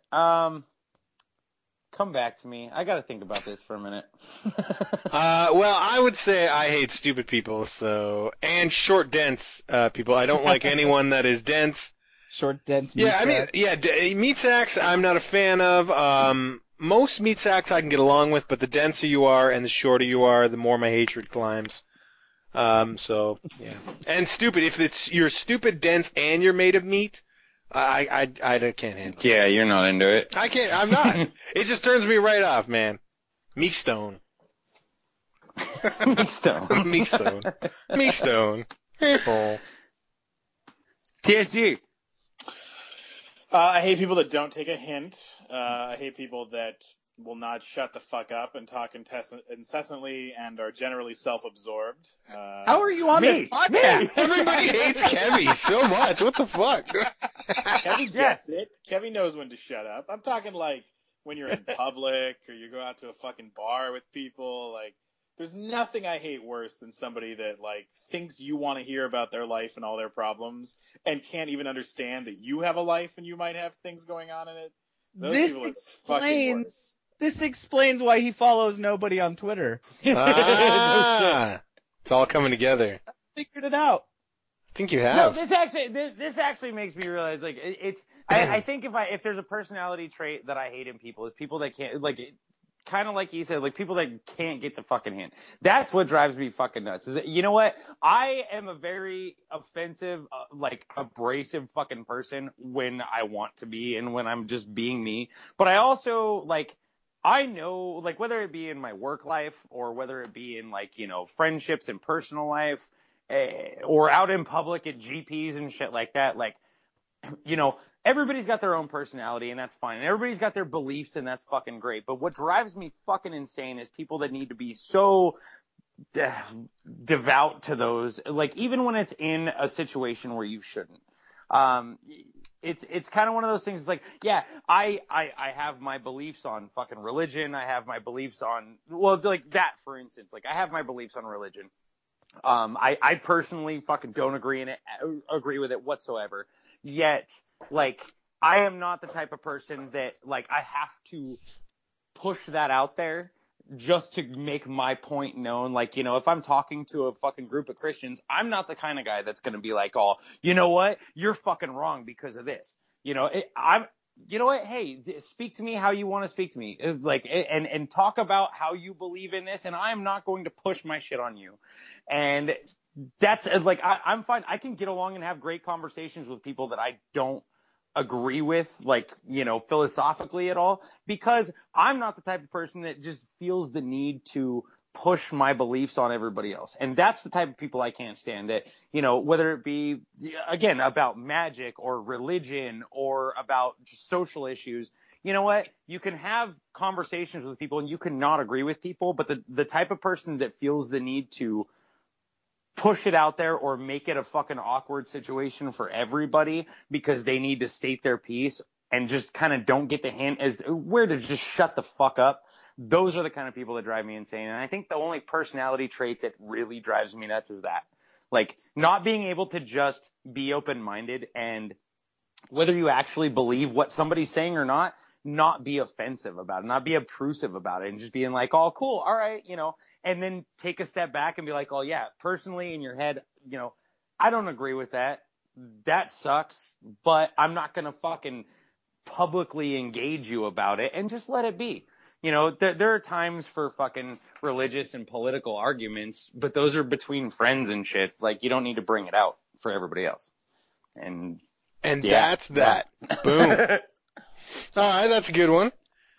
Come back to me. I gotta think about this for a minute. Well, I would say I hate stupid people, and short, dense people. I don't like anyone that is dense. Short, dense. Meat sacks I'm not a fan of. Most meat sacks I can get along with, but the denser you are and the shorter you are, the more my hatred climbs. So yeah. And stupid. If you're stupid, dense, and you're made of meat, I can't handle it. Yeah, you're not into it. I can't. I'm not. It just turns me right off, man. Meat stone. Meat stone. Meat stone. Meat stone. TSG. I hate people that don't take a hint. I hate people that will not shut the fuck up and talk incessantly and are generally self-absorbed. How are you on this podcast? Everybody hates Kevy so much. What the fuck? Kevy gets it. Kevy knows when to shut up. I'm talking like when you're in public or you go out to a fucking bar with people. Like, there's nothing I hate worse than somebody that like thinks you want to hear about their life and all their problems and can't even understand that you have a life and you might have things going on in it. This explains why he follows nobody on Twitter. It's all coming together. I figured it out. I think you have. No, this actually makes me realize, like, I think if there's a personality trait that I hate in people, is people that can't, like, kind of like you said, like people that can't get the fucking hint. That's what drives me fucking nuts. You know what? I am a very offensive, like abrasive fucking person when I want to be and when I'm just being me. But I also, like, I know, like, whether it be in my work life or whether it be in, like, friendships and personal life, or out in public at GPs and shit like that, like, everybody's got their own personality and that's fine. And everybody's got their beliefs and that's fucking great. But what drives me fucking insane is people that need to be so devout to those, like, even when it's in a situation where you shouldn't. It's kind of one of those things. It's like, yeah, I have my beliefs on fucking religion. I have my beliefs on, well, like that, for instance. Like, I have my beliefs on religion. I personally fucking don't agree with it whatsoever. Yet, like, I am not the type of person that, like, I have to push that out there just to make my point known. Like, if I'm talking to a fucking group of Christians, I'm not the kind of guy that's going to be like, oh, you know what? You're fucking wrong because of this. You know what? Hey, speak to me how you want to speak to me. Like, and talk about how you believe in this. And I'm not going to push my shit on you. And that's like, I'm fine. I can get along and have great conversations with people that I don't agree with, like, you know, philosophically at all, because I'm not the type of person that just feels the need to push my beliefs on everybody else. And that's the type of people I can't stand, that, you know, whether it be, again, about magic or religion or about just social issues. You know what? You can have conversations with people and you can not agree with people, but the type of person that feels the need to push it out there or make it a fucking awkward situation for everybody because they need to state their piece and just kind of don't get the hint as to where to just shut the fuck up. Those are the kind of people that drive me insane. And I think the only personality trait that really drives me nuts is that. Like, not being able to just be open-minded, and whether you actually believe what somebody's saying or not be offensive about it, not be obtrusive about it, and just being like, oh, cool, all right, you know, and then take a step back and be like, oh, yeah, personally in your head, you know, I don't agree with that. That sucks, but I'm not going to fucking publicly engage you about it, and just let it be. You know, there are times for fucking religious and political arguments, but those are between friends and shit. Like, you don't need to bring it out for everybody else. And yeah, that's that. Boom. All right, that's a good one.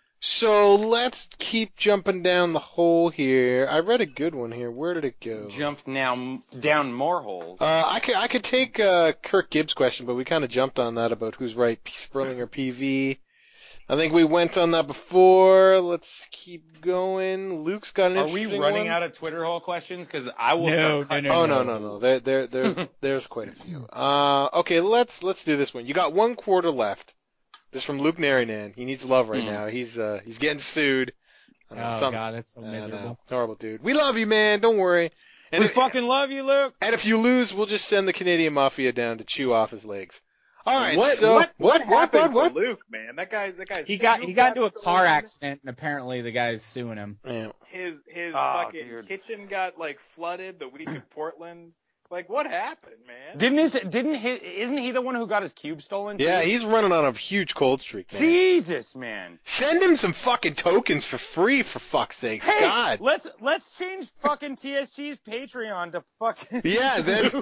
So let's keep jumping down the hole here. I read a good one here. Where did it go? Jump now down more holes. I could take Kirk Gibbs' question, but we kind of jumped on that about who's right, Sperling or PV. I think we went on that before. Let's keep going. Luke's got an interesting one. Are we running out of Twitter hole questions? Because I will start. No. There's quite a few. Okay, let's do this one. You got 1 quarter left. This is from Luke Narinan. He needs love right now. He's getting sued. God, that's so miserable. Horrible dude. We love you, man. Don't worry. And we fucking love you, Luke. And if you lose, we'll just send the Canadian Mafia down to chew off his legs. All right. What happened to Luke, man? That guy's. He got into a car accident, and apparently the guy's suing him. Yeah. His fucking kitchen got like flooded the week in Portland. Like, what happened, man? Isn't he the one who got his cube stolen? Yeah, he's running on a huge cold streak, man. Jesus, man. Send him some fucking tokens for free, for fuck's sake. Hey, God. Let's change fucking TSG's Patreon to fucking. Yeah,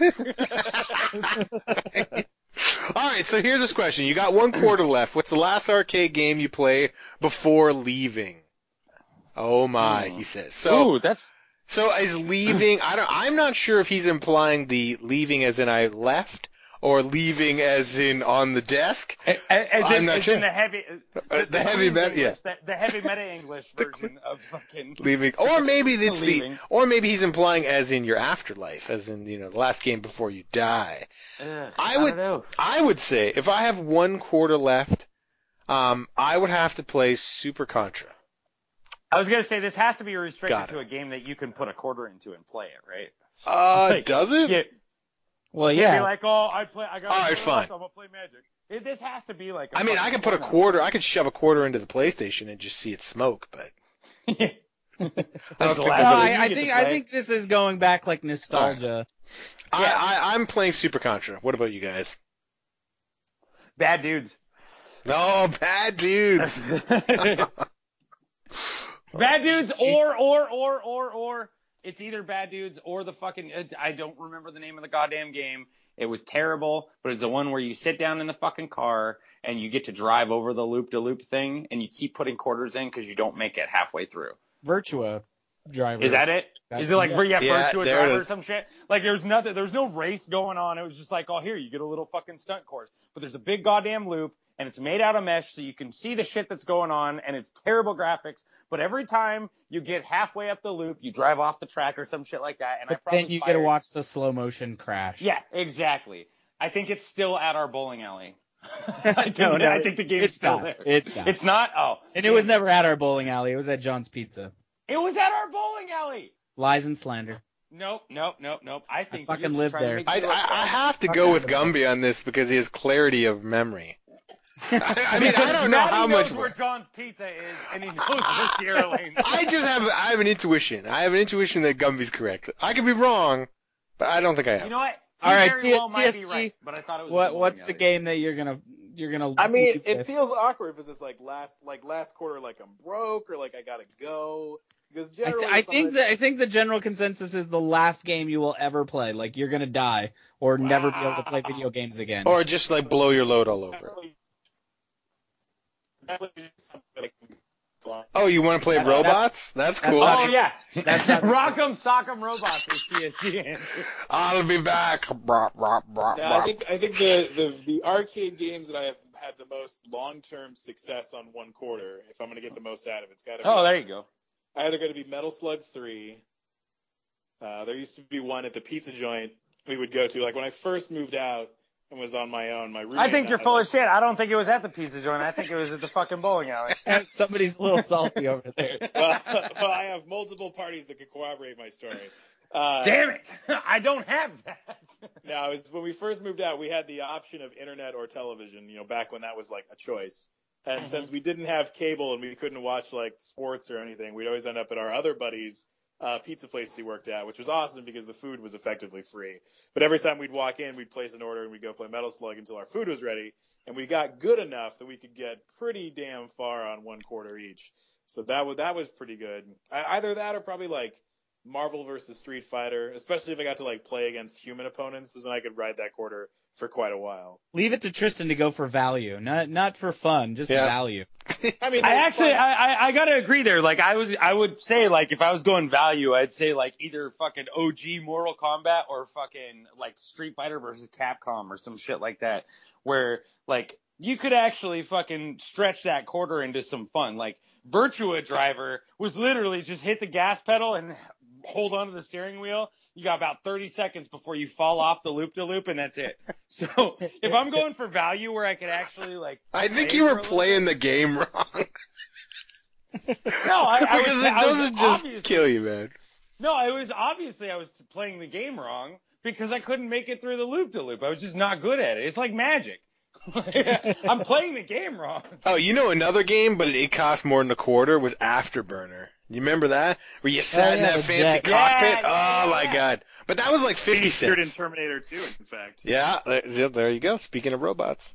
then. All right, so here's this question. You got 1 quarter left. What's the last arcade game you play before leaving? Oh my, he says. So is leaving, I'm not sure if he's implying the leaving as in I left or leaving as in on the desk. I'm not sure. In the heavy meta, yeah. The heavy meta English version of fucking leaving. Or maybe it's or maybe he's implying as in your afterlife, as in, you know, the last game before you die. I would say if I have 1 quarter left, I would have to play Super Contra. I was going to say, this has to be restricted to a game that you can put a quarter into and play it, right? Does it? Yeah. Well, yeah. Be like, I got all right, fine. So I'm going to play Magic. This has to be like I mean, I could put a quarter, I could shove a quarter into the PlayStation and just see it smoke, but. I think this is going back like nostalgia. Right. I'm playing Super Contra. What about you guys? Bad dudes. No, bad dudes. Bad dudes or it's either Bad Dudes or the fucking, I don't remember the name of the goddamn game. It was terrible, but it's the one where you sit down in the fucking car and you get to drive over the loop-de-loop thing and you keep putting quarters in because you don't make it halfway through. Virtua Driver. Is that it? Is it like Virtua Driver or some shit? Like there's no race going on. It was just like, oh, here, you get a little fucking stunt course. But there's a big goddamn loop. And it's made out of mesh so you can see the shit that's going on, and it's terrible graphics. But every time you get halfway up the loop, you drive off the track or some shit like that. And then you get to watch the slow motion crash. Yeah, exactly. I think it's still at our bowling alley. I think the game's still there. It's not. It's not? Oh. And it was never at our bowling alley. It was at John's Pizza. It was at our bowling alley. Lies and slander. Nope. I fucking lived there. I have to go with Gumby on this because he has clarity of memory. I mean, I don't know how much. He knows where John's Pizza is, and he knows where Sierra Lane is. I have an intuition. I have an intuition that Gumby's correct. I could be wrong, but I don't think I am. You know what? All right, TSG. Right, but I thought it was what's the game that you're gonna? I mean, it feels awkward because it's like last quarter, like I'm broke or like I gotta go. Because generally, I think the general consensus is the last game you will ever play. Like you're gonna die or never be able to play video games again, or just like blow your load all over. Oh, you want to play robots? That's cool. Oh yes, That's not Rock'em Sock'em Robots is TSD. I'll be back. I think the arcade games that I have had the most long-term success on one quarter, if I'm going to get the most out of it, it's got to be. Oh, there you go. Either going to be Metal Slug 3. There used to be one at the pizza joint we would go to. Like when I first moved out and was on my own, my roommate. I think you're full of shit. I don't think it was at the pizza joint. I think it was at the fucking bowling alley. Somebody's a little salty over there. Well, I have multiple parties that could corroborate my story. Damn it! I don't have that. No, it was when we first moved out, we had the option of internet or television, back when that was like a choice. And since we didn't have cable and we couldn't watch like sports or anything, we'd always end up at our other buddies' pizza place he worked at, which was awesome because the food was effectively free. But every time we'd walk in, we'd place an order and we'd go play Metal Slug until our food was ready. And we got good enough that we could get pretty damn far on one quarter each. So that was pretty good. Either that or probably like Marvel versus Street Fighter, especially if I got to like play against human opponents, because then I could ride that quarter for quite a while. Leave it to Tristan to go for value, not for fun, just value. I mean, I gotta agree there. Like I would say like if I was going value, I'd say like either fucking OG Mortal Kombat or fucking like Street Fighter versus Capcom or some shit like that, where like you could actually fucking stretch that quarter into some fun. Like Virtua Driver was literally just hit the gas pedal and hold onto the steering wheel. You got about 30 seconds before you fall off the loop-de-loop, and that's it. So if I'm going for value where I could actually like, I think you were playing the game wrong. No, because it doesn't just kill you, man. No, I was playing the game wrong because I couldn't make it through the loop-de-loop. I was just not good at it. It's like magic. I'm playing the game wrong. Oh, another game, but it cost more than a quarter, was Afterburner. You remember that? Where you sat in that fancy cockpit? My God. But that was like 50 cents. in Terminator 2, in fact. Yeah, there you go. Speaking of robots.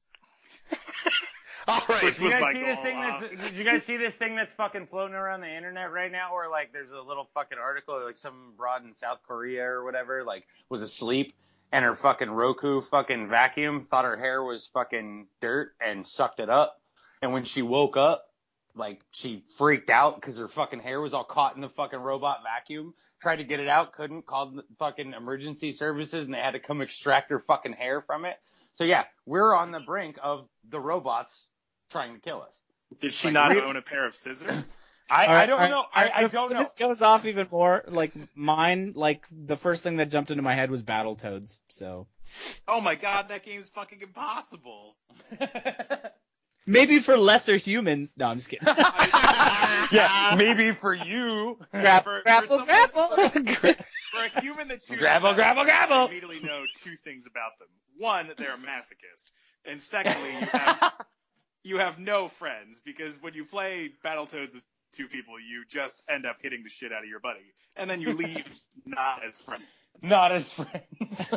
All right. Did you guys see this thing that's fucking floating around the internet right now where like there's a little fucking article like some broad in South Korea or whatever like was asleep and her fucking Roku fucking vacuum thought her hair was fucking dirt and sucked it up, and when she woke up, like, she freaked out because her fucking hair was all caught in the fucking robot vacuum. Tried to get it out, couldn't. Called the fucking emergency services, and they had to come extract her fucking hair from it. So, yeah, we're on the brink of the robots trying to kill us. Did she not own a pair of scissors? I don't know. I don't know. This goes off even more. Like, mine, like, the first thing that jumped into my head was Battletoads, so. Oh my God, that game's fucking impossible. Maybe for lesser humans. No, I'm just kidding. Yeah, maybe for you. Grapple. For a human that chooses grapple. I immediately know two things about them. One, they're a masochist. And secondly, you have no friends, because when you play Battletoads with two people, you just end up hitting the shit out of your buddy. And then you leave not as friends. Not as friends.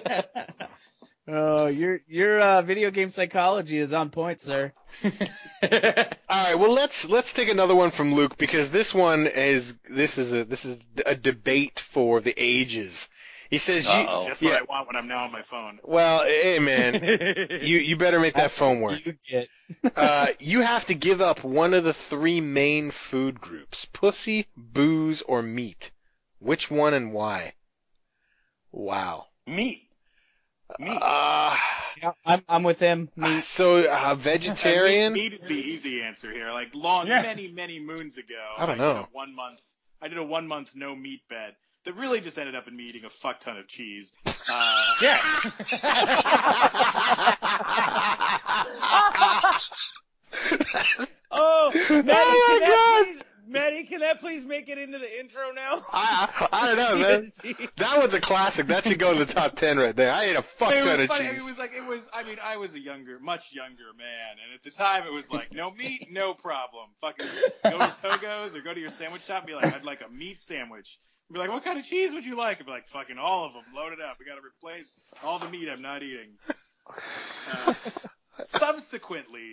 Oh, your video game psychology is on point, sir. All right, well let's take another one from Luke, because this is a debate for the ages. He says just what I want when I'm now on my phone. Well, hey man, you better make that phone work. You have to give up one of the three main food groups: pussy, booze, or meat. Which one and why? Wow. Meat. Yeah, I'm with him. Meat. So, vegetarian? Meat is the easy answer here. Like many moons ago, I don't know. I did a 1 month no meat bet that really just ended up in me eating a fuck ton of cheese. Yeah. Maddie, can that please make it into the intro now? I don't know, man. That one's a classic. That should go to the top 10 right there. I ate a fuck ton of cheese. I was a much younger man, and at the time it was like, no meat, no problem. Fucking go to Togo's or go to your sandwich shop and be like, I'd like a meat sandwich. And be like, what kind of cheese would you like? And be like, fucking all of them. Load it up. We gotta replace all the meat I'm not eating. Subsequently,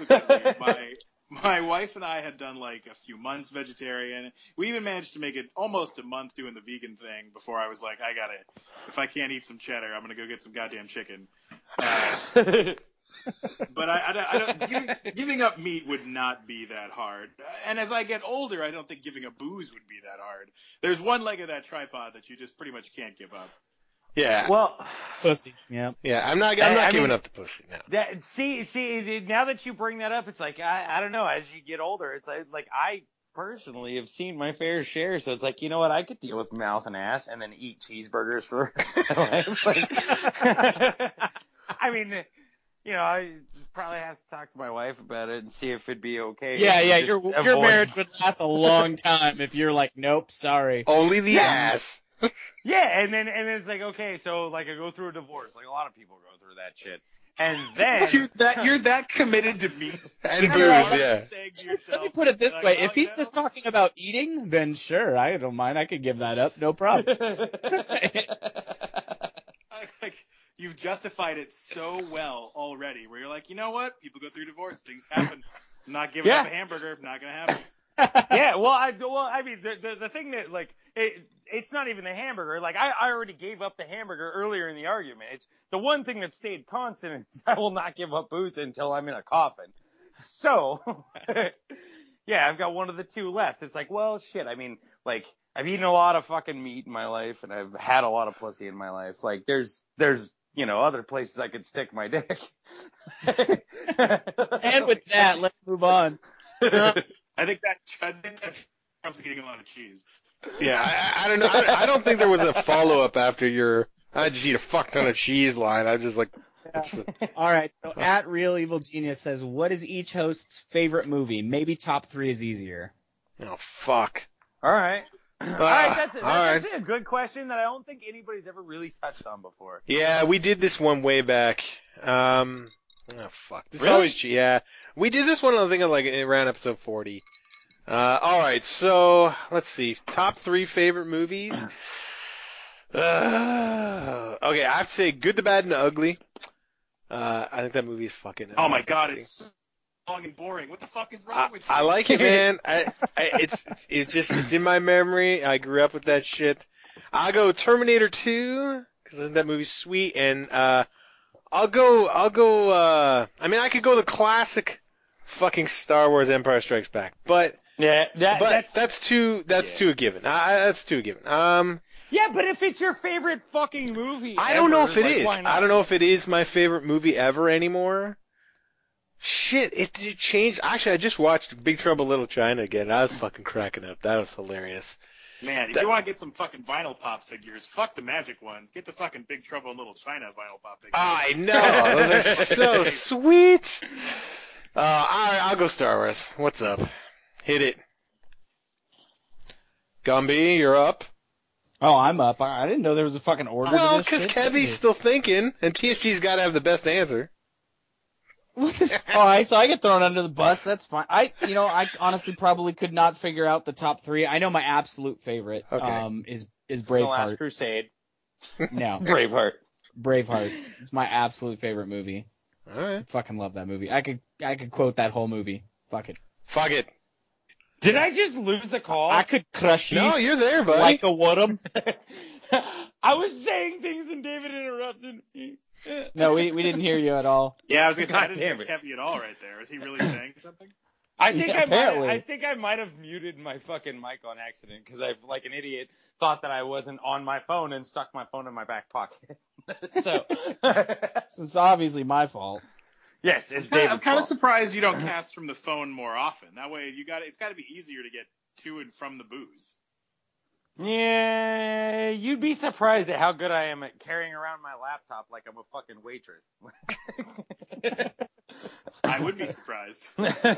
my wife and I had done like a few months vegetarian. We even managed to make it almost a month doing the vegan thing before I was like, if I can't eat some cheddar, I'm going to go get some goddamn chicken. But I don't, giving up meat would not be that hard. And as I get older, I don't think giving up booze would be that hard. There's one leg of that tripod that you just pretty much can't give up. Yeah. Well, Pussy. Yeah. Yeah, I'm not giving up the pussy now. See, now that you bring that up, it's like, I don't know, as you get older, it's like I personally have seen my fair share, so it's like, you know what, I could deal with mouth and ass and then eat cheeseburgers for my life. Like, I mean, you know, I probably have to talk to my wife about it and see if it'd be okay. Yeah, your marriage would last a long time if you're like, nope, sorry. Only the ass. Yeah, and then it's like, okay, so like I go through a divorce, like a lot of people go through that shit. And then you're that committed to meat and booze, yeah. Let me put it this way: if he's just talking about eating, then sure, I don't mind. I could give that up, no problem. I was like, you've justified it so well already, where you're like, you know what? People go through divorce, things happen. I'm not giving up a hamburger, not gonna happen. Yeah, well, I mean, the thing that like it's not even the hamburger. Like I already gave up the hamburger earlier in the argument. It's the one thing that stayed constant is I will not give up booze until I'm in a coffin. So, yeah, I've got one of the two left. It's like, well, shit. I mean, like I've eaten a lot of fucking meat in my life, and I've had a lot of pussy in my life. Like there's you know other places I could stick my dick. And with that, let's move on. I think that Trump's eating a lot of cheese. Yeah, I don't know. I don't think there was a follow-up after your I just eat a fuck ton of cheese line. I just like... All right, so at Real Evil Genius says, what is each host's favorite movie? Maybe top 3 is easier. Oh, fuck. All right. All right, that's right. actually a good question that I don't think anybody's ever really touched on before. Yeah, we did this one way back. Oh, fuck. This Really? always... Yeah. We did this one, I think, like around episode 40. Alright, so, let's see. Top 3 favorite movies? Okay, I have to say Good, the Bad, and the Ugly. I think that movie is fucking... Oh my god, it's so long and boring. What the fuck is wrong with you? I like it, man. It's in my memory. I grew up with that shit. I'll go Terminator 2, because I think that movie's sweet, and, I'll go, I mean, I could go the classic fucking Star Wars Empire Strikes Back, but... Yeah, that's too a given. That's too a given. Yeah, but if it's your favorite fucking movie, I don't know if it like, is. why not? I don't know if it is my favorite movie ever anymore. Shit, it changed. Actually, I just watched Big Trouble in Little China again. I was fucking cracking up. That was hilarious. Man, if you want to get some fucking vinyl pop figures, fuck the magic ones. Get the fucking Big Trouble in Little China vinyl pop figures. I know. Those are so sweet. Alright, I'll go Star Wars. What's up? Hit it. Gumby, you're up. Oh, I'm up. I didn't know there was a fucking order to Well, this because shit. Kevy's still thinking, and TSG's got to have the best answer. All right, so I get thrown under the bus. That's fine. I honestly probably could not figure out the top 3. I know my absolute favorite is The Braveheart. Last Crusade. No, Braveheart. Braveheart. It's my absolute favorite movie. All right. I fucking love that movie. I could quote that whole movie. Fuck it. Fuck it. Did I just lose the call? I could crush you. No, you're there, buddy. Like a wood'em. I was saying things and David interrupted me. No, we didn't hear you at all. Yeah, I was gonna say, I God didn't damn hear it. Kevy at all right there. Is he really saying something? I think apparently. I think I might have muted my fucking mic on accident because I've, like an idiot, thought that I wasn't on my phone and stuck my phone in my back pocket. So, It's obviously my fault. yes, it's David's I'm kind of fault. surprised you don't cast from the phone more often. That way, it's got to be easier to get to and from the booze. Yeah, you'd be surprised at how good I am at carrying around my laptop like I'm a fucking waitress. I would be surprised.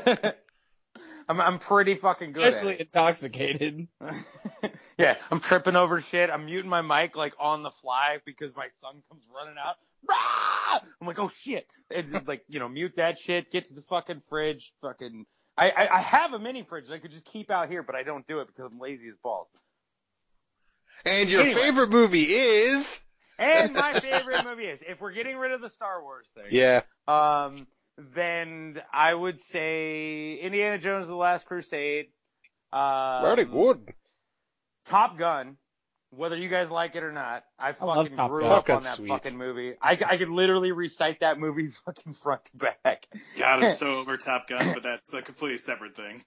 I'm pretty fucking good Especially at it. intoxicated. Yeah, I'm tripping over shit. I'm muting my mic like on the fly because my son comes running out. Rah! I'm like, oh shit. And just like, mute that shit, get to the fucking fridge, fucking I have a mini fridge that I could just keep out here, but I don't do it because I'm lazy as balls. And your favorite movie is? And my favorite movie is, if we're getting rid of the Star Wars thing. Yeah. Then I would say Indiana Jones: The Last Crusade. Very good. Top Gun. Whether you guys like it or not, I love fucking Top grew Gun. up Top Gun's on that sweet. fucking movie. I could literally recite that movie fucking front to back. God, I'm so over Top Gun, but that's a completely separate thing.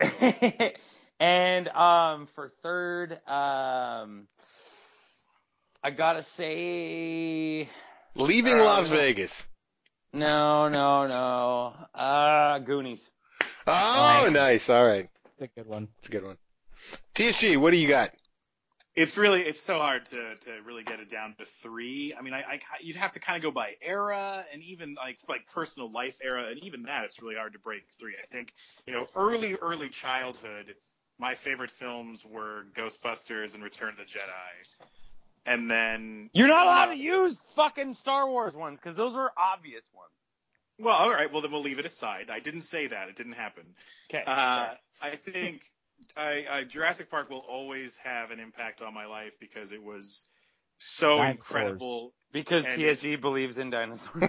And for third, I gotta say, Leaving Las Vegas. no. Goonies. Oh, nice. All right. That's a good one. That's a good one. TSG, what do you got? It's so hard to really get it down to 3. I mean, you'd have to kind of go by era and even like personal life era, and even that it's really hard to break 3. I think, early childhood, my favorite films were Ghostbusters and Return of the Jedi. And then You're not allowed to use fucking Star Wars ones because those are obvious ones. Well, all right. Well, then we'll leave it aside. I didn't say that. It didn't happen. Okay. I think Jurassic Park will always have an impact on my life because it was so Dinosaurs. incredible. Because And TSG believes in dinosaurs.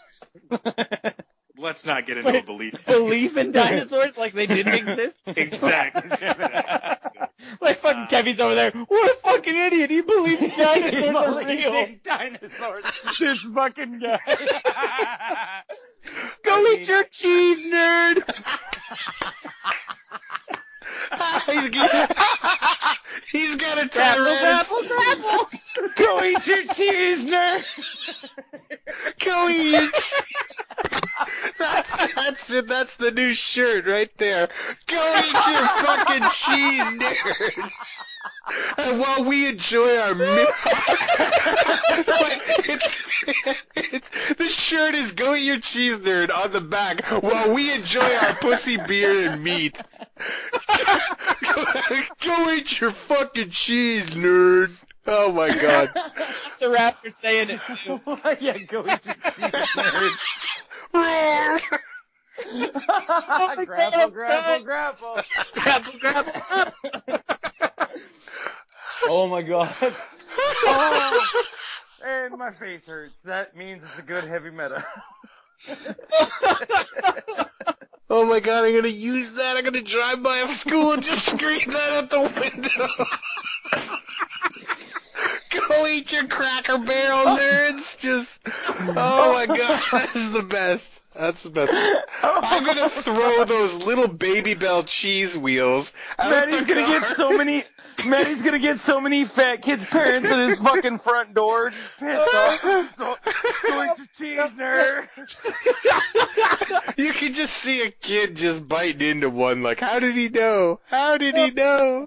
Let's not get into a belief. Belief in dinosaurs like they didn't exist? Exactly. Like fucking Kevy's over there. What a fucking idiot. He believes dinosaurs are Believes real. in dinosaurs. This fucking guy. Go eat your cheese, nerd. He's got a Grapple. Go eat your cheese, nerd. Go eat your That's it. That's the new shirt right there. Go eat your fucking cheese, nerd. And while we enjoy our meal, the shirt is "Go eat your cheese, nerd" on the back while we enjoy our pussy, beer, and meat. Go eat your fucking cheese, nerd. Oh my god. That's a rapper saying it. Yeah, go eat your cheese, nerd. Grapple. Oh my god. Oh, and my face hurts. That means it's a good heavy meta. Oh my god, I'm gonna use that. I'm gonna drive by a school and just scream that out the window. Go eat your Cracker Barrel, nerds. Just, oh my god, that is the best. That's the best. I'm gonna throw those little Baby Bell cheese wheels out Maddie's the gonna car. Maddie's gonna get so many fat kids' parents at his fucking front door, just pissed off. Go eat your cheese, nerd. You can just see a kid just biting into one, like, how did he know? How did he know?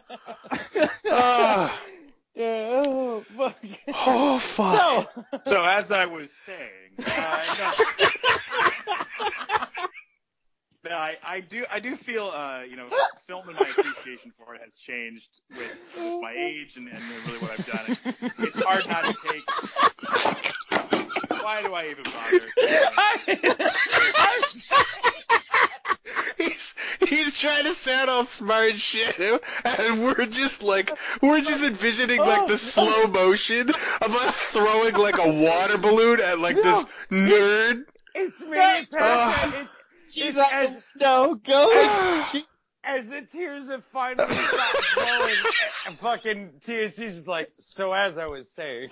Oh, Oh fuck. oh fuck. So as I was saying, no, I do feel film and my appreciation for it has changed with my age and really what I've done. It's hard not to take. Why do I even bother? He's trying to sound all smart and shit, and we're just envisioning like the slow motion of us throwing like a water balloon at like this nerd. It's me, Pat. She's like, no, go. As the tears have finally stopped flowing, fucking TSG's just like, so as I was saying.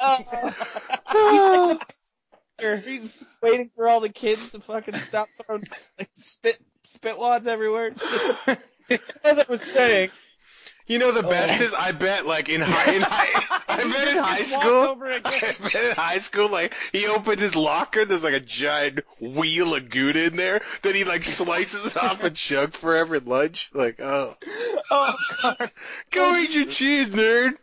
He's waiting for all the kids to fucking stop throwing like, spit wads everywhere. As I was saying. You know the best is I bet like in high school like he opens his locker, there's like a giant wheel of Gouda in there that he like slices off a chunk for every lunch. Like, oh god. Go eat your cheese, nerd.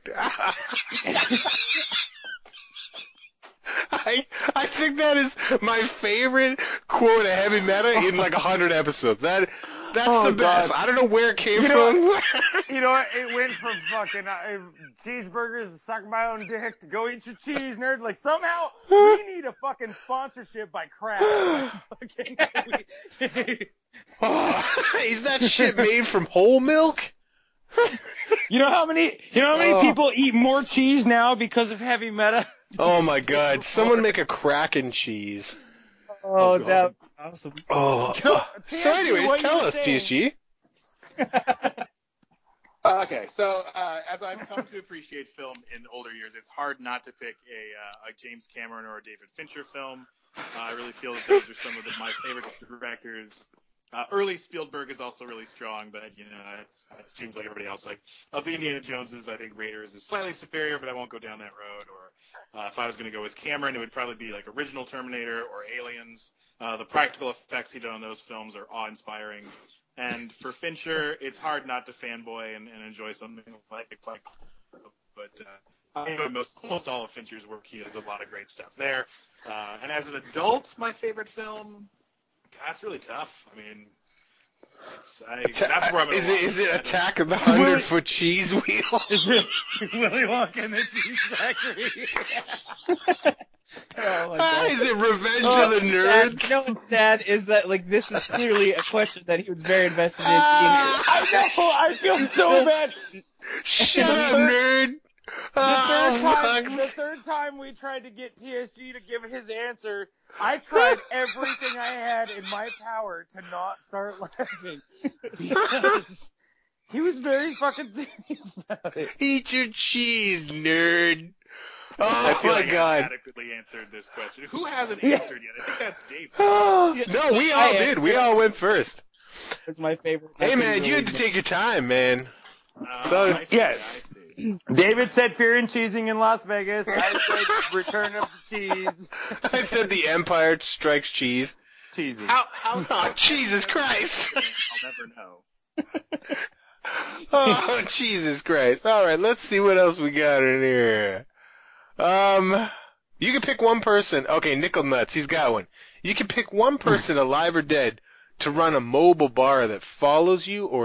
I think that is my favorite quote of Heavy Meta in like 100 episodes. That's the best. I don't know where it came from. You know what? It went from fucking cheeseburgers to suck my own dick to go eat your cheese, nerd. Like somehow we need a fucking sponsorship by Kraft. Is that shit made from whole milk? You know how many people eat more cheese now because of Heavy Meta? Oh my god, someone make a Kraken cheese. Oh, that was awesome. Oh. So anyways, tell us, TSG. Okay, so as I've come to appreciate film in older years, it's hard not to pick a James Cameron or a David Fincher film. I really feel that those are some of my favorite directors. Early Spielberg is also really strong, but it seems like everybody else. Like of the Indiana Joneses, I think Raiders is slightly superior, but I won't go down that road. Or if I was going to go with Cameron, it would probably be like original Terminator or Aliens. The practical effects he did on those films are awe-inspiring. And for Fincher, it's hard not to fanboy and enjoy something like but I enjoy almost all of Fincher's work. He has a lot of great stuff there. And as an adult, my favorite film, that's really tough. I mean, that's where I'm going to Is it Attack of the 100-Foot Cheese Wheel? Is it Willy Wonka and the Cheese Factory? Oh my God. Is it Revenge of the Nerds? You know what's sad is that like this is clearly a question that he was very invested in. I know. I feel so bad. Shut up, nerd. The third time we tried to get TSG to give his answer, I tried everything I had in my power to not start laughing because he was very fucking serious about it. Eat your cheese, nerd. I feel like God. I adequately answered this question. Who hasn't answered yet? I think that's Dave. No, we all did. We all went first. It's my favorite. Hey, man, you had to take your time, man. Yes. David said Fear and Cheesing in Las Vegas. I said Return of the Cheese. I said The Empire Strikes Cheese. Cheeses. How? Oh, Jesus Christ. I'll never know. Oh, Jesus Christ. All right, let's see what else we got in here. You can pick one person. Okay, Nickel Nuts, he's got one. You can pick one person, alive or dead, to run a mobile bar that follows you or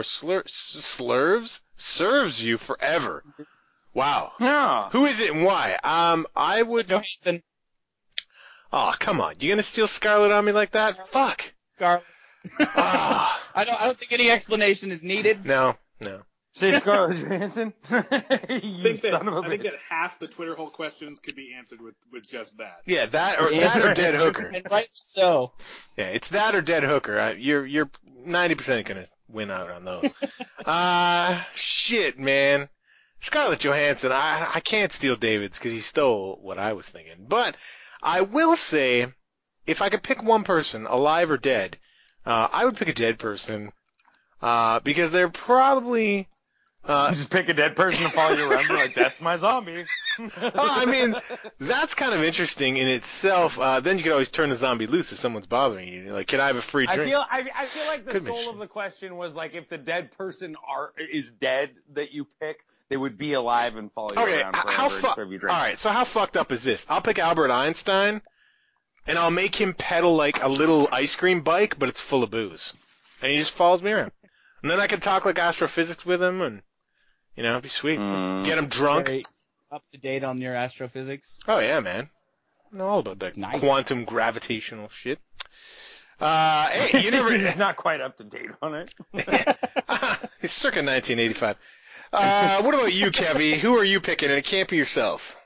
serves you forever. Wow. Yeah. Who is it and why? I would. Johansson. Oh, come on. You gonna steal Scarlett on me like that? Fuck. Scarlett. Ah. I don't think any explanation is needed. No. Say Scarlett Johansson. I think that half the Twitter hole questions could be answered with just that. Yeah, that or dead hooker. And right so. Yeah, it's that or dead hooker. You're 90% gonna win out on those. Shit, man. Scarlett Johansson. I can't steal David's because he stole what I was thinking. But I will say, if I could pick one person, alive or dead, I would pick a dead person because they're probably. Just pick a dead person to follow you around. Be like, that's my zombie. I mean, that's kind of interesting in itself. Then you could always turn the zombie loose if someone's bothering you. Like, can I have a free drink? I feel like the soul of the question was like, if the dead person is dead that you pick, they would be alive and follow you around forever and serve you drinks. All right, so how fucked up is this? I'll pick Albert Einstein, and I'll make him pedal like a little ice cream bike, but it's full of booze, and he just follows me around. And then I can talk like astrophysics with him, and it'd be sweet. Get him drunk. Very up to date on your astrophysics. Oh yeah, man. I know all about that quantum gravitational shit. Hey, you never. He's not quite up to date on it. It's circa 1985. What about you, Kevy? Who are you picking? And it can't be yourself.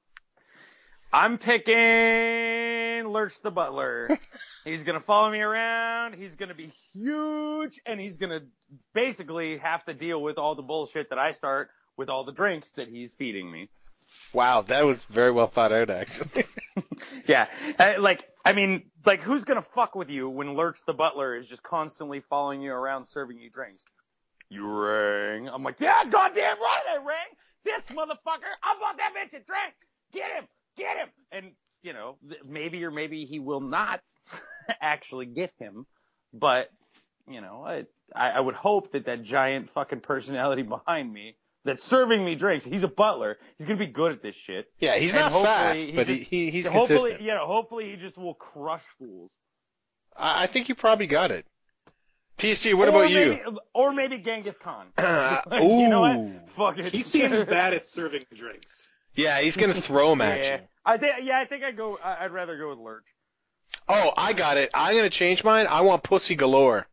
I'm picking Lurch the Butler. He's going to follow me around. He's going to be huge. And he's going to basically have to deal with all the bullshit that I start with all the drinks that he's feeding me. Wow, that was very well thought out, actually. Yeah. Who's going to fuck with you when Lurch the Butler is just constantly following you around serving you drinks? You rang. I'm like, yeah, goddamn right I rang. This motherfucker, I bought that bitch a drink. Get him. And, maybe or maybe he will not actually get him. But, I would hope that giant fucking personality behind me that's serving me drinks, he's a butler. He's going to be good at this shit. Yeah, he's not fast, but he's consistent. Hopefully he just will crush fools. I think you probably got it. TSG, what about you? Or maybe Genghis Khan. Ooh. You know what? Fuck it. He seems bad at serving drinks. Yeah, he's going to throw them at you. I think I'd rather go with Lurch. Oh, I got it. I'm going to change mine. I want Pussy Galore.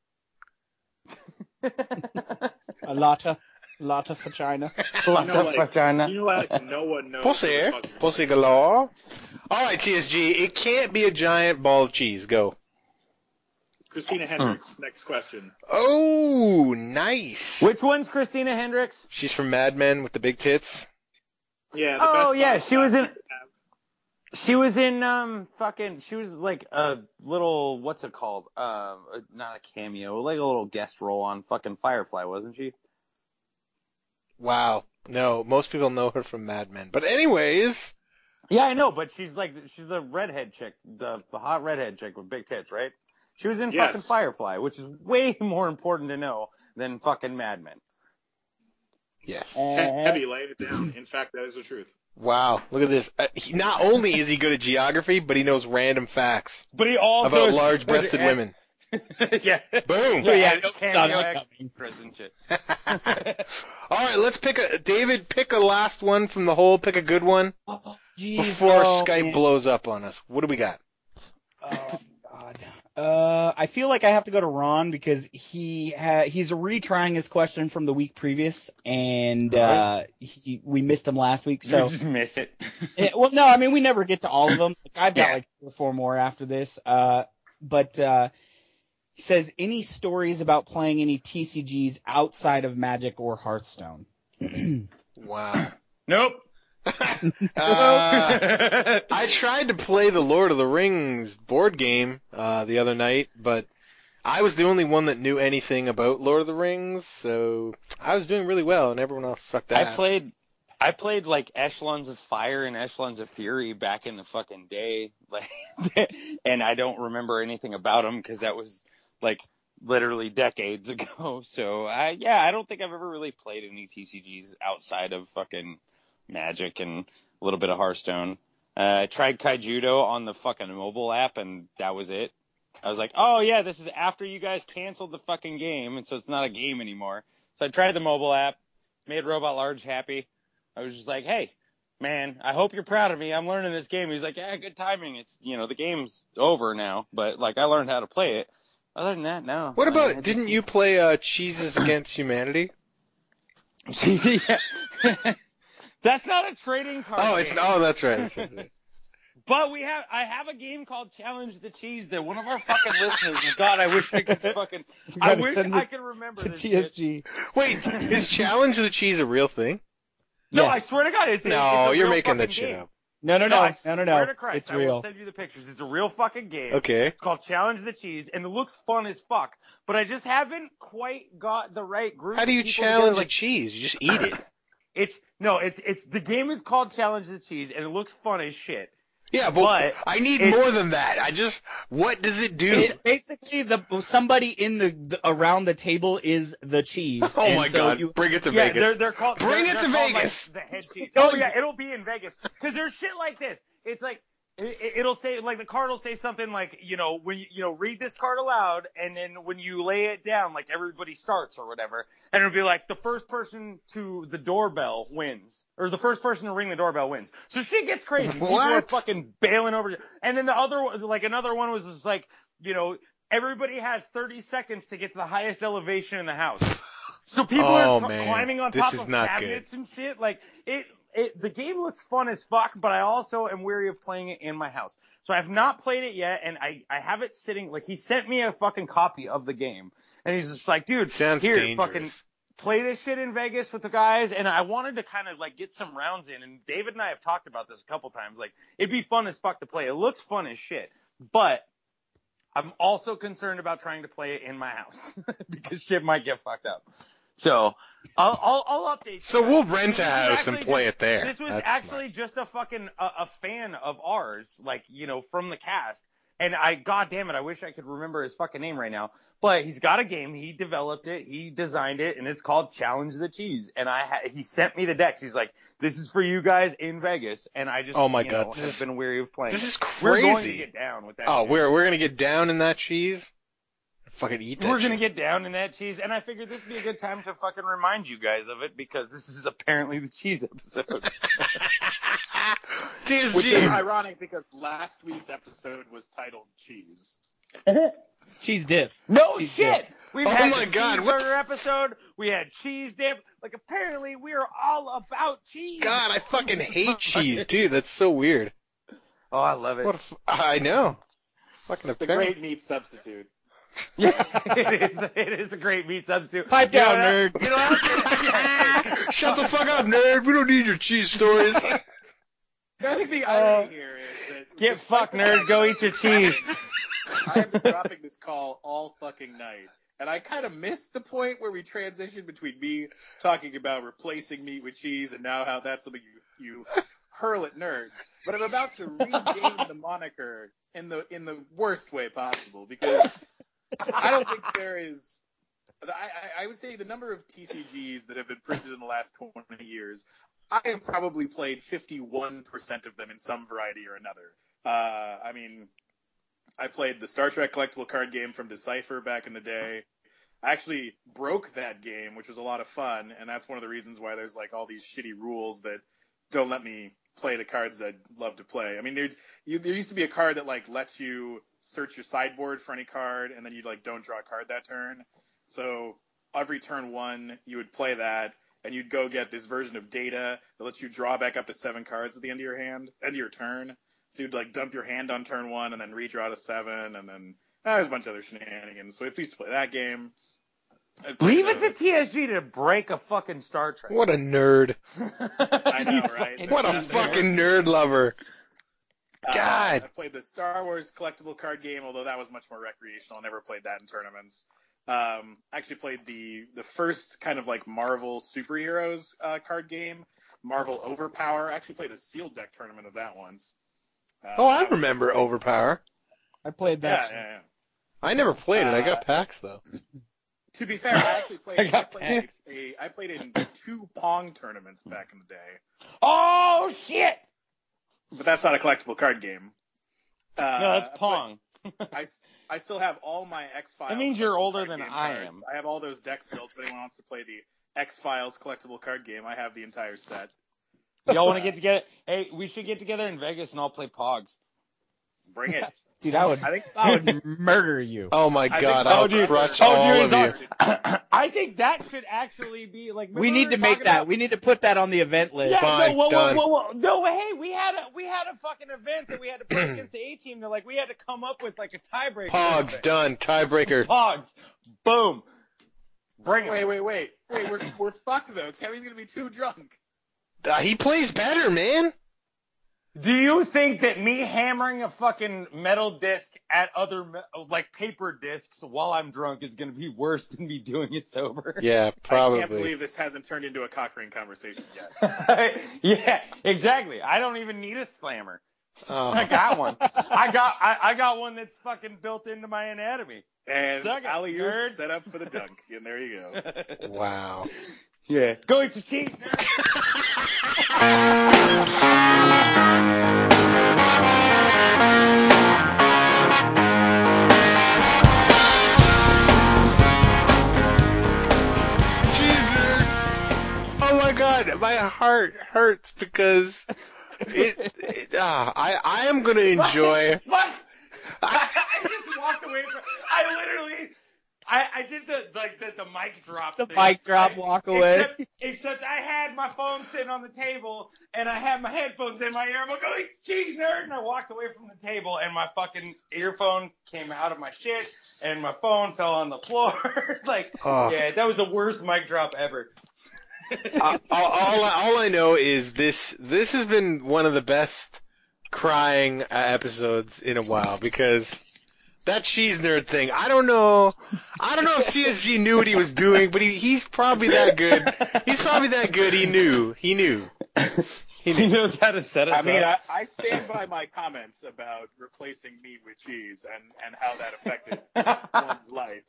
A lot of vagina. Vagina. No one knows. Pussy Galore. All right, TSG. It can't be a giant ball of cheese. Go. Christina Hendricks. Next question. Oh, nice. Which one's Christina Hendricks? She's from Mad Men with the big tits. Yeah. The Oh best yeah, podcast she was in. we have. She was in she was like a little, what's it called? Not a cameo, like a little guest role on fucking Firefly, wasn't she? Wow. No, most people know her from Mad Men. But anyways. Yeah, I know, but she's the redhead chick, the hot redhead chick with big tits, right? She was in fucking Firefly, which is way more important to know than fucking Mad Men. Yes. Heavy, laying it down. In fact, that is the truth. Wow, look at this. Not only is he good at geography, but he knows random facts. But he also about is large-breasted good at- women. Yeah. Boom. Yeah, no cameo and shit. All right, let's David, pick a last one from the hole. Pick a good one before Skype blows up on us. What do we got? Oh God. I feel like I have to go to Ron because he's retrying his question from the week previous, and we missed him last week. So You just miss it. well, no, I mean we never get to all of them. Like, I've got like 3 or 4 more after this. But he says, any stories about playing any TCGs outside of Magic or Hearthstone? Wow. Nope. I tried to play the Lord of the Rings board game the other night, but I was the only one that knew anything about Lord of the Rings, so I was doing really well, and everyone else sucked ass. I played like Echelons of Fire and Echelons of Fury back in the fucking day, like, and I don't remember anything about them because that was like literally decades ago. So I don't think I've ever really played any TCGs outside of fucking Magic and a little bit of Hearthstone. I tried Kaijudo on the fucking mobile app, and that was it. I was like, oh yeah, this is after you guys canceled the fucking game, and so it's not a game anymore. So I tried the mobile app, made Robot Large happy. I was just like, hey, man, I hope you're proud of me. I'm learning this game. He's like, yeah, good timing. It's, the game's over now, but like I learned how to play it. Other than that, no. What about, didn't you play Cheeses Against Humanity? Yeah. That's not a trading card game. That's right. But I have a game called Challenge the Cheese that one of our fucking listeners, God, I wish I could fucking, I wish I could remember this TSG. shit. Wait, is Challenge the Cheese a real thing? No, Yes. I swear to God, it's No, a you're real making that fucking shit game. up. No. I swear to Christ, It's I real. will send you the pictures. It's a real fucking game. Okay. It's called Challenge the Cheese, and it looks fun as fuck. But I just haven't quite got the right group. How do you of people challenge together, a cheese? You just eat it. It's the game is called Challenge the Cheese, and it looks fun as shit. Yeah, but I need more than that. What does it do? Basically, somebody in the around the table is the cheese. Oh and my so God! Bring it to Vegas. They're called. Bring it to they're called, Vegas. like, the head cheese. Oh yeah, it'll be in Vegas because there's shit like this. It's like it'll say, like, the card will say something like, when read this card aloud, and then when you lay it down, like, everybody starts or whatever, and it'll be like the first person to the doorbell wins, or the first person to ring the doorbell wins. So shit gets crazy. People are fucking bailing over. And then the other one, like, another one was just like, everybody has 30 seconds to get to the highest elevation in the house. So people are climbing on top of cabinets and shit. Like, the game looks fun as fuck, but I also am weary of playing it in my house. So I have not played it yet, and I have it sitting, like, he sent me a fucking copy of the game, and he's just like, dude, Sounds here, dangerous. fucking play this shit in Vegas with the guys, and I wanted to kind of, like, get some rounds in, and David and I have talked about this a couple times, like, it'd be fun as fuck to play. It looks fun as shit, but I'm also concerned about trying to play it in my house, because shit might get fucked up. So I'll update. So we'll rent a house and play it there. This was actually just a fucking a fan of ours, like, from the cast. And God damn it, I wish I could remember his fucking name right now. But he's got a game, he developed it, he designed it, and it's called Challenge the Cheese. And he sent me the decks. He's like, this is for you guys in Vegas. And I just, oh my God, have been weary of playing. This is crazy. We're going to get down with that. Oh, shit. we're gonna get down in that cheese. Fucking eat that. We're gonna get down in that cheese, and I figured this would be a good time to fucking remind you guys of it, because this is apparently the cheese episode. TSG. Which is ironic because last week's episode was titled Cheese. Cheese dip. No cheese shit! Dip. We've had the cheeseburger episode, we had cheese dip, like, apparently we are all about cheese. God, I fucking hate cheese, dude. That's so weird. Oh, I love it. I know. Fucking It's a great meat substitute. Yeah, it is a great meat substitute. Pipe down, nerd. You know what? Shut the fuck up, nerd. We don't need your cheese stories. I think the irony here is that Get fucked, nerd. Go eat your cheese. I have been dropping this call all fucking night. And I kind of missed the point where we transitioned between me talking about replacing meat with cheese and now how that's something you hurl at nerds. But I'm about to regain the moniker in the worst way possible because I don't think there is. I would say the number of TCGs that have been printed in the last 20 years, I have probably played 51% of them in some variety or another. I mean, I played the Star Trek collectible card game from Decipher back in the day. I actually broke that game, which was a lot of fun, and that's one of the reasons why there's like all these shitty rules that don't let me play the cards I'd love to play. I mean, there used to be a card that like lets you search your sideboard for any card, and then you like don't draw a card that turn. So every turn one, you would play that, and you'd go get this version of Data that lets you draw back up to 7 cards at the end of your turn. So you'd like dump your hand on turn 1 and then redraw to 7, and then there's a bunch of other shenanigans. So I used to play that game. Leave it to TSG to break a fucking Star Trek. What a nerd. I know, right? What a fucking nerd lover. God. I played the Star Wars collectible card game, although that was much more recreational. I never played that in tournaments. I actually played the first kind of like Marvel superheroes card game, Marvel Overpower. I actually played a sealed deck tournament of that once. I remember Overpower. I played that. Yeah. I never played it. I got packs though. To be fair, I actually played. I played in 2 Pong tournaments back in the day. Oh shit! But that's not a collectible card game. No, that's Pong. I still have all my X-Files. That means you're older than I am. I have all those decks built. If anyone wants to play the X-Files collectible card game, I have the entire set. Y'all want to get together? Hey, we should get together in Vegas and all play Pogs. Bring it. Dude, I would murder you. Oh my god, I'll crush all of you. I think that should actually be like. We need to make that. We need to put that on the event list. Yeah, Fine, done. No, hey, we had a fucking event that we had to play against the A team. That like we had to come up with like a tiebreaker. Pogs done. Tiebreaker. Pogs. Boom. Bring it. Wait. We're fucked though. Kevin's gonna be too drunk. He plays better, man. Do you think that me hammering a fucking metal disc at other like paper discs while I'm drunk is going to be worse than me doing it sober? Yeah, probably. I can't believe this hasn't turned into a cock ring conversation yet. Yeah, exactly. I don't even need a slammer. Oh. I got one. I got one that's fucking built into my anatomy. And Suck it, alley-oop nerd. set up for the dunk, and there you go. Wow. Yeah. Go eat your cheese, nerd. Oh my god, my heart hurts because I am gonna enjoy. What? I just walked away from. I did the mic drop. The mic drop walk away. Except I had my phone sitting on the table and I had my headphones in my ear. I'm like, oh, jeez, nerd! And I walked away from the table and my fucking earphone came out of my shit and my phone fell on the floor. Yeah, that was the worst mic drop ever. All I know is this has been one of the best crying episodes in a while because that cheese nerd thing. I don't know if TSG knew what he was doing, but he's probably that good. He's probably that good. He knew. He knows how to set it up. I mean, I stand by my comments about replacing meat with cheese and how that affected one's life.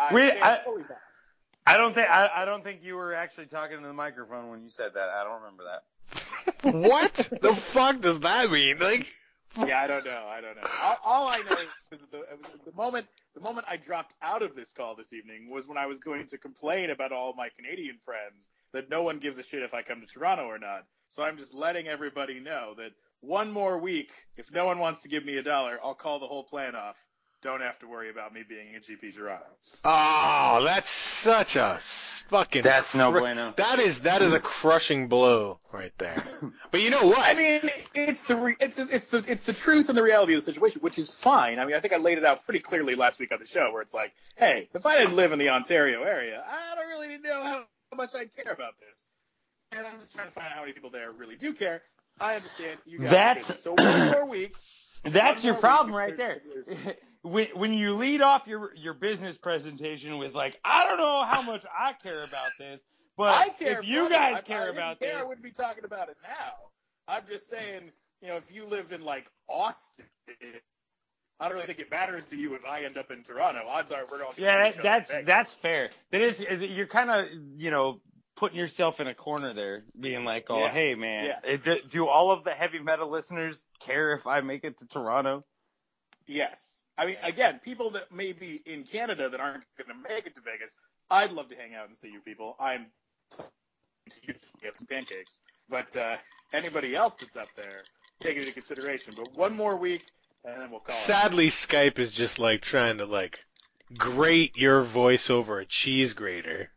I don't think you were actually talking to the microphone when you said that. I don't remember that. What the fuck does that mean? Like, yeah, I don't know. All I know is that the moment I dropped out of this call this evening was when I was going to complain about all my Canadian friends that no one gives a shit if I come to Toronto or not. So I'm just letting everybody know that one more week, if no one wants to give me $1, I'll call the whole plan off. don't have to worry about me being a GP Toronto. Oh, that's such a fucking. That's no bueno. That is a crushing blow right there. But you know what? I mean, it's the truth and the reality of the situation, which is fine. I mean, I think I laid it out pretty clearly last week on the show, where it's like, hey, if I didn't live in the Ontario area, I don't really know how much I care about this. And I'm just trying to find out how many people there really do care. I understand you guys. So one more week. That's your problem right there. When you lead off your business presentation with like, I don't know how much I care about this, but I care, if you guys care about this, I wouldn't be talking about it now. I'm just saying, if you lived in like Austin, I don't really think it matters to you if I end up in Toronto. Odds are we're all that's fair. That is, you're kind of putting yourself in a corner there, being like, oh, yes, hey man, yes. Do all of the heavy metal listeners care if I make it to Toronto? Yes. I mean, again, people that may be in Canada that aren't going to make it to Vegas, I'd love to hang out and see you people. I'm to get some pancakes. But anybody else that's up there, take it into consideration. But one more week, and then we'll call Sadly, Skype is just like trying to grate your voice over a cheese grater.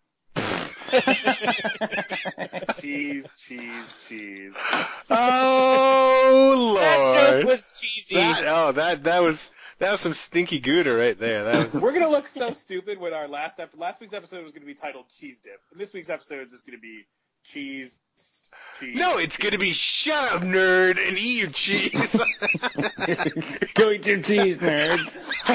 Cheese. Oh Lord! That joke was cheesy. That was some stinky Gouda right there. We're gonna look so stupid when our last week's episode was gonna be titled Cheese Dip, and this week's episode is just gonna be cheese. No, it's gonna be shut up, nerd, and eat your cheese. Go eat your cheese, nerds.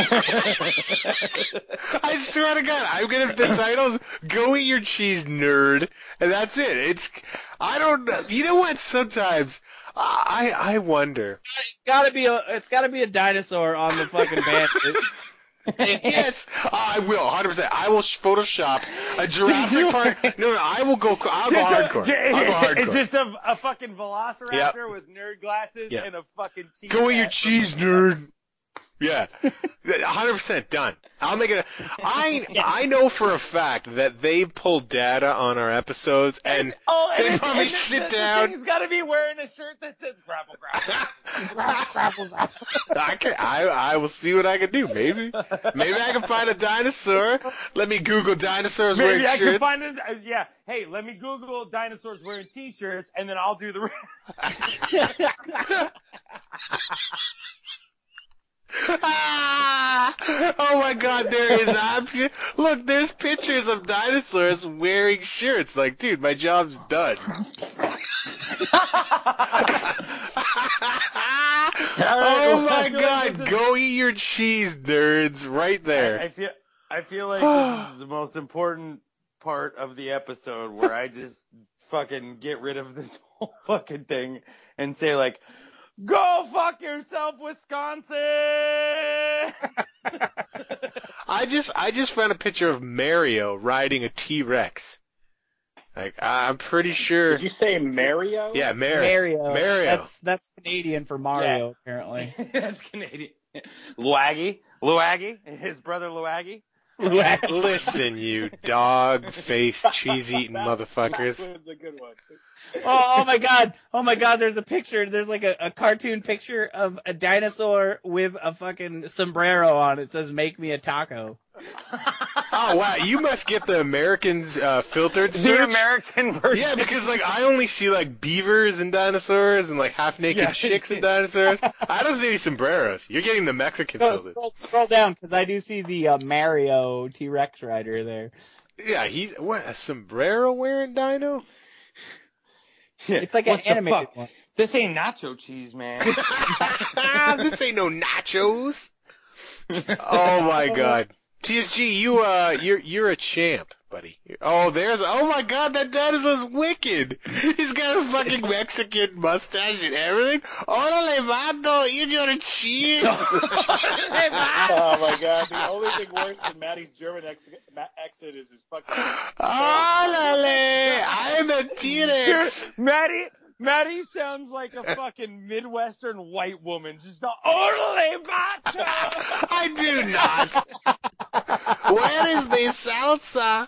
I swear to God, I'm gonna the titles. Go eat your cheese, nerd, and that's it. I don't know. You know what? Sometimes I wonder. It's gotta be a dinosaur on the fucking band. Yes, I will, 100%. I will Photoshop a Jurassic Park. No, I'll go hardcore. It's just a fucking velociraptor with nerd glasses and a fucking cheese. Go eat your cheese, nerd. Yeah, 100% done. I'll make it. I know for a fact that they pull data on our episodes, and they probably sit down. He's got to be wearing a shirt that says grapple. I will see what I can do. Maybe I can find a dinosaur. Let me Google dinosaurs wearing shirts. Maybe I can find it. Hey, let me Google dinosaurs wearing T-shirts, and then I'll do the rest. Oh my God, there is option. Look, there's pictures of dinosaurs wearing shirts. Like, dude, my job's done. Oh my God, go eat your cheese, nerds, right there. I feel like this is the most important part of the episode where I just fucking get rid of this whole fucking thing and say like, go fuck yourself, Wisconsin! I just found a picture of Mario riding a T-Rex. Like, I'm pretty sure. Did you say Mario? Yeah, Mario. That's Canadian for Mario, apparently. That's Canadian. Luagi, his brother Luagi. Listen, you dog-faced, cheese-eating motherfuckers. That was a good one. Oh my god, there's a picture, there's like a cartoon picture of a dinosaur with a fucking sombrero on. It says, make me a taco. Oh wow, you must get the American filtered search. The American version. Yeah, because I only see beavers and dinosaurs and half-naked chicks and dinosaurs. I don't see any sombreros. You're getting the Mexican filtered. Scroll down, because I do see the Mario T-Rex rider there. Yeah, he's a sombrero wearing dino? Yeah. It's like an animated one. This ain't nacho cheese, man. This ain't no nachos. Oh my God. TSG, you're a champ, buddy. Oh my God, that dinosaur's wicked. He's got a fucking Mexican mustache and everything. Órale, vato, eat your cheese. Oh my God, the only thing worse than Maddie's German exit is his fucking. Órale, I'm a T-Rex. Maddie sounds like a fucking Midwestern white woman. Just orale vato. I do not. Where is the salsa?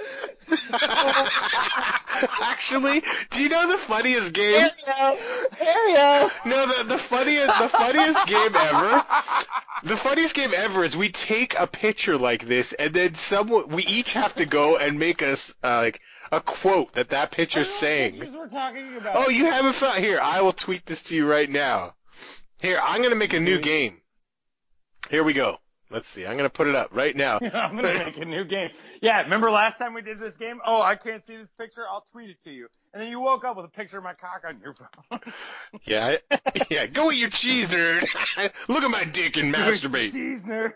Actually, do you know the funniest game? Mario. No, the funniest game ever The funniest game ever is we take a picture like this, and then we each have to go and make us like a quote that picture's saying. Pictures we're talking about. Oh, you haven't found? Here, I will tweet this to you right now. Here, I'm gonna make a new game. Here we go. Let's see. I'm gonna put it up right now. I'm gonna make a new game. Yeah, remember last time we did this game? Oh, I can't see this picture. I'll tweet it to you. And then you woke up with a picture of my cock on your phone. Yeah. Go eat your cheese, nerd. Look at my dick and masturbate. Cheese, nerd.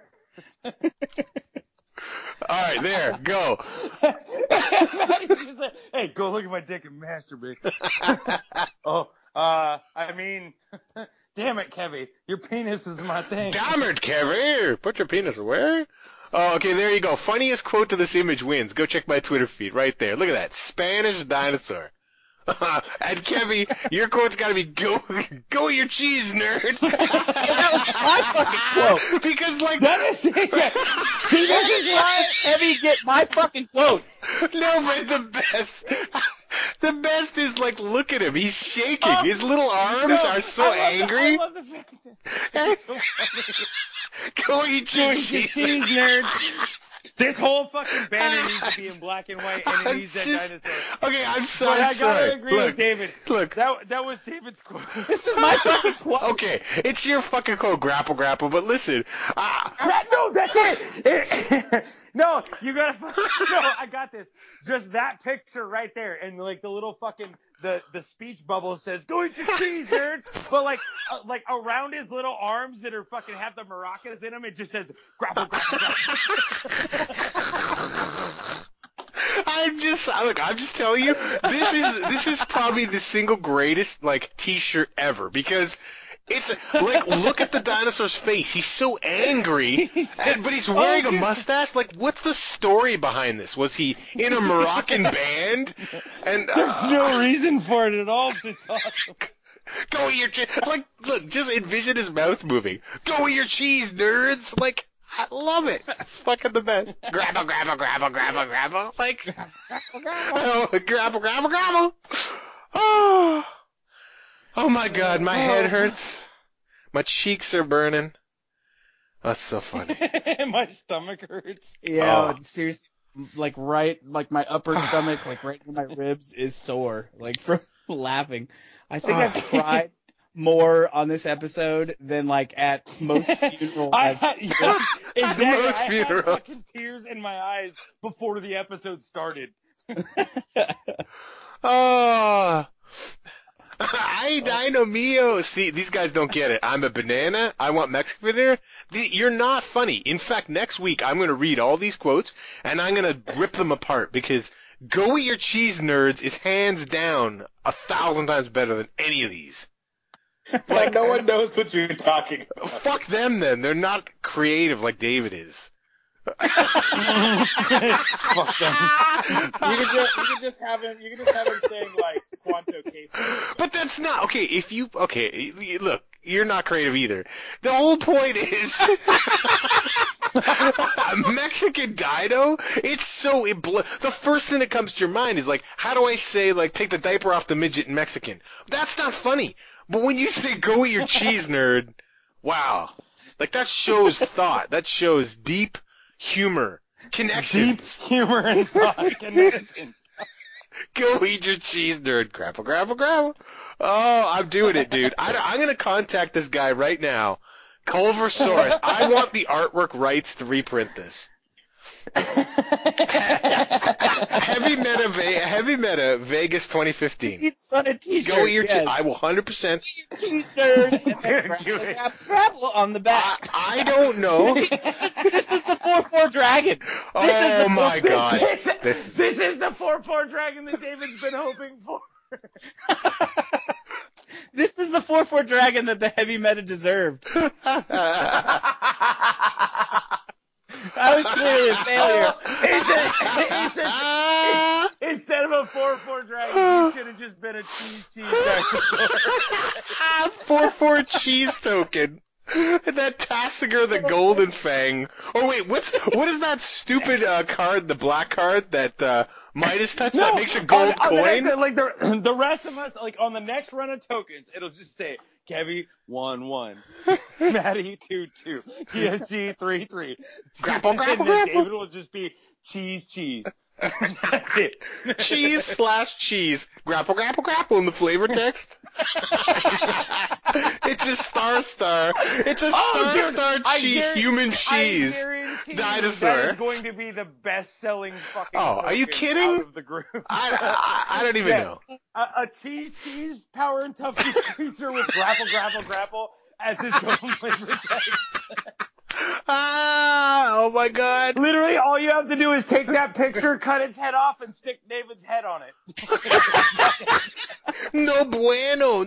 All right, there, go. Hey, go look at my dick and masturbate. I mean, damn it, Kevy, your penis is my thing. Damn it, Kevy, put your penis away. Oh, okay, there you go. Funniest quote to this image wins. Go check my Twitter feed right there. Look at that, Spanish dinosaur. And Kevy, your quote's gotta be go eat your cheese, nerd. That was my fucking quote. Because like that is it. See, this is why Kevy get my fucking quotes. No, but the best is like, look at him. He's shaking. His little arms are so angry. I love the fact that it's so funny. Go eat your cheese, nerd. This whole fucking banner needs to be in black and white, and it needs that dinosaur. Okay, I'm so sorry. I sorry. gotta agree with David. Look. That was David's quote. This is my fucking quote. Okay, it's your fucking quote, grapple, but listen. No, that's it. No, you gotta. No, I got this. Just that picture right there, and like the little fucking the speech bubble says, "Go eat your cheese, nerd." But like around his little arms that are fucking have the maracas in them, it just says grapple. I'm just telling you, this is probably the single greatest like T-shirt ever, because it's like, look at the dinosaur's face. He's so angry, but he's wearing a mustache. Like, what's the story behind this? Was he in a Moroccan band? And there's no reason for it at all. It's awesome. Go eat your cheese. Like, look, just envision his mouth moving. Go eat your cheese, nerds. Like, I love it. It's fucking the best. Grapple. Like, grapple. Oh my God, my head hurts. My cheeks are burning. That's so funny. My stomach hurts. Yeah, seriously, like my upper stomach, like right in my ribs is sore, like from laughing. I think I've cried more on this episode than like at most funerals. Exactly. Most I funerals. had fucking tears in my eyes before the episode started. Oh. I know Mio. See, these guys don't get it. I'm a banana. I want Mexican dinner. You're not funny. In fact, next week I'm going to read all these quotes and I'm going to rip them apart, because Go Eat Your Cheese, nerds is hands down 1,000 times better than any of these. Like, no one knows what you're talking about. Fuck them then. They're not creative like David is. Fuck them. You could just have him saying like Quanto Queso. But that's not okay. Look, you're not creative either. The whole point is Mexican Dino. It's so the first thing that comes to your mind is like, how do I say like take the diaper off the midget in Mexican? That's not funny. But when you say go eat your cheese, nerd, wow, like that shows thought. That shows deep humor, connections. Deep humor and thought, connection. Go eat your cheese, nerd. Grapple. Oh, I'm doing it, dude. I'm going to contact this guy right now. Culversaurus. I want the artwork rights to reprint this. Heavy Meta Vegas 2015. It's on a t-shirt. Go eat your cheese. I will 100%. Cheese nerd. And grapple on the back. I don't know. This is the 4-4 dragon. Oh my God. This is the 4-4 dragon that David's been hoping for. This is the 4-4 dragon that the Heavy Meta deserved. That was clearly a failure. Instead of a 4-4 dragon, it should have just been a cheese dinosaur. 4-4 cheese token. That Tassiger the Golden Fang. Oh wait, what is that stupid card, the black card that Midas touched that makes a gold coin? Like the rest of us, like on the next run of tokens, it'll just say Kevy 1-1. Maddie 2-2. ESG 3-3. Grapple, grapple, And then grapple. David will just be cheese. That's it. Cheese/cheese. Grapple, grapple, grapple in the flavor text. It's a star. It's a star cheese, human cheese. Dinosaur. That is going to be the best-selling fucking. Oh, are you token kidding? Out of the group. I don't even know. A cheese power and toughness creature with grapple as its own flavor text. Oh my god. Literally, all you have to do is take that picture, cut its head off, and stick David's head on it. No bueno.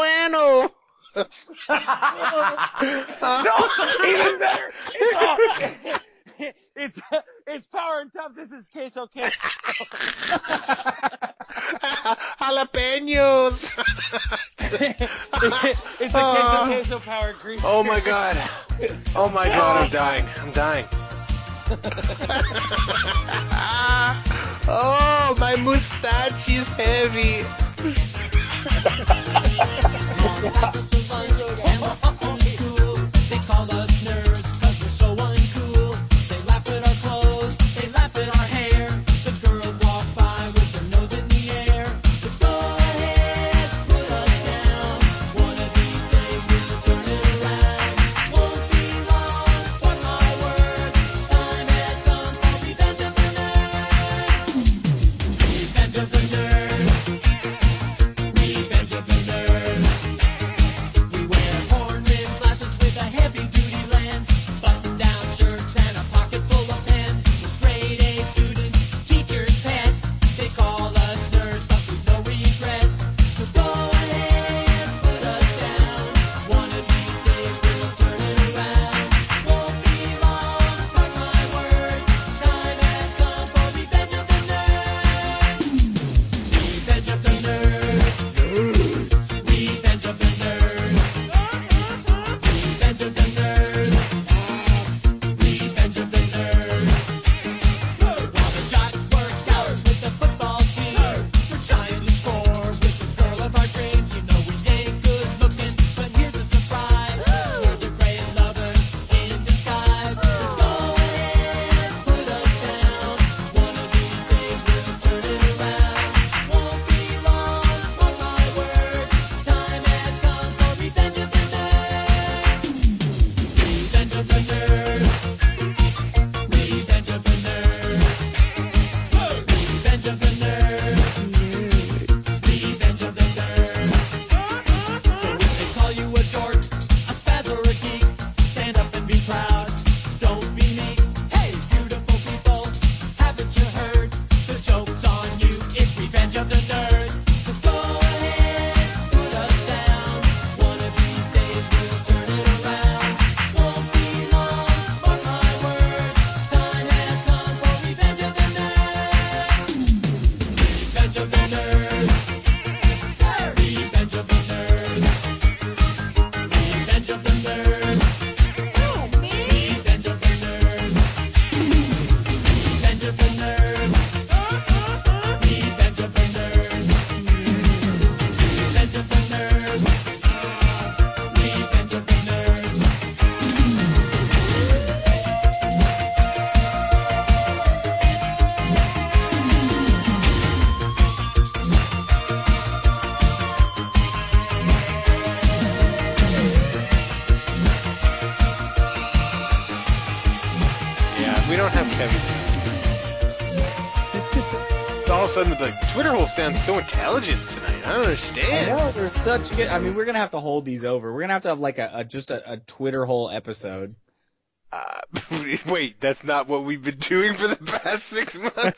No, even better. It's power and toughness is queso. Jalapenos. It's a queso powered creature. Oh my god, I'm dying. Oh, my mustache is heavy. They call us nerds 'cause we're so uncool. They laugh at our clothes, they laugh at our hair. The girls walk by with their nose in the air. So go ahead, put us down. One of these days we'll turn it around. Won't be long, for my word. Time has come for Revenge of the Nerds. Revenge of the Nerds. Revenge of the Nerds. We wear horn-rimmed glasses with a heavy-duty lens, button-down shirts and a pocket full of pens. We're straight-A students, teachers' pets. They call us nerds, but we've no regrets. So go ahead, put us down. One of these days we'll turn it around. Won't be long, mark my words. Time has come for Revenge of the Nerds. Revenge of the Nerds. Revenge of the Nerds. Revenge of the Nerds. Revenge of the Nerds. While the shots work out with the football team, we're trying to score with the girl of our dreams. You know we ain't good looking, but here's a surprise. We're the great lovers in disguise. So go ahead, put us down. One of these days we'll turn it around. Won't be long, mark my words. Time has come for Revenge of the Nerds. Revenge of the Nerds. Revenge of the Nerds. Revenge of the Nerds. Revenge of the Nerds. So if they call you a dork, a spaz or a geek, stand up and be proud. Don't be meek. Hey, beautiful people, haven't you heard? The joke's on you. It's Revenge of the Nerds. So go ahead, put us down. One of these days we'll turn it around. Won't be long, mark my words. Time has come for Revenge of the Nerds. Revenge of the Nerds. Revenge of the Nerds. Revenge of the Nerds. Revenge of the Nerds. Revenge of the Nerds. Revenge of the Nerds. Revenge of the Nerds. Revenge of the Nerds. Yeah, we don't have Kevin. It's all of a sudden like Twitter hole sounds so intelligent tonight. I don't I understand. know, they're such good. I mean, we're gonna have to hold these over. We're gonna have to have like a Twitter hole episode. Wait, that's not what we've been doing for the past 6 months.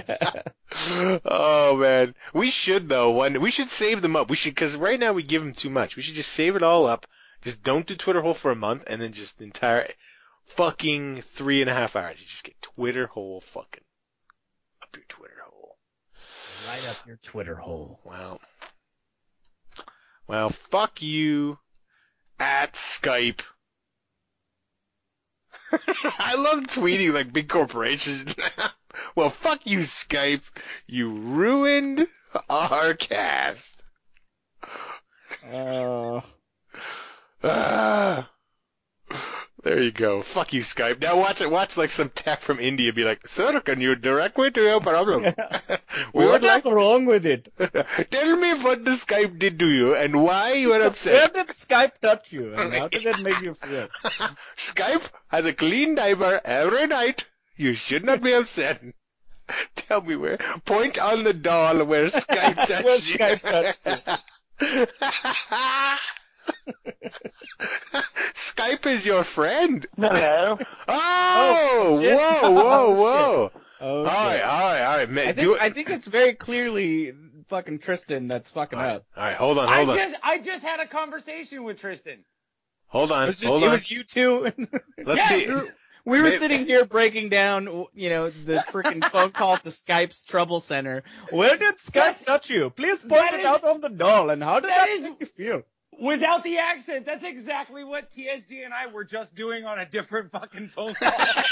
Oh man, we should though. We should save them up. We should, because right now we give them too much. We should just save it all up. Just don't do Twitter hole for a month, and then just the entire fucking 3.5 hours. You just get Twitter hole fucking up your Twitter hole. Right up your Twitter hole. Well, fuck you at Skype. I love tweeting like big corporations. Well, fuck you, Skype. You ruined our cast. There you go. Fuck you, Skype. Now watch it. Watch like some tech from India be like, "Sir, can you direct me to your problem?" What is wrong with it? Tell me what the Skype did to you and why you are upset. Where did Skype touch you, and how did it make you feel? Skype has a clean diaper every night. You should not be upset. Tell me where. Point on the doll where Skype touched Where you. Skype touched you. Skype is your friend. Hello. Oh, shit. whoa. Oh, All right, man. I think it's very clearly fucking Tristan that's fucking up. All right, hold on. I just had a conversation with Tristan. Hold on. It was you two. Let's see. We were sitting here breaking down, the freaking phone call to Skype's trouble center. Where did Skype touch you? Please point it out on the doll. And how did that make you feel? Without the accent, that's exactly what TSG and I were just doing on a different fucking phone call.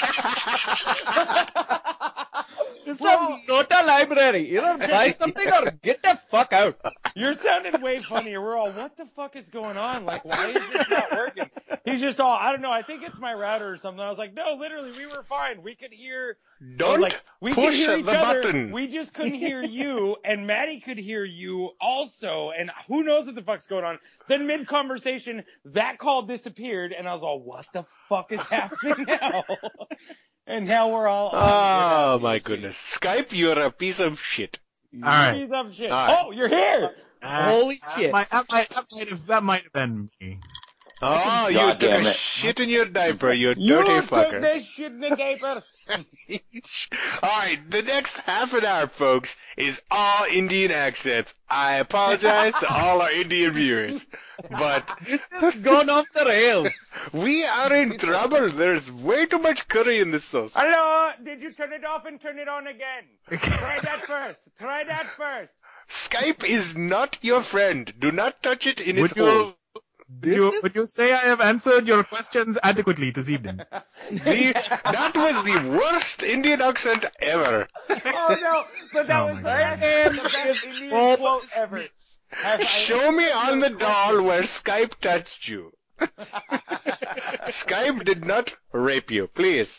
This is not a library. Either buy something or get the fuck out. You're sounding way funnier. We're all, what the fuck is going on? Like, why is this not working? He's just all, I don't know, I think it's my router or something. I was like, no, literally, we were fine. We could hear... we could hear each other. Button. We just couldn't hear you, and Maddie could hear you also, and who knows what the fuck's going on. Then mid-conversation, that call disappeared, and I was all, what the fuck is happening now? And now we're all... Oh, my goodness. Skype, you're a piece of shit. All right. Piece of shit. All right. Oh, you're here! Holy shit. That might have been me. Oh, you God took damn a it. shit in your diaper, you You dirty took fucker. this shit in the diaper. Alright, the next half an hour, folks, is all Indian accents. I apologize to all our Indian viewers, but This has gone off the rails. we are in trouble. There's way too much curry in this sauce. Hello, did you turn it off and turn it on again? Try that first. Skype is not your friend. Do not touch it in its hole. Would you say I have answered your questions adequately this evening? That was the worst Indian accent ever. Oh no, but that was the best Indian quote ever. Show me on the doll where Skype touched you. Skype did not rape you, please.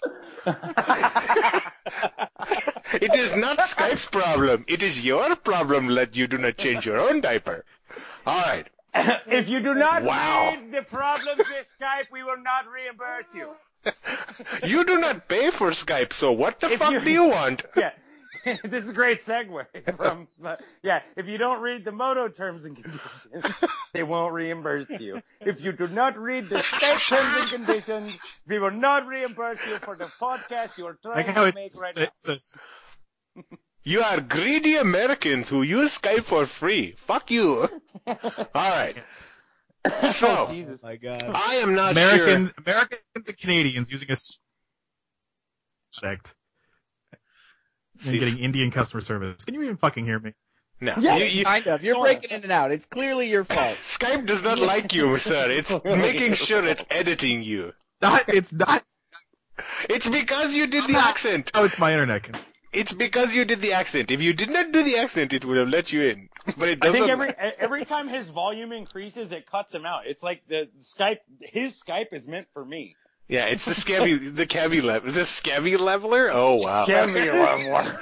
It is not Skype's problem. It is your problem that you do not change your own diaper. All right. If you do not Wow. read the problems with Skype, we will not reimburse you. You do not pay for Skype, so what the If fuck you- do you want? Yeah. This is a great segue from, if you don't read the Moto terms and conditions, they won't reimburse you. If you do not read the Skype terms and conditions, we will not reimburse you for the podcast you are trying to make right now. You are greedy Americans who use Skype for free. Fuck you. All right. So, Oh my god. I am not Americans sure. and Canadians using a product and getting Indian customer service. Can you even fucking hear me? No. Yeah, You- kind of. You're breaking in and out. It's clearly your fault. Skype does not like you, sir. It's making sure it's editing you. It's not. It's because you did the accent. Oh, it's my internet. It's because you did the accent. If you did not do the accent, it would have let you in. But it I doesn't. think every time his volume increases, it cuts him out. It's like his Skype is meant for me. Yeah, it's the scabby leveler. Oh wow. Scabby leveler.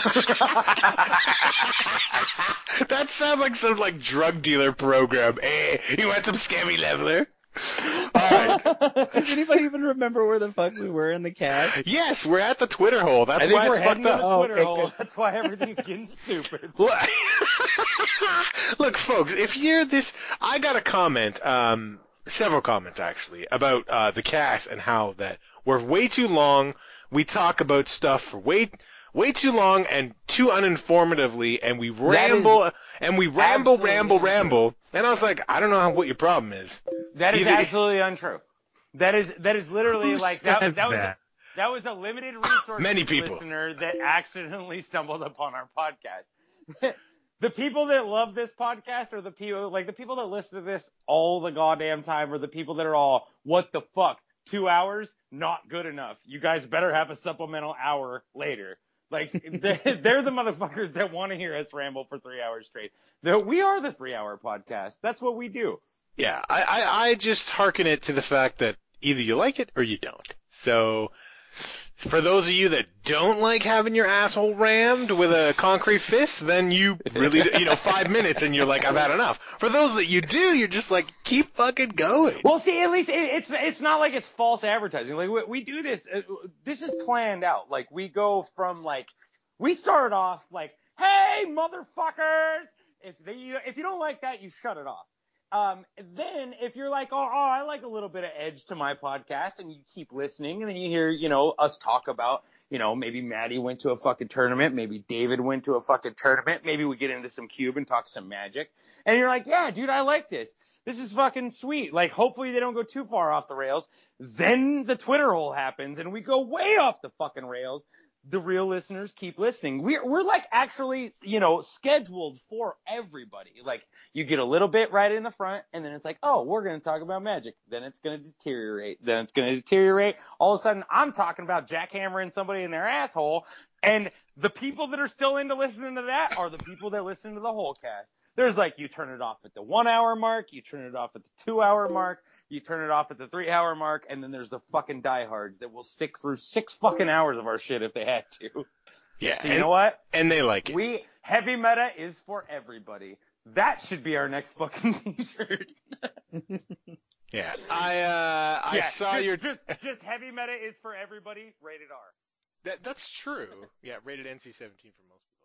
That sounds like some drug dealer program. Hey, you want some scabby leveler? Alright. Does anybody even remember where the fuck we were in the cast? Yes, we're at the Twitter hole. That's I think why we're it's heading fucked to the up. Twitter okay, hole. good. That's why everything's getting stupid. Look, folks, if you're this, I got a comment, several comments actually, about the cast and how that we're way too long. We talk about stuff for way too long and too uninformatively, and we ramble and we ramble. And I was like, I don't know what your problem is. That is Either- absolutely untrue. That is literally Who like said that was a limited resource Many people. listener that accidentally stumbled upon our podcast. The people that love this podcast are the people that listen to this all the goddamn time, or the people that are all, what the fuck, 2 hours? Not good enough. You guys better have a supplemental hour later. Like, they're the motherfuckers that want to hear us ramble for 3 hours straight. We are the 3 hour podcast. That's what we do. Yeah, I just hearken it to the fact that either you like it or you don't. So, for those of you that don't like having your asshole rammed with a concrete fist, then you really, 5 minutes and you're like, I've had enough. For those that you do, you're just like, keep fucking going. Well, see, at least it's not like it's false advertising. Like, we do this, this is planned out. Like, we go from, like, we start off like, hey, motherfuckers! If you don't like that, you shut it off. Then if you're like, oh, I like a little bit of edge to my podcast, and you keep listening, and then you hear, us talk about, maybe Maddie went to a fucking tournament, maybe David went to a fucking tournament, maybe we get into some cube and talk some Magic, and you're like, yeah, dude, I like this. This is fucking sweet. Like, hopefully they don't go too far off the rails. Then the Twitter hole happens, and we go way off the fucking rails. The real listeners keep listening. We're like actually, scheduled for everybody. Like, you get a little bit right in the front, and then it's like, oh, we're going to talk about Magic. Then it's going to deteriorate. Then it's going to deteriorate. All of a sudden, I'm talking about jackhammering somebody in their asshole, and the people that are still into listening to that are the people that listen to the whole cast. There's like, you turn it off at the 1 hour mark, you turn it off at the 2 hour mark, you turn it off at the 3 hour mark, and then there's the fucking diehards that will stick through 6 fucking hours of our shit if they had to. Yeah. So you know what? And they like it. Heavy meta is for everybody. That should be our next fucking t-shirt. Yeah. I saw just heavy meta is for everybody, rated R. That's true. Yeah, rated NC-17 for most people.